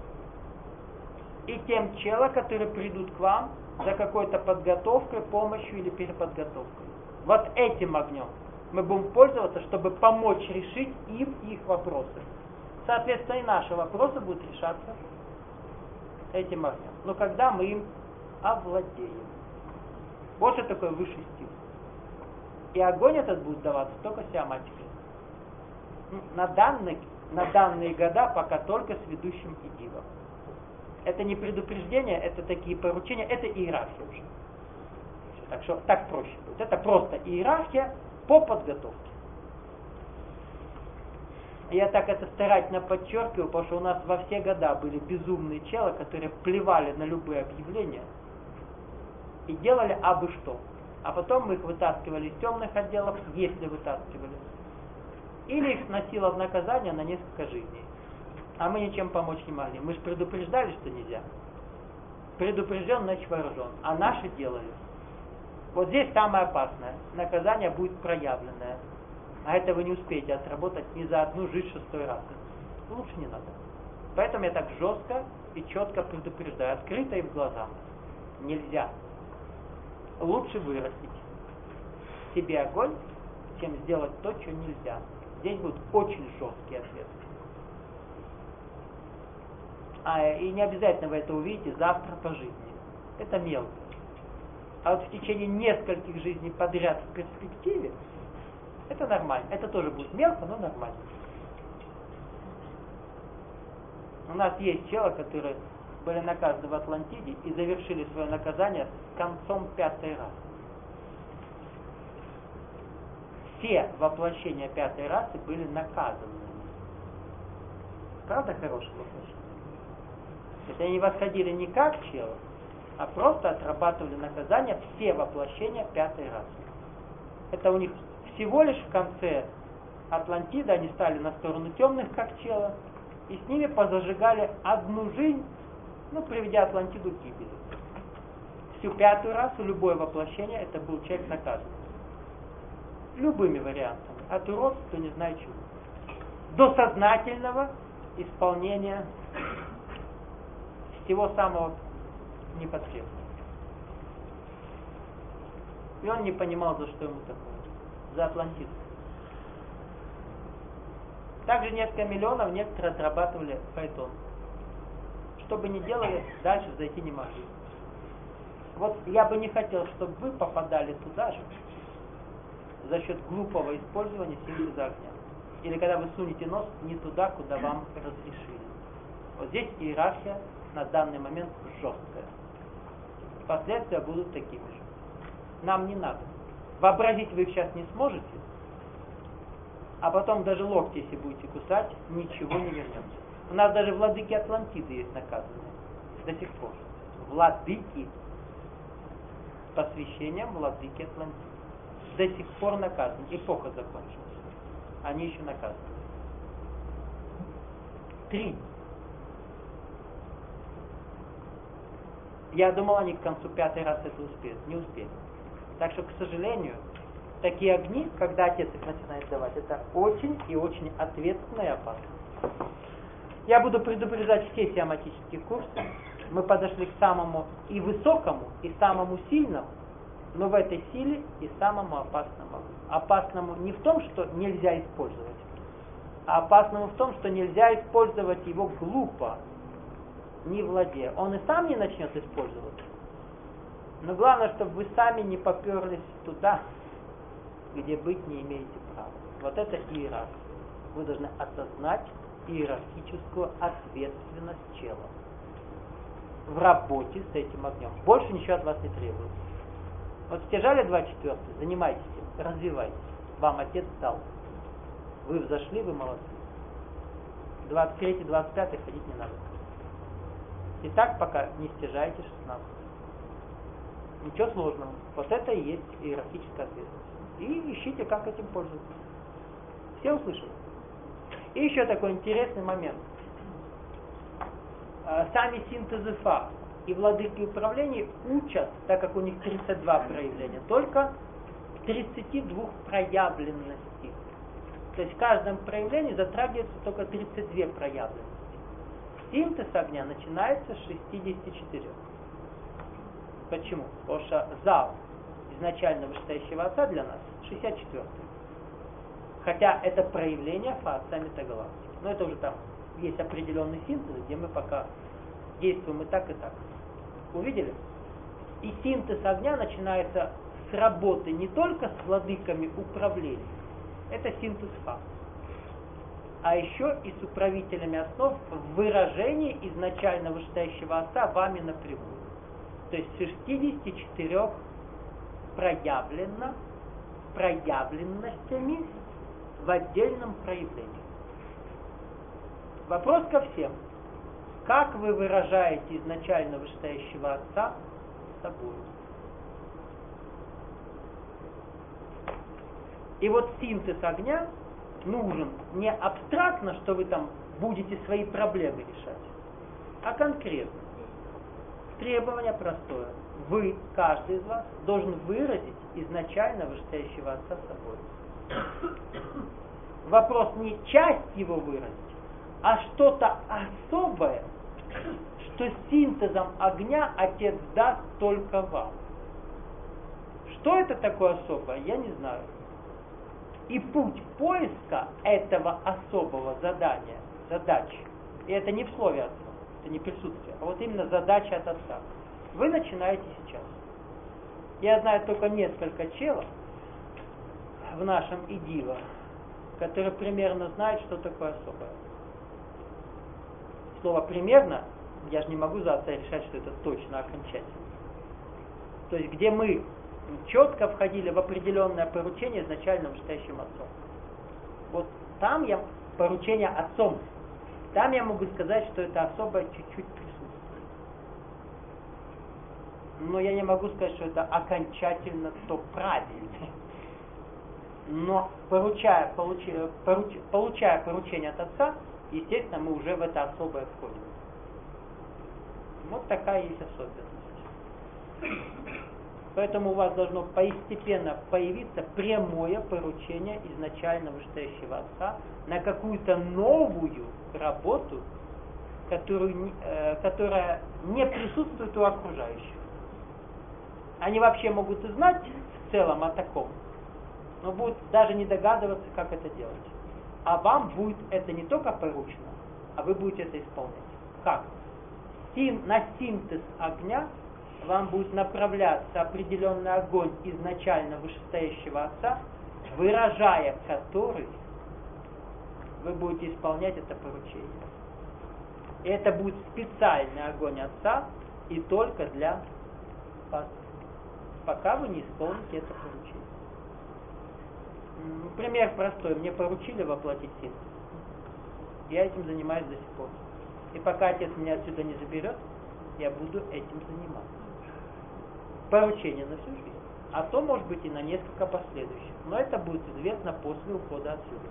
и тем челам, которые придут к вам за какой-то подготовкой, помощью или переподготовкой. Вот этим огнем мы будем пользоваться, чтобы помочь решить им их вопросы. Соответственно, и наши вопросы будут решаться этим огнем. Но когда мы им овладеем. Вот что такое высший стиль. И огонь этот будет даваться только сиоматикой. На данные, на данные года пока только с ведущим и дивом. Это не предупреждение, это такие поручения, это иерархия уже. Так что так проще будет. Это просто иерархия по подготовке. Я так это старательно подчеркиваю, потому что у нас во все года были безумные челы, которые плевали на любые объявления и делали абы что. А потом мы их вытаскивали из темных отделов, если вытаскивали. Или их сносило в наказание на несколько жизней. А мы ничем помочь не могли. Мы же предупреждали, что нельзя. Предупрежден, значит вооружен. А наши делали. Вот здесь самое опасное. Наказание будет проявленное. А это вы не успеете отработать ни за одну жизнь шестой раз. Лучше не надо. Поэтому я так жестко и четко предупреждаю. Открыто и в глаза. Нельзя. Лучше вырастить себе огонь, чем сделать то, что нельзя. Здесь будет очень жесткий ответ. А, и не обязательно вы это увидите завтра по жизни. Это мелко. А вот в течение нескольких жизней подряд в перспективе, это нормально. Это тоже будет мелко, но нормально. У нас есть челы, которые были наказаны в Атлантиде и завершили свое наказание с концом пятой расы. Все воплощения пятой расы были наказаны. Правда хорошее воплощение? То есть они не восходили не как челы, а просто отрабатывали наказание все воплощения пятой расы. Это у них всего лишь в конце Атлантиды они стали на сторону темных, как челы, и с ними позажигали одну жизнь, ну, приведя Атлантиду к гибели. всю пятую расу, любое воплощение, это был человек наказан. Любыми вариантами. От уродства до не знаю чего. До сознательного исполнения всего самого непотребного. И он не понимал, за что ему такое. За Атлантиду. Также несколько миллионов некоторые отрабатывали фаэтон. Что бы ни делали, дальше зайти не могли. Вот я бы не хотел, чтобы вы попадали туда же за счет глупого использования синтеза огня. Или когда вы сунете нос не туда, куда вам разрешили. Вот здесь иерархия на данный момент жесткая. Последствия будут такими же. Нам не надо. Вообразить вы их сейчас не сможете, а потом даже локти, если будете кусать, ничего не вернется. У нас даже владыки Атлантиды есть наказанные. До сих пор. Владыки. С посвящением владыки Атлантиды. До сих пор наказаны. Эпоха закончилась. Они еще наказаны. Три. Я думал, они к концу пятый раз это успеют. Не успели. Так что, к сожалению, такие огни, когда отец их начинает давать, это очень и очень ответственно и опасно. Я буду предупреждать все сиаматические курсы. Мы подошли к самому и высокому, и самому сильному, но в этой силе и самому опасному. Опасному не в том, что нельзя использовать, а опасному в том, что нельзя использовать его глупо, не владея. Он и сам не начнет использовать. Но главное, чтобы вы сами не поперлись туда, где быть не имеете права. Вот это иерархия. Вы должны осознать иерархическую ответственность тела в работе с этим огнем. Больше ничего от вас не требуется. Вот стяжали два четвертых, занимайтесь им, развивайтесь. Вам отец дал. Вы взошли, вы молодцы. двадцать третий, двадцать пятый ходить не надо. И так пока не стяжаете шестнадцать. Ничего сложного. Вот это и есть иерархическая ответственность. И ищите, как этим пользоваться. Все услышали? И еще такой интересный момент. Сами синтезы Фа и владыки управления учат, так как у них тридцать два проявления, только тридцати двух проявленностей. То есть в каждом проявлении затрагивается только тридцать две проявленности. Синтез огня начинается с шестидесяти четырёх. Почему? Потому что зал изначально вышестоящего отца для нас шестьдесят четвёртый. Хотя это проявление Фа саммита галактики. Но это уже там есть определенный синтез, где мы пока действуем и так, и так. Увидели? И синтез огня начинается с работы не только с владыками управления. Это синтез Фа. А еще и с управителями основ в выражении изначально вышестоящего отца вами напрямую. То есть шестидесяти четырёх проявлено проявленностями в отдельном проявлении. Вопрос ко всем. Как вы выражаете изначально вышестоящего отца собой? И вот синтез огня нужен не абстрактно, что вы там будете свои проблемы решать, а конкретно. Требование простое. Вы, каждый из вас, должен выразить изначально вышестоящего отца собой. Вопрос не часть его выразить, а что-то особое, что синтезом огня отец даст только вам. Что это такое особое, я не знаю. И путь поиска этого особого задания, задачи, и это не в слове отца, это не присутствие, а вот именно задача от отца, вы начинаете сейчас. Я знаю только несколько челов в нашем идило, которые примерно знают, что такое особое. Слово «примерно», я же не могу за отца решать, что это точно, окончательно. То есть, где мы четко входили в определенное поручение изначально вышестоящим отцом. Вот там я, поручение отцом, там я могу сказать, что это особое чуть-чуть присутствует. Но я не могу сказать, что это окончательно то правильное. Но поручая, получи, поруч, получая поручение от отца, естественно, мы уже в это особое входим. Вот такая есть особенность. Поэтому у вас должно постепенно появиться прямое поручение изначально вышестоящего Отца на какую-то новую работу, которую, э, которая не присутствует у окружающих. Они вообще могут и знать в целом о таком, но будут даже не догадываться, как это делать. А вам будет это не только поручено, а вы будете это исполнять. Как? Син, на синтез огня вам будет направляться определенный огонь изначально вышестоящего Отца, выражая который вы будете исполнять это поручение. И это будет специальный огонь Отца и только для вас, пока вы не исполните это поручение. Пример простой. Мне поручили воплотить синтез. Я этим занимаюсь до сих пор. И пока Отец меня отсюда не заберет, я буду этим заниматься. Поручение на всю жизнь. А то, может быть, и на несколько последующих. Но это будет известно после ухода отсюда.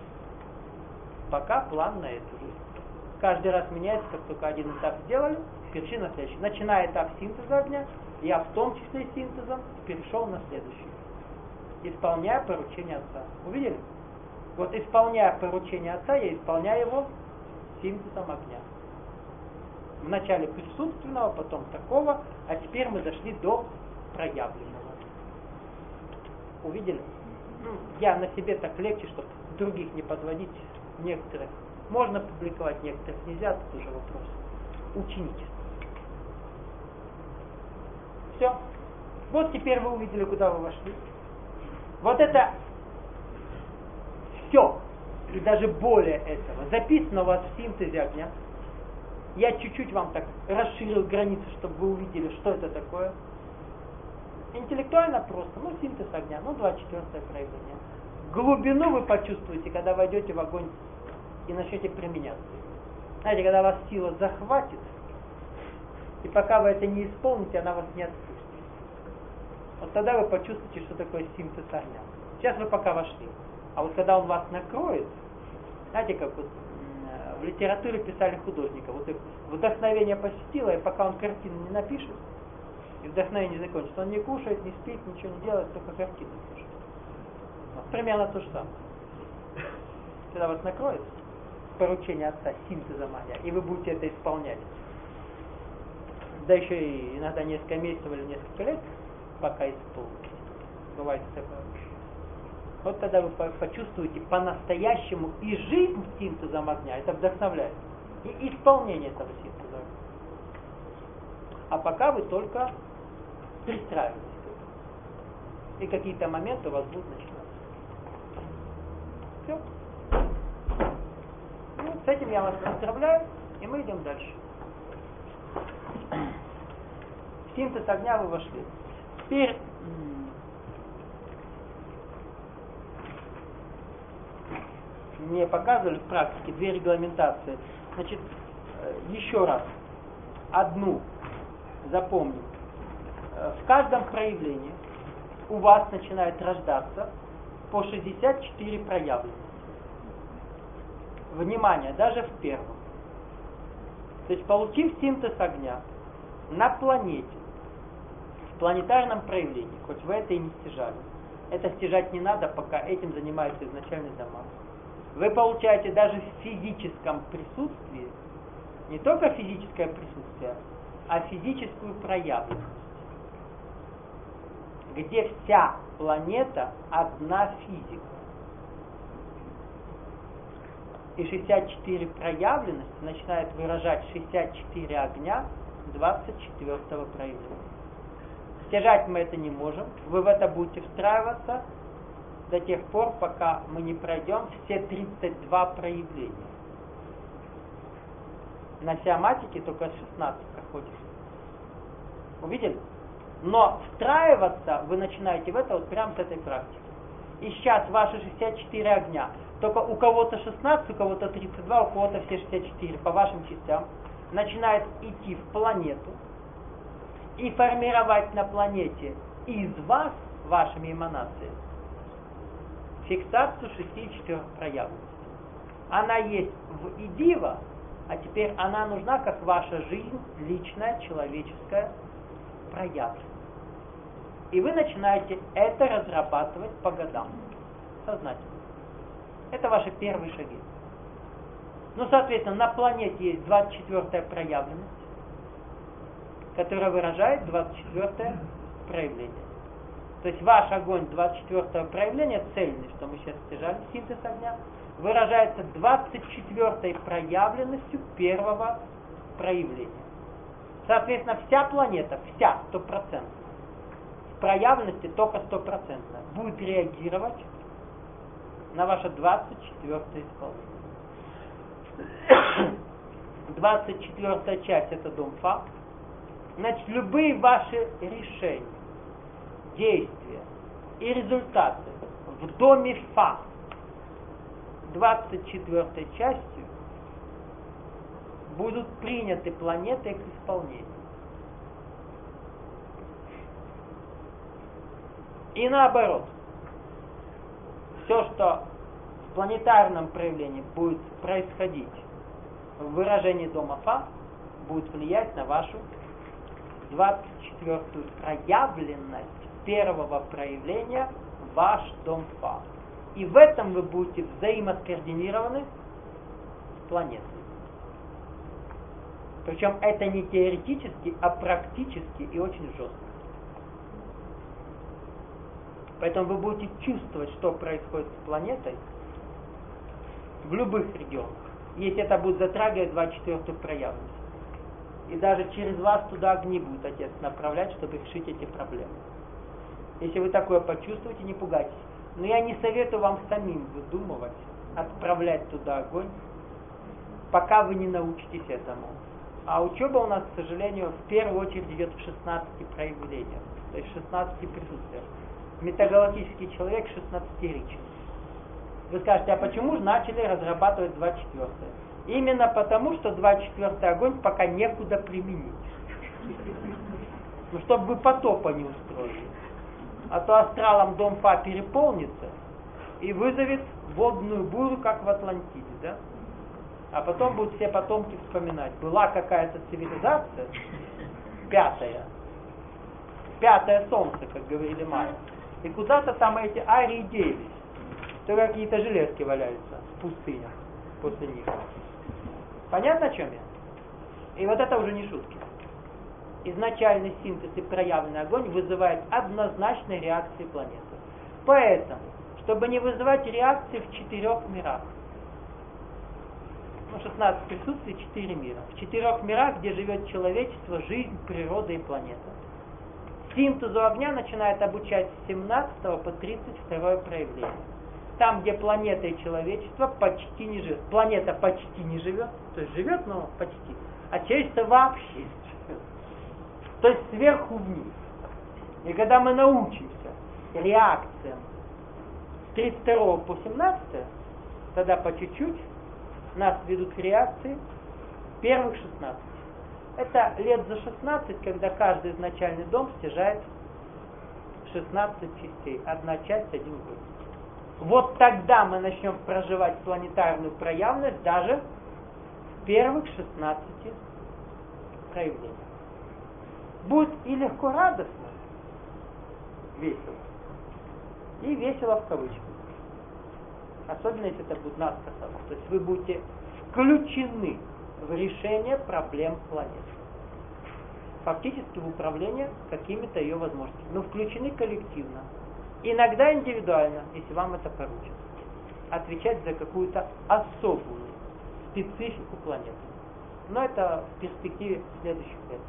Пока план на эту жизнь. Каждый раз меняется, как только один этап сделали, перешли на следующий. Начиная этап синтеза огня, я в том числе синтезом перешел на следующий. Исполняя поручение Отца. Увидели? Вот исполняя поручение Отца, я исполняю его синтезом огня. Вначале присутственного, потом такого, а теперь мы дошли до проявленного. Увидели? Я на себе так легче, чтобы других не подводить. Некоторых можно публиковать, некоторых нельзя, тут уже вопрос. Учените. Все. Вот теперь вы увидели, куда вы вошли. Вот это все, и даже более этого, записано у вас в синтезе огня. Я чуть-чуть вам так расширил границы, чтобы вы увидели, что это такое. Интеллектуально просто, ну, синтез огня, ну, двадцать четвёртое проявление. Глубину вы почувствуете, когда войдете в огонь и начнете применяться. Знаете, когда вас сила захватит, и пока вы это не исполните, она вас не отпустит. Вот тогда вы почувствуете, что такое синтез огня. Сейчас вы пока вошли. А вот когда он вас накроет, знаете, как вот в литературе писали художников, вот их вдохновение посетило, и пока он картину не напишет, и вдохновение не закончится, он не кушает, не спит, ничего не делает, только картину пишет. Вот примерно то же самое. Когда вас накроет поручение Отца синтезом огня, и вы будете это исполнять, да еще и иногда несколько месяцев или несколько лет, пока исполните. Бывает такое. Вот тогда вы почувствуете по-настоящему и жизнь синтезом огня, это вдохновляет, и исполнение этого синтеза огня. А пока вы только пристраиваетесь к этому. И какие-то моменты у вас будут начинаться. Все. Ну, с этим я вас поздравляю, и мы идем дальше. В синтез огня вы вошли. Теперь мне показывали в практике две регламентации. Значит, еще раз, одну запомним. В каждом проявлении у вас начинает рождаться по шестьдесят четыре проявленности. Внимание, даже в первом. То есть, получив синтез огня на планете, в планетарном проявлении, хоть вы это и не стяжали, это стяжать не надо, пока этим занимаются изначальные дома. Вы получаете даже в физическом присутствии, не только физическое присутствие, а физическую проявленность, где вся планета одна физика. И шестьдесят четыре проявленности начинают выражать шестьдесят четыре огня двадцать четвёртого проявления. Стяжать мы это не можем, вы в это будете встраиваться до тех пор, пока мы не пройдем все тридцать два проявления. На сиоматике только шестнадцать проходит. Увидели? Но встраиваться вы начинаете в это вот прямо с этой практики. И сейчас ваши шестьдесят четыре огня, только у кого-то шестнадцать, у кого-то тридцать два, у кого-то все шестьдесят четыре, по вашим частям, начинает идти в планету и формировать на планете из вас, вашими эманациями, фиксацию шести четырех проявленностей. Она есть в идива, а теперь она нужна как ваша жизнь, личная, человеческая, проявлено. И вы начинаете это разрабатывать по годам. Сознательно. Это ваши первые шаги. Ну, соответственно, на планете есть двадцать четвёртая проявленность, которая выражает двадцать четвёртое проявление. То есть ваш огонь двадцать четвёртого проявления, цельный, что мы сейчас стяжали, синтез огня, выражается двадцать четвёртой проявленностью первого проявления. Соответственно, вся планета, вся, сто процентов, в проявленности только сто процентов, будет реагировать на ваше двадцать четвёртое исполнение. двадцать четвёртая часть — это дом Фа. Значит, любые ваши решения, действия и результаты в доме Фа двадцать четвёртой частью будут приняты планетой к исполнению. И наоборот, все, что в планетарном проявлении будет происходить в выражении дома Фа, будет влиять на вашу двадцать четвёртую проявленность первого проявления, ваш дом Фа. И в этом вы будете взаимоскоординированы с планетой. Причем это не теоретически, а практически и очень жестко. Поэтому вы будете чувствовать, что происходит с планетой в любых регионах, если это будет затрагивать двадцать четвёртую проявленность. И даже через вас туда огни будет Отец направлять, чтобы решить эти проблемы. Если вы такое почувствуете, не пугайтесь. Но я не советую вам самим выдумывать, отправлять туда огонь, пока вы не научитесь этому. А учеба у нас, к сожалению, в первую очередь идет в шестнадцати проявлениях, то есть в шестнадцати присутствиях. Метагалактический человек шестнадцатиричен. Вы скажете, а почему же начали разрабатывать двадцать четвёртое? Именно потому, что двадцать четвёртый огонь пока некуда применить. Ну, чтобы вы потопа не устроили. А то астралом дом Фа переполнится и вызовет водную бурю, как в Атлантиде, да? А потом будут все потомки вспоминать. Была какая-то цивилизация, пятая, пятое солнце, как говорили майя. И куда-то там эти арии делись. То какие-то железки валяются в пустынях после них. Понятно, о чем я? И вот это уже не шутки. Изначальный синтез и проявленный огонь вызывает однозначные реакции планеты. Поэтому, чтобы не вызывать реакции в четырех мирах, ну, шестнадцать присутствий, четыре мира. В четырех мирах, где живет человечество, жизнь, природа и планета. Синтезу огня начинает обучать с семнадцатого по тридцать второе проявление. Там, где планета и человечество почти не живет. Планета почти не живет, то есть живет, но почти. А человечество вообще не живет. То есть сверху вниз. И когда мы научимся реакциям с тридцать второго по семнадцатое, тогда по чуть-чуть нас ведут к реакции первых шестнадцать. Это лет за шестнадцать, когда каждый изначальный дом стяжает шестнадцать частей. Одна часть, один год. Вот тогда мы начнем проживать планетарную проявленность даже в первых шестнадцати проявлениях. Будет и легко радостно, весело, и весело в кавычках. Особенно, если это будет нас касаться. То есть вы будете включены в решение проблем планеты. Фактически в управление какими-то ее возможностями. Но включены коллективно. Иногда индивидуально, если вам это поручат. Отвечать за какую-то особую специфику планеты. Но это в перспективе следующих лет.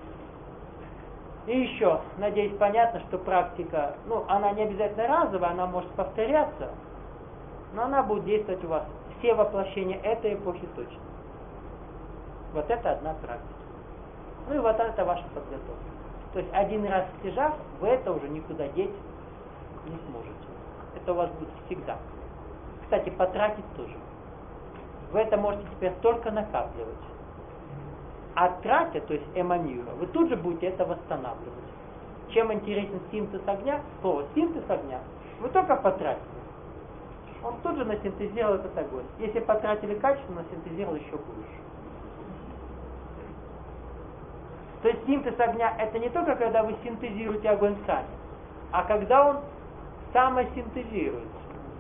И еще, надеюсь, понятно, что практика, ну, она не обязательно разовая, она может повторяться, но она будет действовать у вас все воплощения этой эпохи точно. Вот это одна практика. Ну и вот это ваша подготовка. То есть один раз стяжав, вы это уже никуда деть не сможете. Это у вас будет всегда. Кстати, потратить тоже. Вы это можете теперь только накапливать. А тратя, то есть эманируя, вы тут же будете это восстанавливать. Чем интересен синтез огня? Слово синтез огня. Вы только потратили. Он тут же насинтезировал этот огонь. Если потратили качественно, насинтезировал еще больше. То есть синтез огня это не только когда вы синтезируете огонь сами, а когда он самосинтезируется.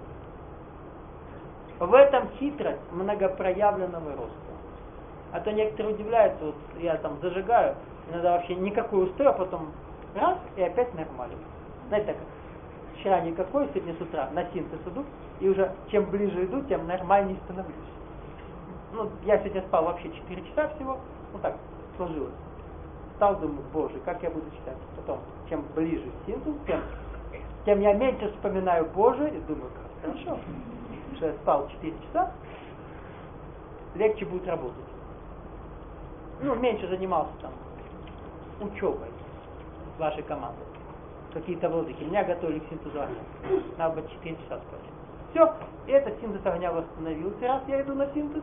В этом хитрость многопроявленного роста. А то некоторые удивляются, вот я там зажигаю, иногда вообще никакой устрой, а потом раз, и опять нормально. Знаете, так, вчера никакой, сегодня с утра на синтез иду, и уже чем ближе иду, тем нормальнее становлюсь. Ну, я сегодня спал вообще четыре часа всего, ну так, сложилось. Встал, думаю, боже, как я буду читать. Потом, чем ближе к синтезу, тем, тем я меньше вспоминаю Боже, и думаю, как хорошо, что я спал четыре часа, легче будет работать. Ну, меньше занимался там учебой с вашей командой. Какие-то владыки. Меня готовили к синтезу огня. Надо бы четыре часа спать. Все, и этот синтез огня восстановился, раз я иду на синтез.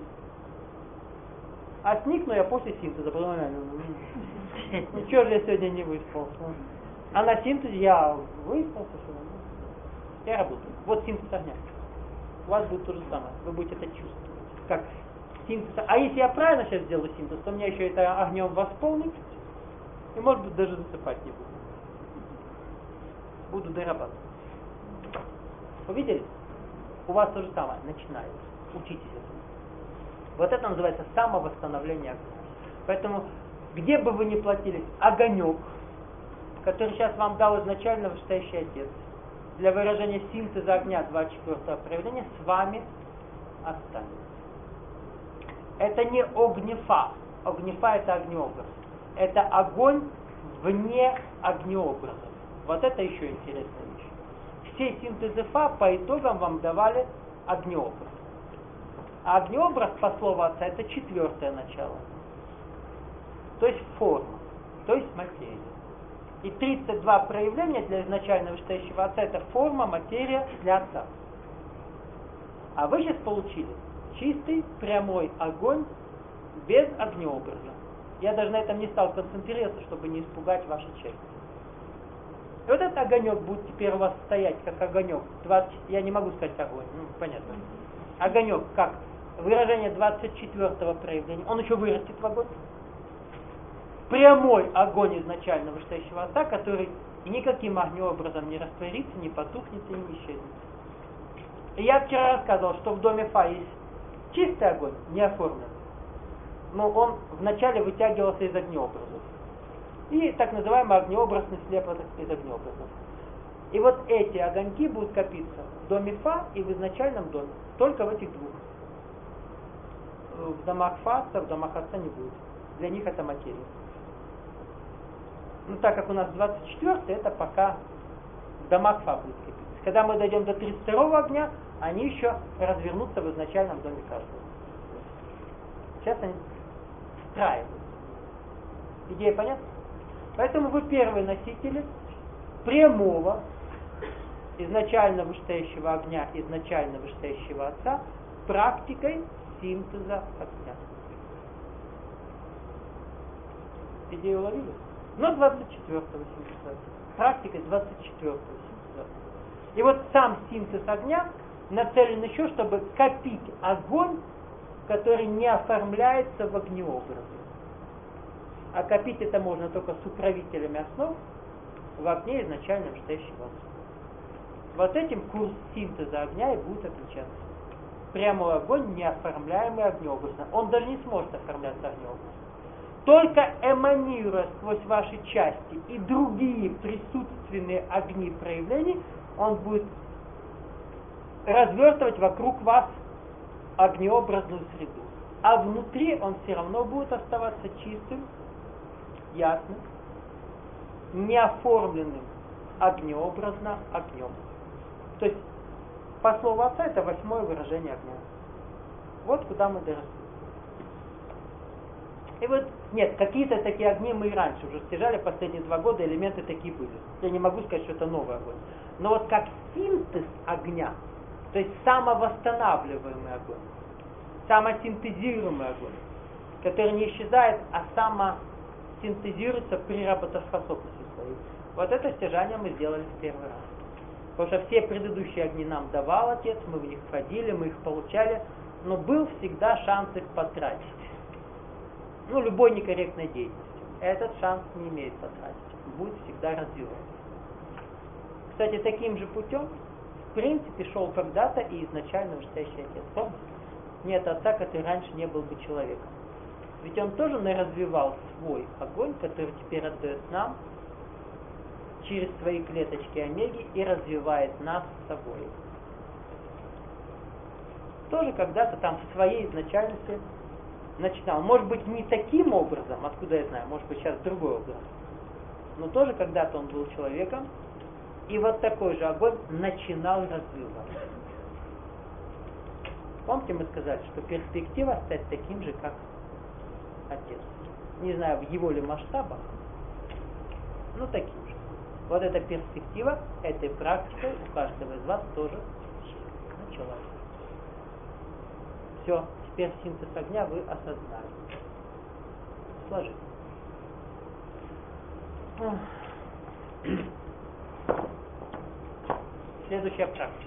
А сникну я после синтеза, потому что ничего же я сегодня не выспался. А на синтезе я выспался, что я работаю. Вот синтез огня. У вас будет то же самое. Вы будете это чувствовать. Как синтез. А если я правильно сейчас сделаю синтез, то меня еще это огнем восполнит. И может быть даже засыпать не буду. Буду дорабатывать. Увидели? У вас то же самое. Начинается. Учитесь этому. Вот это называется самовосстановление огня. Поэтому, где бы вы ни платились, огонек, который сейчас вам дал изначально вышестоящий Отец, для выражения синтеза огня двадцать четвёртого проявления, с вами останется. Это не огнефа. Огнефа это огнеобраз. Это огонь вне огнеобраза. Вот это еще интересная вещь. Все синтезы фа по итогам вам давали огнеобраз. А огнеобраз, по слову Отца, это четвертое начало. То есть форма, то есть материя. И тридцать два проявления для изначально вышестоящего Отца это форма, материя для Отца. А вы сейчас получили чистый, прямой огонь без огнеобраза. Я даже на этом не стал концентрироваться, чтобы не испугать ваши части. И вот этот огонек будет теперь у вас стоять, как огонек. двадцать, я не могу сказать огонь, ну понятно. Огонек, как выражение двадцать четвёртого проявления. Он еще вырастет в огонь. Прямой огонь изначально вышестоящего Отца, который никаким огнеобразом не растворится, не потухнет и не исчезнет. И я вчера рассказывал, что в доме Фа есть чистый огонь, не оформленный. Но он вначале вытягивался из огнеобразов. И так называемый огнеобразный слепок из огнеобразов. И вот эти огоньки будут копиться в доме Фа и в изначальном доме. Только в этих двух. В домах Фа, в домах Отца не будет. Для них это материя. Ну так как у нас двадцать четвёртый, это пока в домах Фа будет копиться. Когда мы дойдем до тридцать второго огня, они еще развернутся в изначальном доме каждого. Сейчас они встраиваются. Идея понятна? Поэтому вы первые носители прямого, изначально вышестоящего огня, изначально вышестоящего Отца, практикой синтеза огня. Идею уловили? Но двадцать четвёртого синтеза. Практикой двадцать четвёртого синтеза. И вот сам синтез огня нацелен еще, чтобы копить огонь, который не оформляется в огнеобразе. А копить это можно только с управителями основ в огне изначально вышестоящего Отца. Вот этим курс синтеза огня и будет отличаться. Прямой огонь, не оформляемый огнеобразно. Он даже не сможет оформляться огнеобразно. Только эманируя сквозь ваши части и другие присутственные огни проявлений, он будет развертывать вокруг вас огнеобразную среду. А внутри он все равно будет оставаться чистым, ясным, неоформленным огнеобразно огнем. То есть, по слову Отца, это восьмое выражение огня. Вот куда мы доросли. И вот, нет, какие-то такие огни мы и раньше уже стяжали, последние два года элементы такие были. Я не могу сказать, что это новый огонь. Но вот как синтез огня, то есть самовосстанавливаемый огонь, самосинтезируемый огонь, который не исчезает, а самосинтезируется при работоспособности своей. Вот это стяжание мы сделали в первый раз. Потому что все предыдущие огни нам давал Отец, мы в них входили, мы их получали, но был всегда шанс их потратить. Ну, любой некорректной деятельностью. этот шанс не имеет потратить. Будет всегда развиваться. Кстати, таким же путем, в принципе, шел когда-то и изначально вышестоящий отец. Помните? Нет отца, который раньше не был бы человеком. Ведь он тоже наразвивал свой огонь, который теперь отдает нам через свои клеточки омеги и развивает нас с собой. Тоже когда-то там в своей изначальности начинал. Может быть, не таким образом, откуда я знаю, может быть, сейчас другой образ. Но тоже когда-то он был человеком, и вот такой же огонь начинал развиваться. Помните, мы сказали, что перспектива стать таким же, как отец. Не знаю, в его ли масштабах, но таким же. Вот эта перспектива этой практикой у каждого из вас тоже началась. Все, теперь синтез огня вы осознали. Сложите. Следующая практика.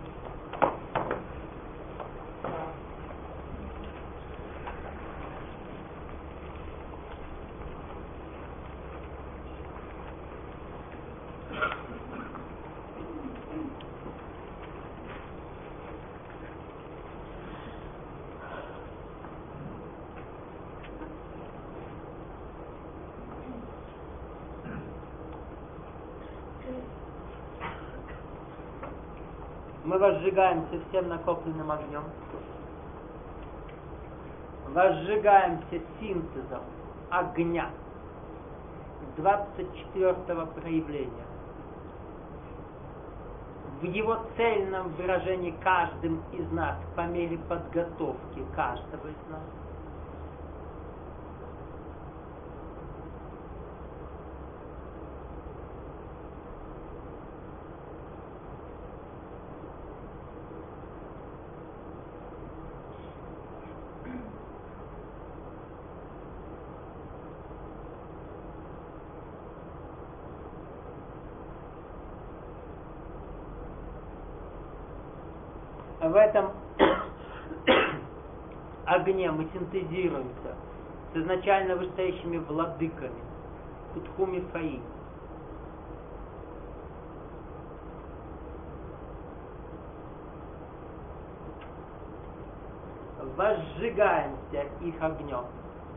Мы возжигаемся всем накопленным огнем. Возжигаемся синтезом огня двадцать четвёртого проявления. В его цельном выражении каждым из нас по мере подготовки каждого из нас. В этом огне мы синтезируемся с изначально вышестоящими владыками Кутхуми Фаи. Возжигаемся их огнем,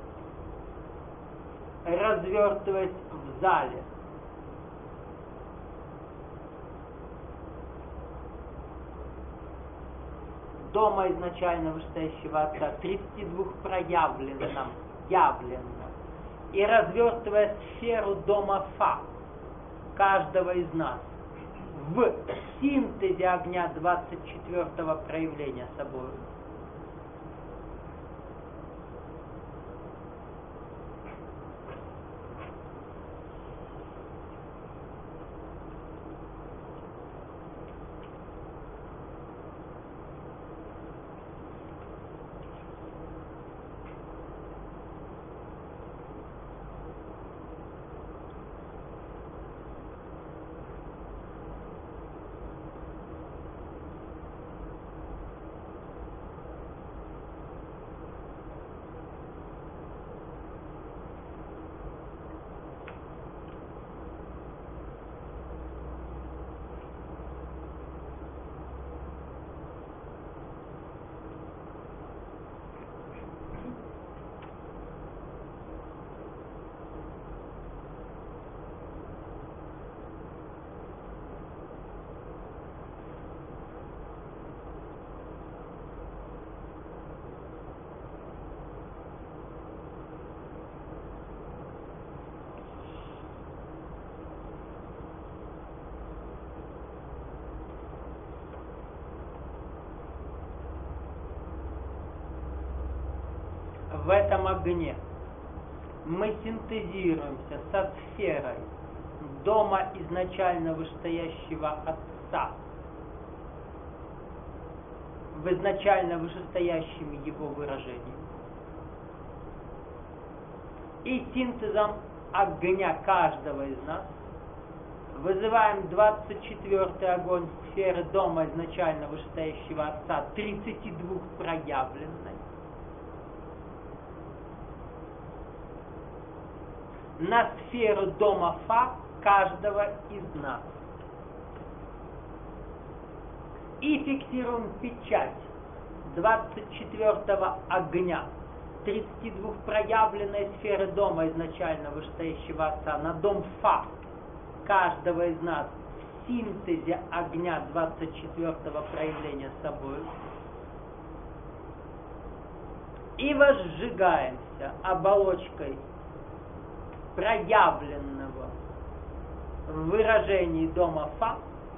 развертываясь в зале. Дома изначально вышестоящего Отца, тридцати двух проявленном, явленном, и развертывая сферу дома Фа, каждого из нас, в синтезе огня двадцать четвёртого проявления собой. В этом огне мы синтезируемся со сферой дома изначально вышестоящего Отца, в изначально вышестоящем его выражении, и синтезом огня каждого из нас вызываем двадцать четвёртый огонь сферы дома изначально вышестоящего Отца, тридцати двух проявленной, на сферу дома Фа каждого из нас. И фиксируем печать двадцать четвёртого огня, тридцати двух проявленной сферы дома изначально вышестоящего Отца на дом Фа каждого из нас в синтезе огня двадцать четвёртого проявления собой. И возжигаемся оболочкой проявленного в выражении дома Фа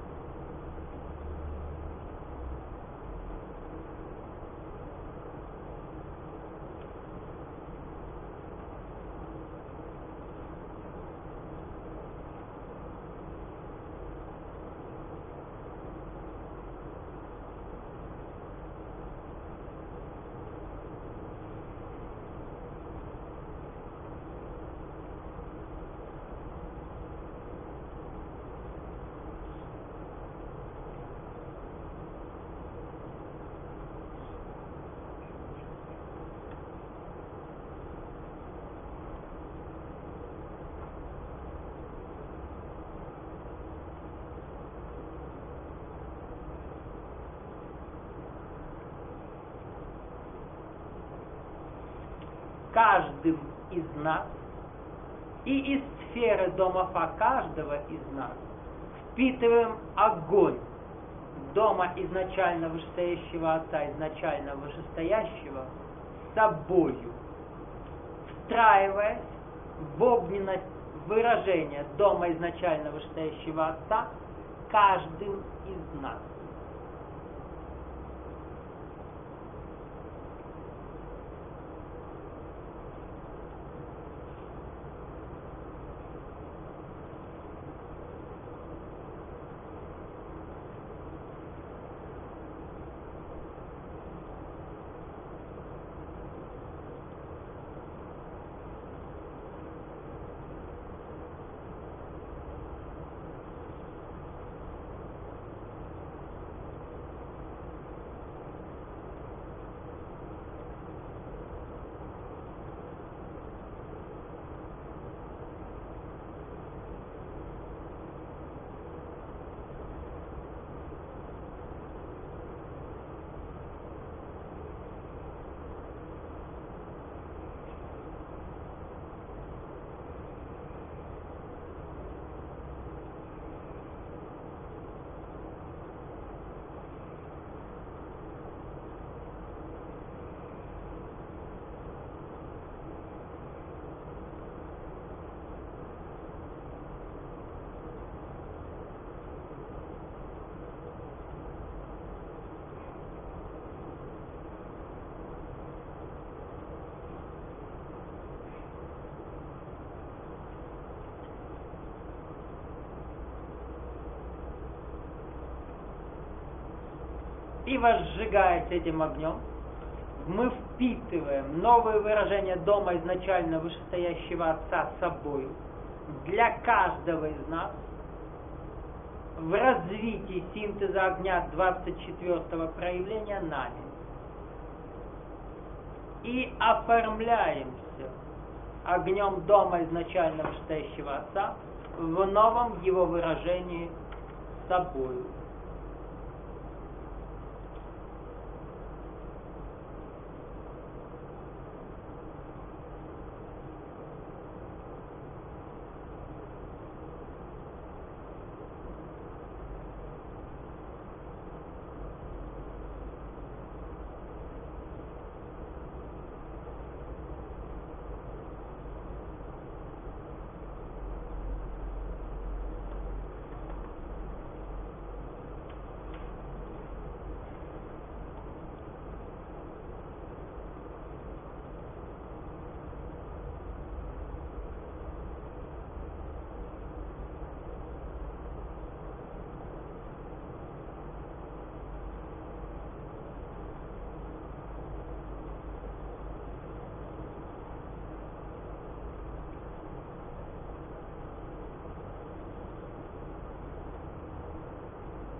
каждым из нас и из сферы дома Фа каждого из нас впитываем огонь дома изначально вышестоящего Отца, изначально вышестоящего, собою, встраиваясь в огненность выражения дома изначально вышестоящего Отца каждым из нас. И возжигаясь этим огнем, мы впитываем новые выражения дома изначально вышестоящего Отца собою для каждого из нас в развитии синтеза огня двадцать четвёртого проявления нами. И оформляемся огнем дома изначально вышестоящего Отца в новом его выражении собою.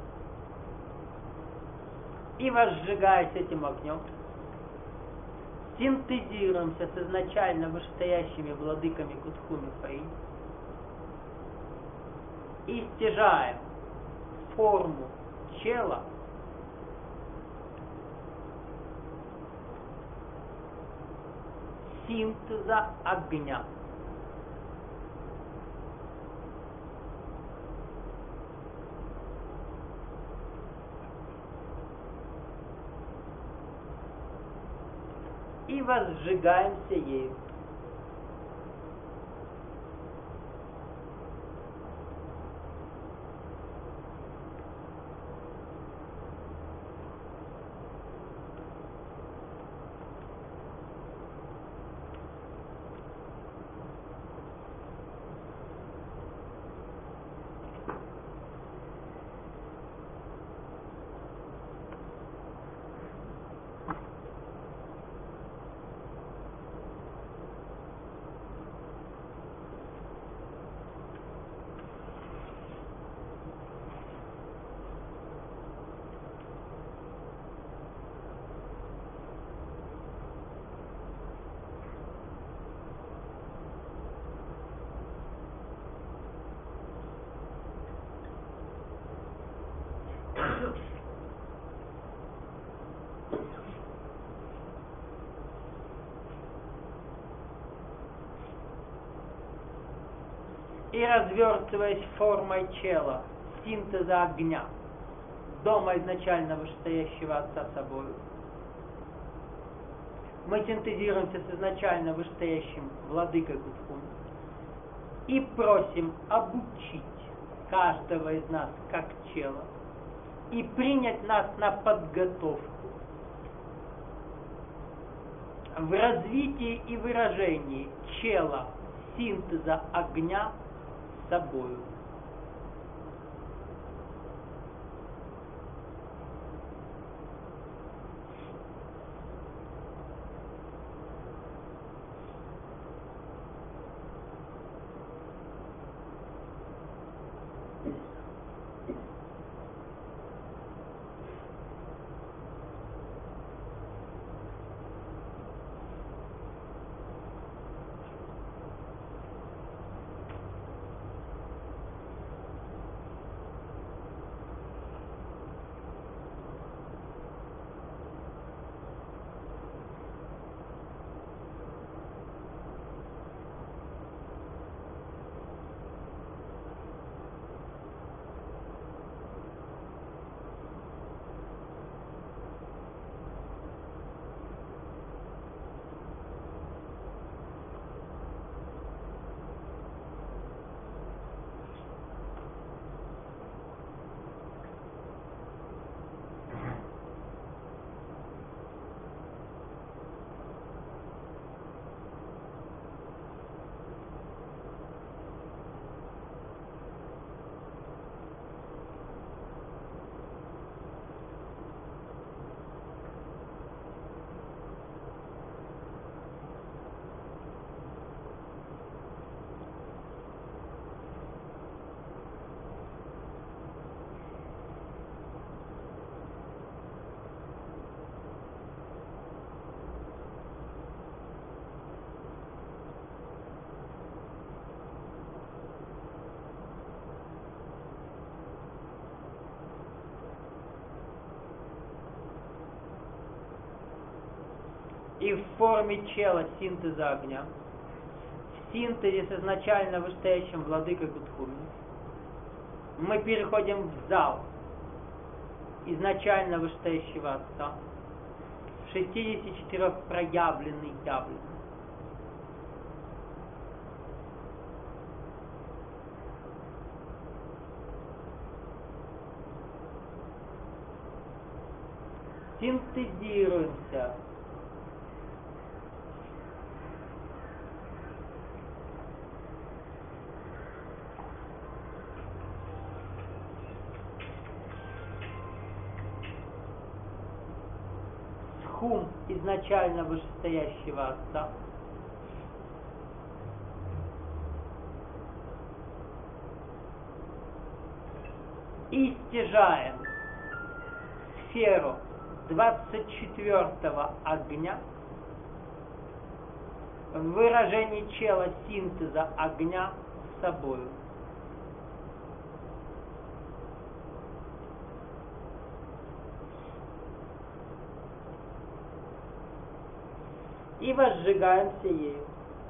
И возжигаясь этим огнем, Синтезируемся с изначально вышестоящими владыками Кутхуми Фаи и стяжаем форму чела синтеза огня. И возжигаемся ею. И развертываясь формой чела, синтеза огня, дома изначально вышестоящего Отца собою, мы синтезируемся с изначально вышестоящим владыкой Кутхуми и просим обучить каждого из нас как чела и принять нас на подготовку в развитии и выражении чела синтеза огня собою. И в форме чела синтеза огня, в синтезе с изначально вышестоящим владыкой Кутхуми, мы переходим в зал изначально вышестоящего Отца, шестьдесят четыре проявленный явленный. Синтезируемся с хум изначально вышестоящего Отца, и стяжаем сферу двадцать четвёртого огня выражение чела синтеза огня с собою. И возжигаемся ею.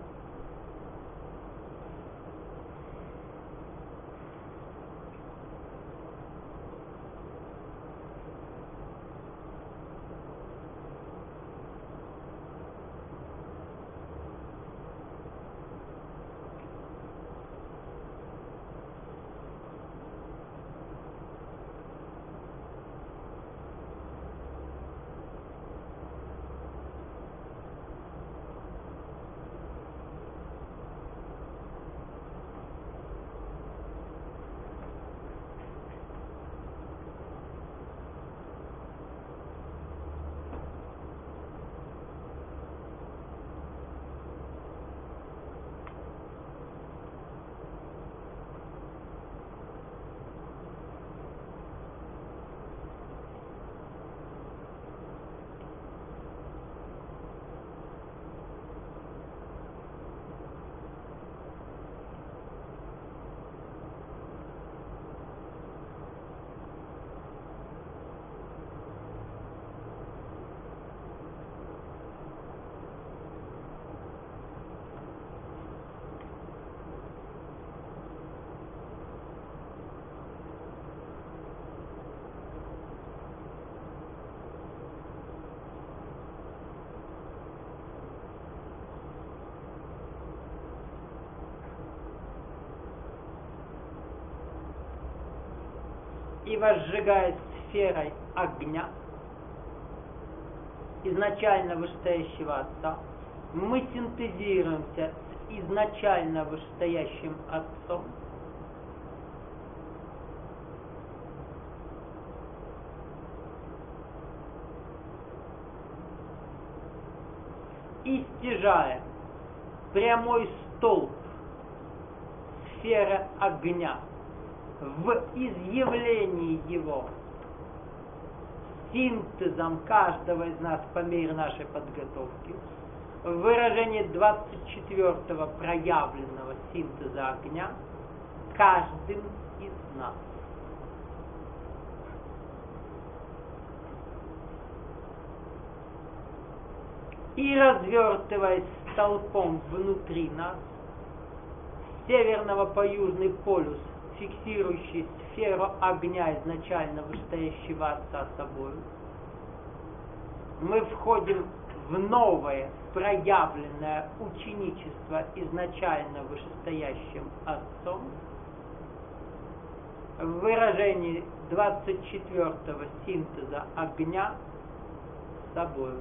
И возжигаясь сферой огня, изначально вышестоящего Отца, мы синтезируемся с изначально вышестоящим Отцом, и стяжая прямой столб сферы огня в изъявлении его синтезом каждого из нас по мере нашей подготовки, в выражении двадцать четвёртого проявленного синтеза огня каждым из нас. И развертываясь столпом внутри нас, с северного по южный полюс, фиксирующий сферу огня изначально вышестоящего Отца собой, мы входим в новое проявленное ученичество изначально вышестоящим Отцом в выражении двадцать четвёртого синтеза огня собою.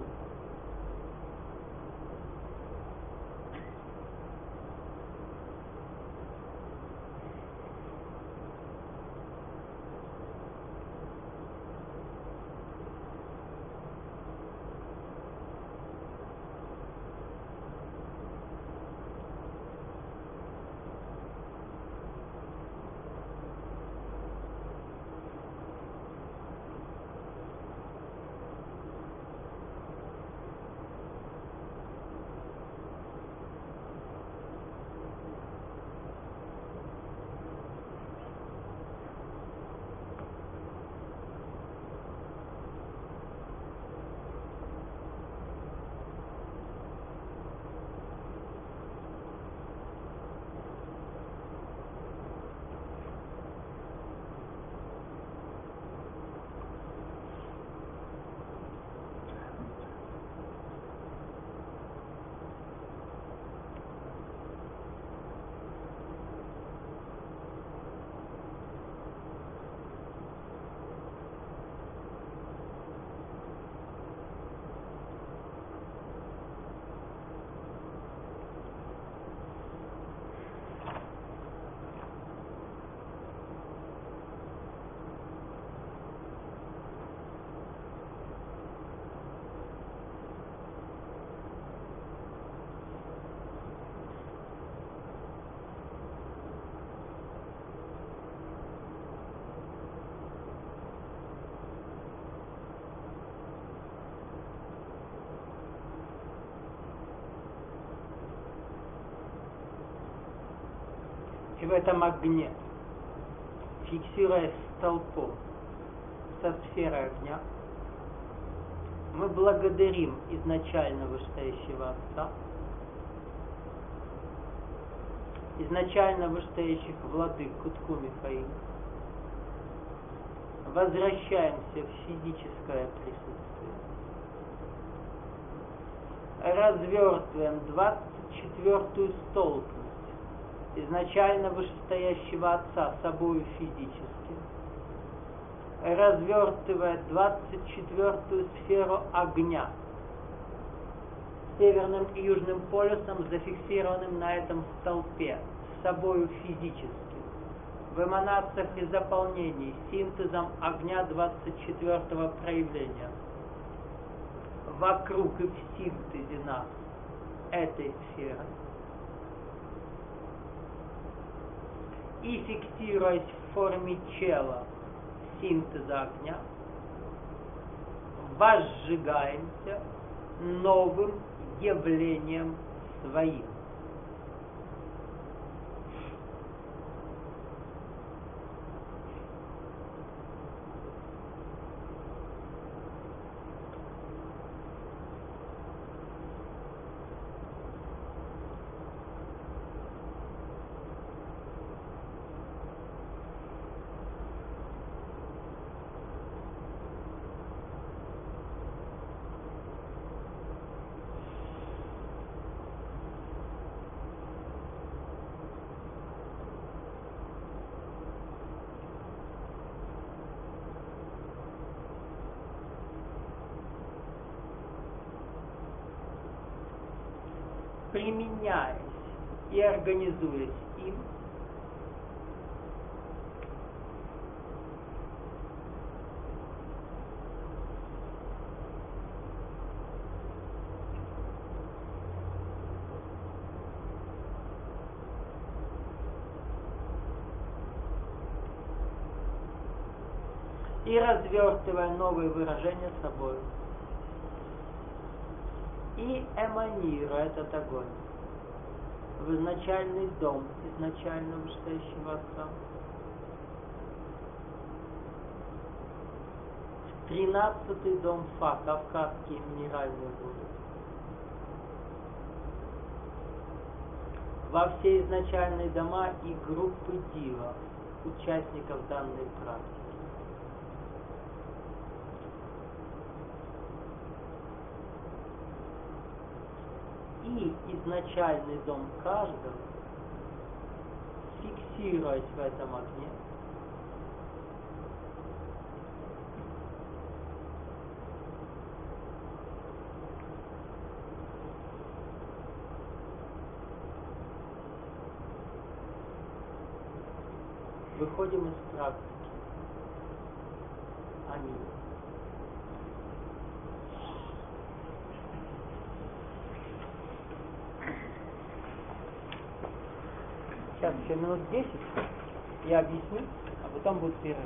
И в этом огне, фиксируясь столпом со сферой огня, мы благодарим изначально вышестоящего Отца, изначально вышестоящих владык Кутку Мифаим, возвращаемся в физическое присутствие, развертываем двадцать четвёртую столпность изначально вышестоящего Отца собою физически, развертывая двадцать четвёртую сферу огня северным и южным полюсом, зафиксированным на этом столпе, с собою физически, в эманациях и заполнении, синтезом огня двадцать четвёртого проявления, вокруг и в синтезе нас этой сферы, и фиксируясь в форме чела синтеза огня, возжигаемся новым явлением своим. Применяясь и организуясь им, и развертывая новые выражения собой, и эманируя этот огонь в изначальный дом изначально вышестоящего Отца, в тринадцатый дом Фа, кавказские минеральные воды, во все изначальные дома и группы Дива, участников данной практики. И изначальный дом каждого, фиксируясь в этом огне, выходим из практики. Аминь. Сейчас еще минут десять я объясню, а потом будет перерыв.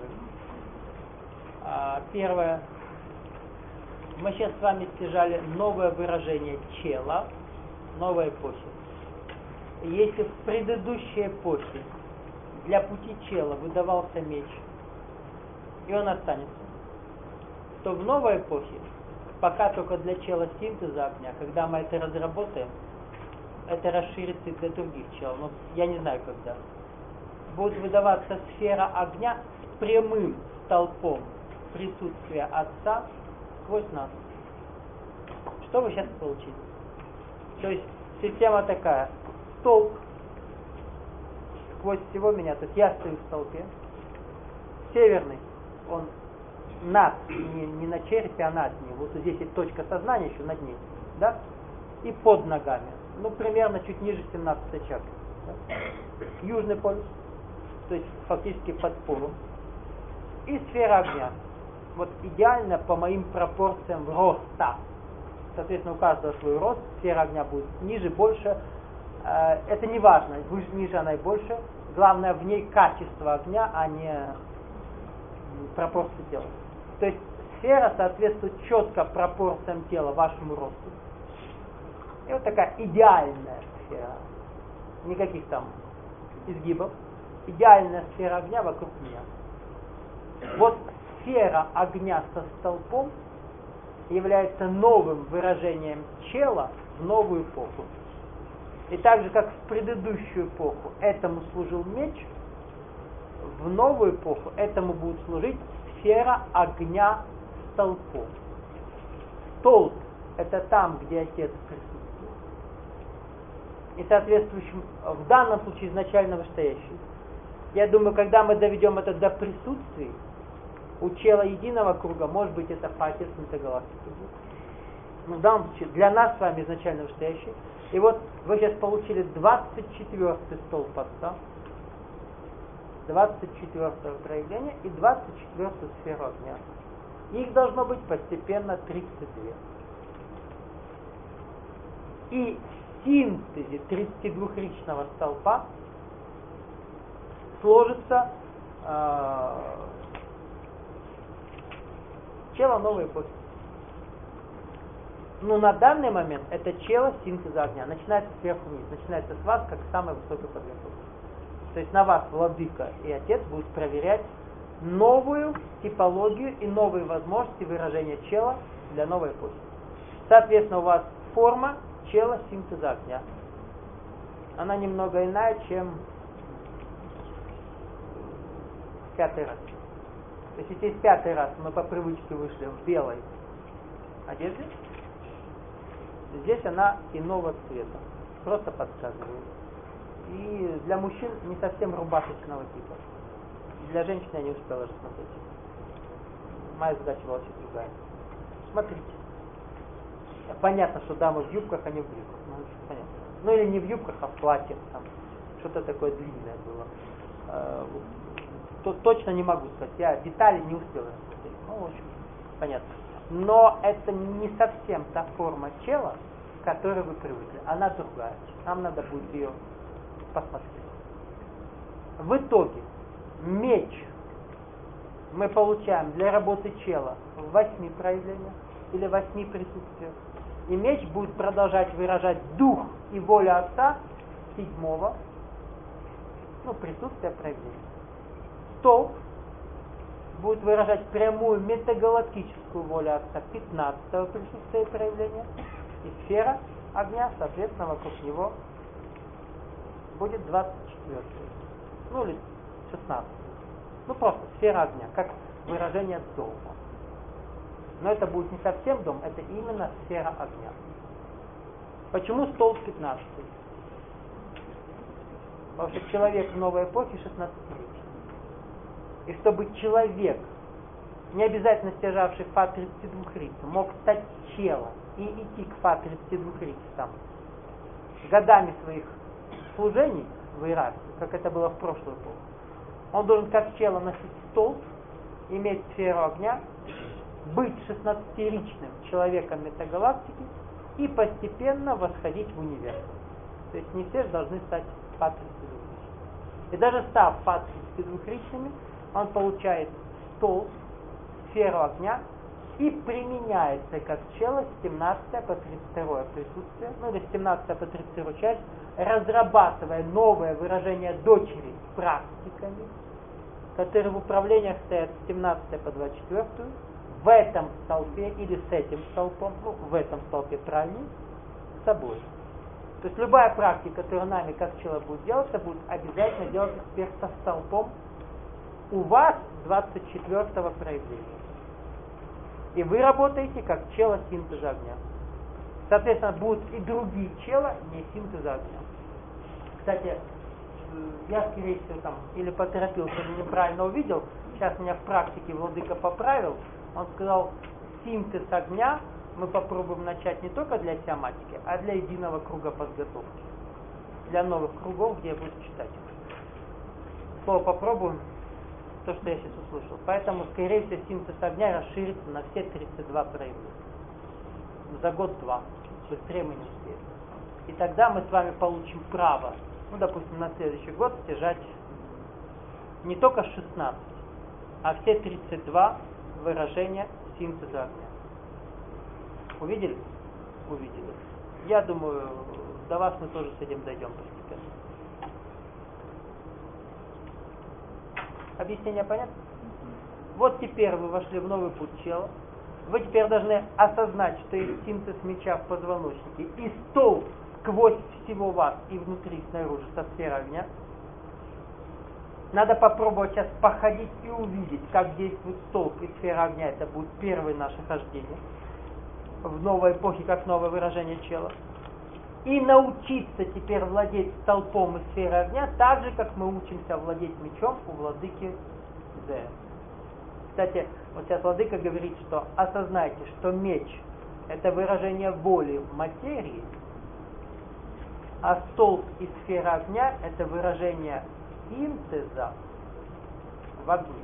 А, первое. Мы сейчас с вами стяжали новое выражение чела, новой эпохи. Если в предыдущей эпохе для пути чела выдавался меч, и он останется, то в новой эпохе, пока только для чела синтеза огня, когда мы это разработаем, это расширится и для других челов, но я не знаю когда, будет выдаваться сфера огня с прямым столпом присутствия Отца сквозь нас. Что вы сейчас получили? То есть система такая: столб сквозь всего меня, то есть я стою в столпе, северный, он над, не, не на черепе, а над ним, вот здесь есть точка сознания еще над ней, да, и под ногами. Ну, примерно чуть ниже семнадцатой чакры. Да? Южный полюс, то есть фактически под полом. И сфера огня. Вот идеально по моим пропорциям роста. Соответственно, у каждого свой рост. Сфера огня будет ниже, больше. Э, это не важно, выше, ниже она и больше. Главное в ней качество огня, а не пропорции тела. То есть сфера соответствует четко пропорциям тела, вашему росту. И вот такая идеальная сфера. Никаких там изгибов, идеальная сфера огня вокруг меня. Вот сфера огня со столпом является новым выражением чела в новую эпоху. И так же, как в предыдущую эпоху этому служил меч, в новую эпоху этому будет служить сфера огня столпом. Столб – это там, где Отец присутствует. И соответствующим, в данном случае изначально вышестоящий. Я думаю, когда мы доведем это до присутствия, у чела единого круга, может быть, это факел метагалактики будет. Но в данном случае для нас с вами изначально вышестоящий. И вот вы сейчас получили двадцать четвёртый столб Отца, двадцать четвёртое проявление и двадцать четвёртую сферу огня. Их должно быть постепенно тридцать два. И в синтезе тридцатидвухричного столпа сложится э, чело новой эпохи. Но на данный момент это чело синтеза огня. Начинается сверху вниз, начинается с вас, как самой высокой подготовки. То есть на вас Владыка и Отец будут проверять новую типологию и новые возможности выражения чела для новой эпохи. Соответственно, у вас форма чела синтеза огня. Она немного иная, чем в пятый раз. То есть если в пятый раз мы по привычке вышли в белой одежде, здесь она иного цвета. Просто подсказываю. И для мужчин не совсем рубашечного типа. Для женщин я не успела рассмотреть. Моя задача была чуть другая. Смотрите. Понятно, что дамы в юбках, а не в брюках. Ну, понятно. Ну или не в юбках, а в платьях. Там что-то такое длинное было. Э, то, точно не могу сказать. Я детали не успела рассмотреть. Ну, в общем, понятно. Но это не совсем та форма чела, к которой вы привыкли. Она другая. Нам надо будет ее посмотреть. В итоге меч мы получаем для работы чела в восьми проявлениях или восьми присутствиях. И меч будет продолжать выражать дух и волю Отца седьмого, ну, присутствия проявления. Столб будет выражать прямую метагалактическую волю Отца пятнадцатого присутствия проявления. И сфера огня, соответственно, вокруг него будет двадцать четвёртый. Ну или шестнадцатый. Ну просто сфера огня, как выражение дома. Но это будет не совсем дом, это именно сфера огня. Почему столб пятнадцатый? Потому что человек в новой эпохе шестнадцатилетний. И чтобы человек, не обязательно стяжавший фа тридцатидвухрицу, мог стать челом и идти к фа тридцатидвухрицам годами своих служений в иерархии, как это было в прошлую эпоху, он должен как чело носить столб, иметь сферу огня, быть шестнадцатиричным человеком метагалактики и постепенно восходить в универсум. То есть не все должны стать фа тридцатидвухричными. И даже став фа тридцатидвухричными, он получает столб, сферу огня и применяется как чело с семнадцатого по тридцать второе присутствие, ну или с семнадцатого по тридцать вторую часть, разрабатывая новое выражение дочери практиками, которые в управлениях стоят с семнадцатой по двадцать четвёртую, в этом столпе или с этим столпом, ну в этом столпе правильнее, с собой. То есть любая практика, которая нами как чело будет делаться, будет обязательно делаться теперь со столпом у вас двадцать четвёртого проявления. И вы работаете как чело синтеза огня. Соответственно, будут и другие чела, не синтеза огня. Кстати, я, скорее всего, там или поторопился, или неправильно увидел. Сейчас меня в практике Владыка поправил. Он сказал, синтез огня мы попробуем начать не только для теоматики, а для единого круга подготовки. Для новых кругов, где я буду читать. Слово попробуем, то, что я сейчас услышал. Поэтому, скорее всего, синтез огня расширится на все тридцать два проявления. За год-два. Быстрее мы не успеем. И тогда мы с вами получим право, ну, допустим, на следующий год стяжать не только шестнадцать, а все тридцать два выражения синтеза огня. Увидели? Увидели. Я думаю, до вас мы тоже с этим дойдем постепенно. Объяснение понятно? Вот теперь вы вошли в новый путь чела. Вы теперь должны осознать, что есть синтез меча в позвоночнике и столб сквозь всего вас и внутри, снаружи, со сферы огня. Надо попробовать сейчас походить и увидеть, как действует столб и сфера огня. Это будет первое наше хождение в новой эпохе, как новое выражение чела. И научиться теперь владеть столпом и сферой огня, так же, как мы учимся владеть мечом у владыки Зе. Кстати, вот сейчас владыка говорит, что осознайте, что меч – это выражение воли в материи, а столб и сфера огня – это выражение синтеза в огне.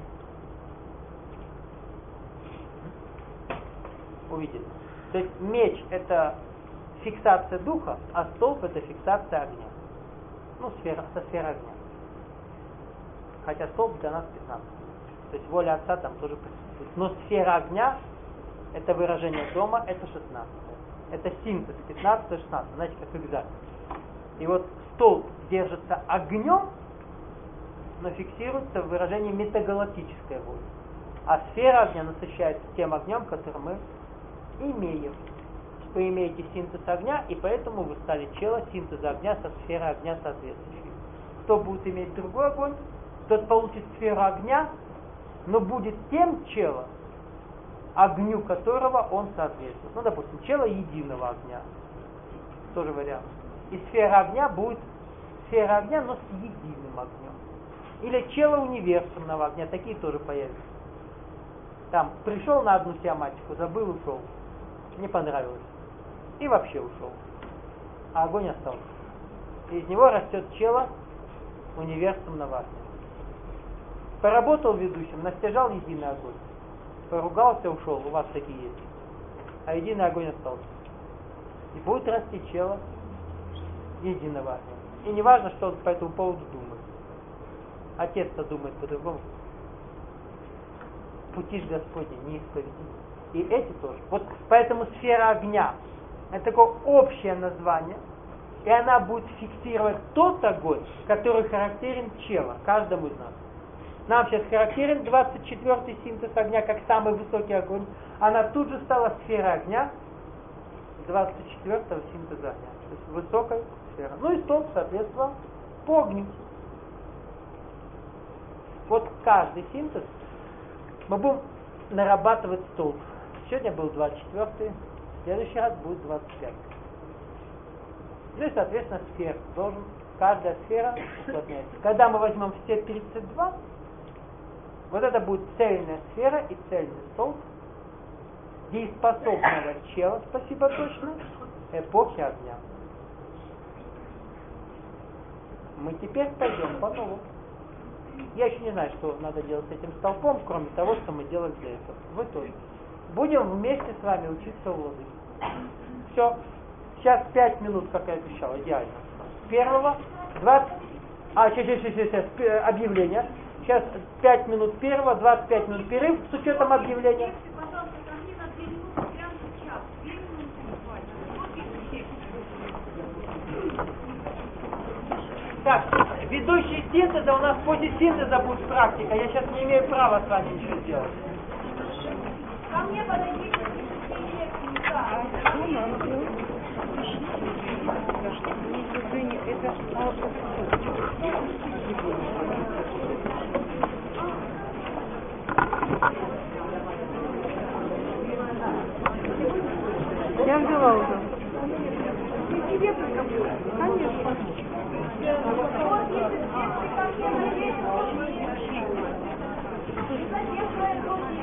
Увидели? То есть меч – это фиксация духа, а столб – это фиксация огня. Ну, сфера, со сферой огня. Хотя столб для нас пятнадцать. То есть воля Отца там тоже присутствует. Но сфера огня – это выражение дома, это шестнадцать. Это синтез пятнадцать шестнадцать, знаете, как экзамен. И вот столб держится огнем, но фиксируется в выражении метагалактической воли. А сфера огня насыщается тем огнем, который мы имеем. Вы имеете синтез огня, и поэтому вы стали чело синтеза огня со сферой огня соответствующей. Кто будет иметь другой огонь, тот получит сферу огня, но будет тем чело, огню которого он соответствует. Ну, допустим, чело единого огня. Тоже вариант. И сфера огня будет сфера огня, но с единым огнем. Или чело универсумного огня, такие тоже появятся. Там, пришел на одну сиаматику, забыл, ушел. Не понравилось. И вообще ушел. А огонь остался. И из него растет чело универсумного огня. Поработал ведущим, настяжал единый огонь. Поругался, ушел, у вас такие есть. А единый огонь остался. И будет расти чело единого огня. И не важно, что он по этому поводу думает. Отец-то думает по-другому. Пути ж Господни неисповедимы. И эти тоже. Вот поэтому сфера огня — это такое общее название, и она будет фиксировать тот огонь, который характерен чело, каждому из нас. Нам сейчас характерен двадцать четвёртый синтез огня, как самый высокий огонь. Она тут же стала сферой огня двадцать четвёртого синтеза огня. То есть высокая сфера. Ну и столб, соответственно, по огню. Вот каждый синтез мы будем нарабатывать столб. Сегодня был двадцать четвёртый, в следующий раз будет двадцать пятый. Ну и, соответственно, сфер должен, каждая сфера уплотняется. Когда мы возьмем все тридцать два, вот это будет цельная сфера и цельный столб дееспособного чела, спасибо точно, эпохи огня. Мы теперь пойдем по-новому. Я еще не знаю, что надо делать с этим столпом, кроме того, что мы делали для этого. Вы тоже. Будем вместе с вами учиться у владыки. Все. Сейчас пять минут, как я обещал, идеально. Первого, двадцать... А, сейчас, сейчас, сейчас, сейчас, объявление. Сейчас пять минут первого, двадцать пять минут перерыв с учетом объявления. Так, ведущий синтеза у нас после синтеза будет практика. Я сейчас не имею права с вами ничего сделать. Ко мне подойдите. Я взяла уже. Конечно. Вот если ко мне подойдете,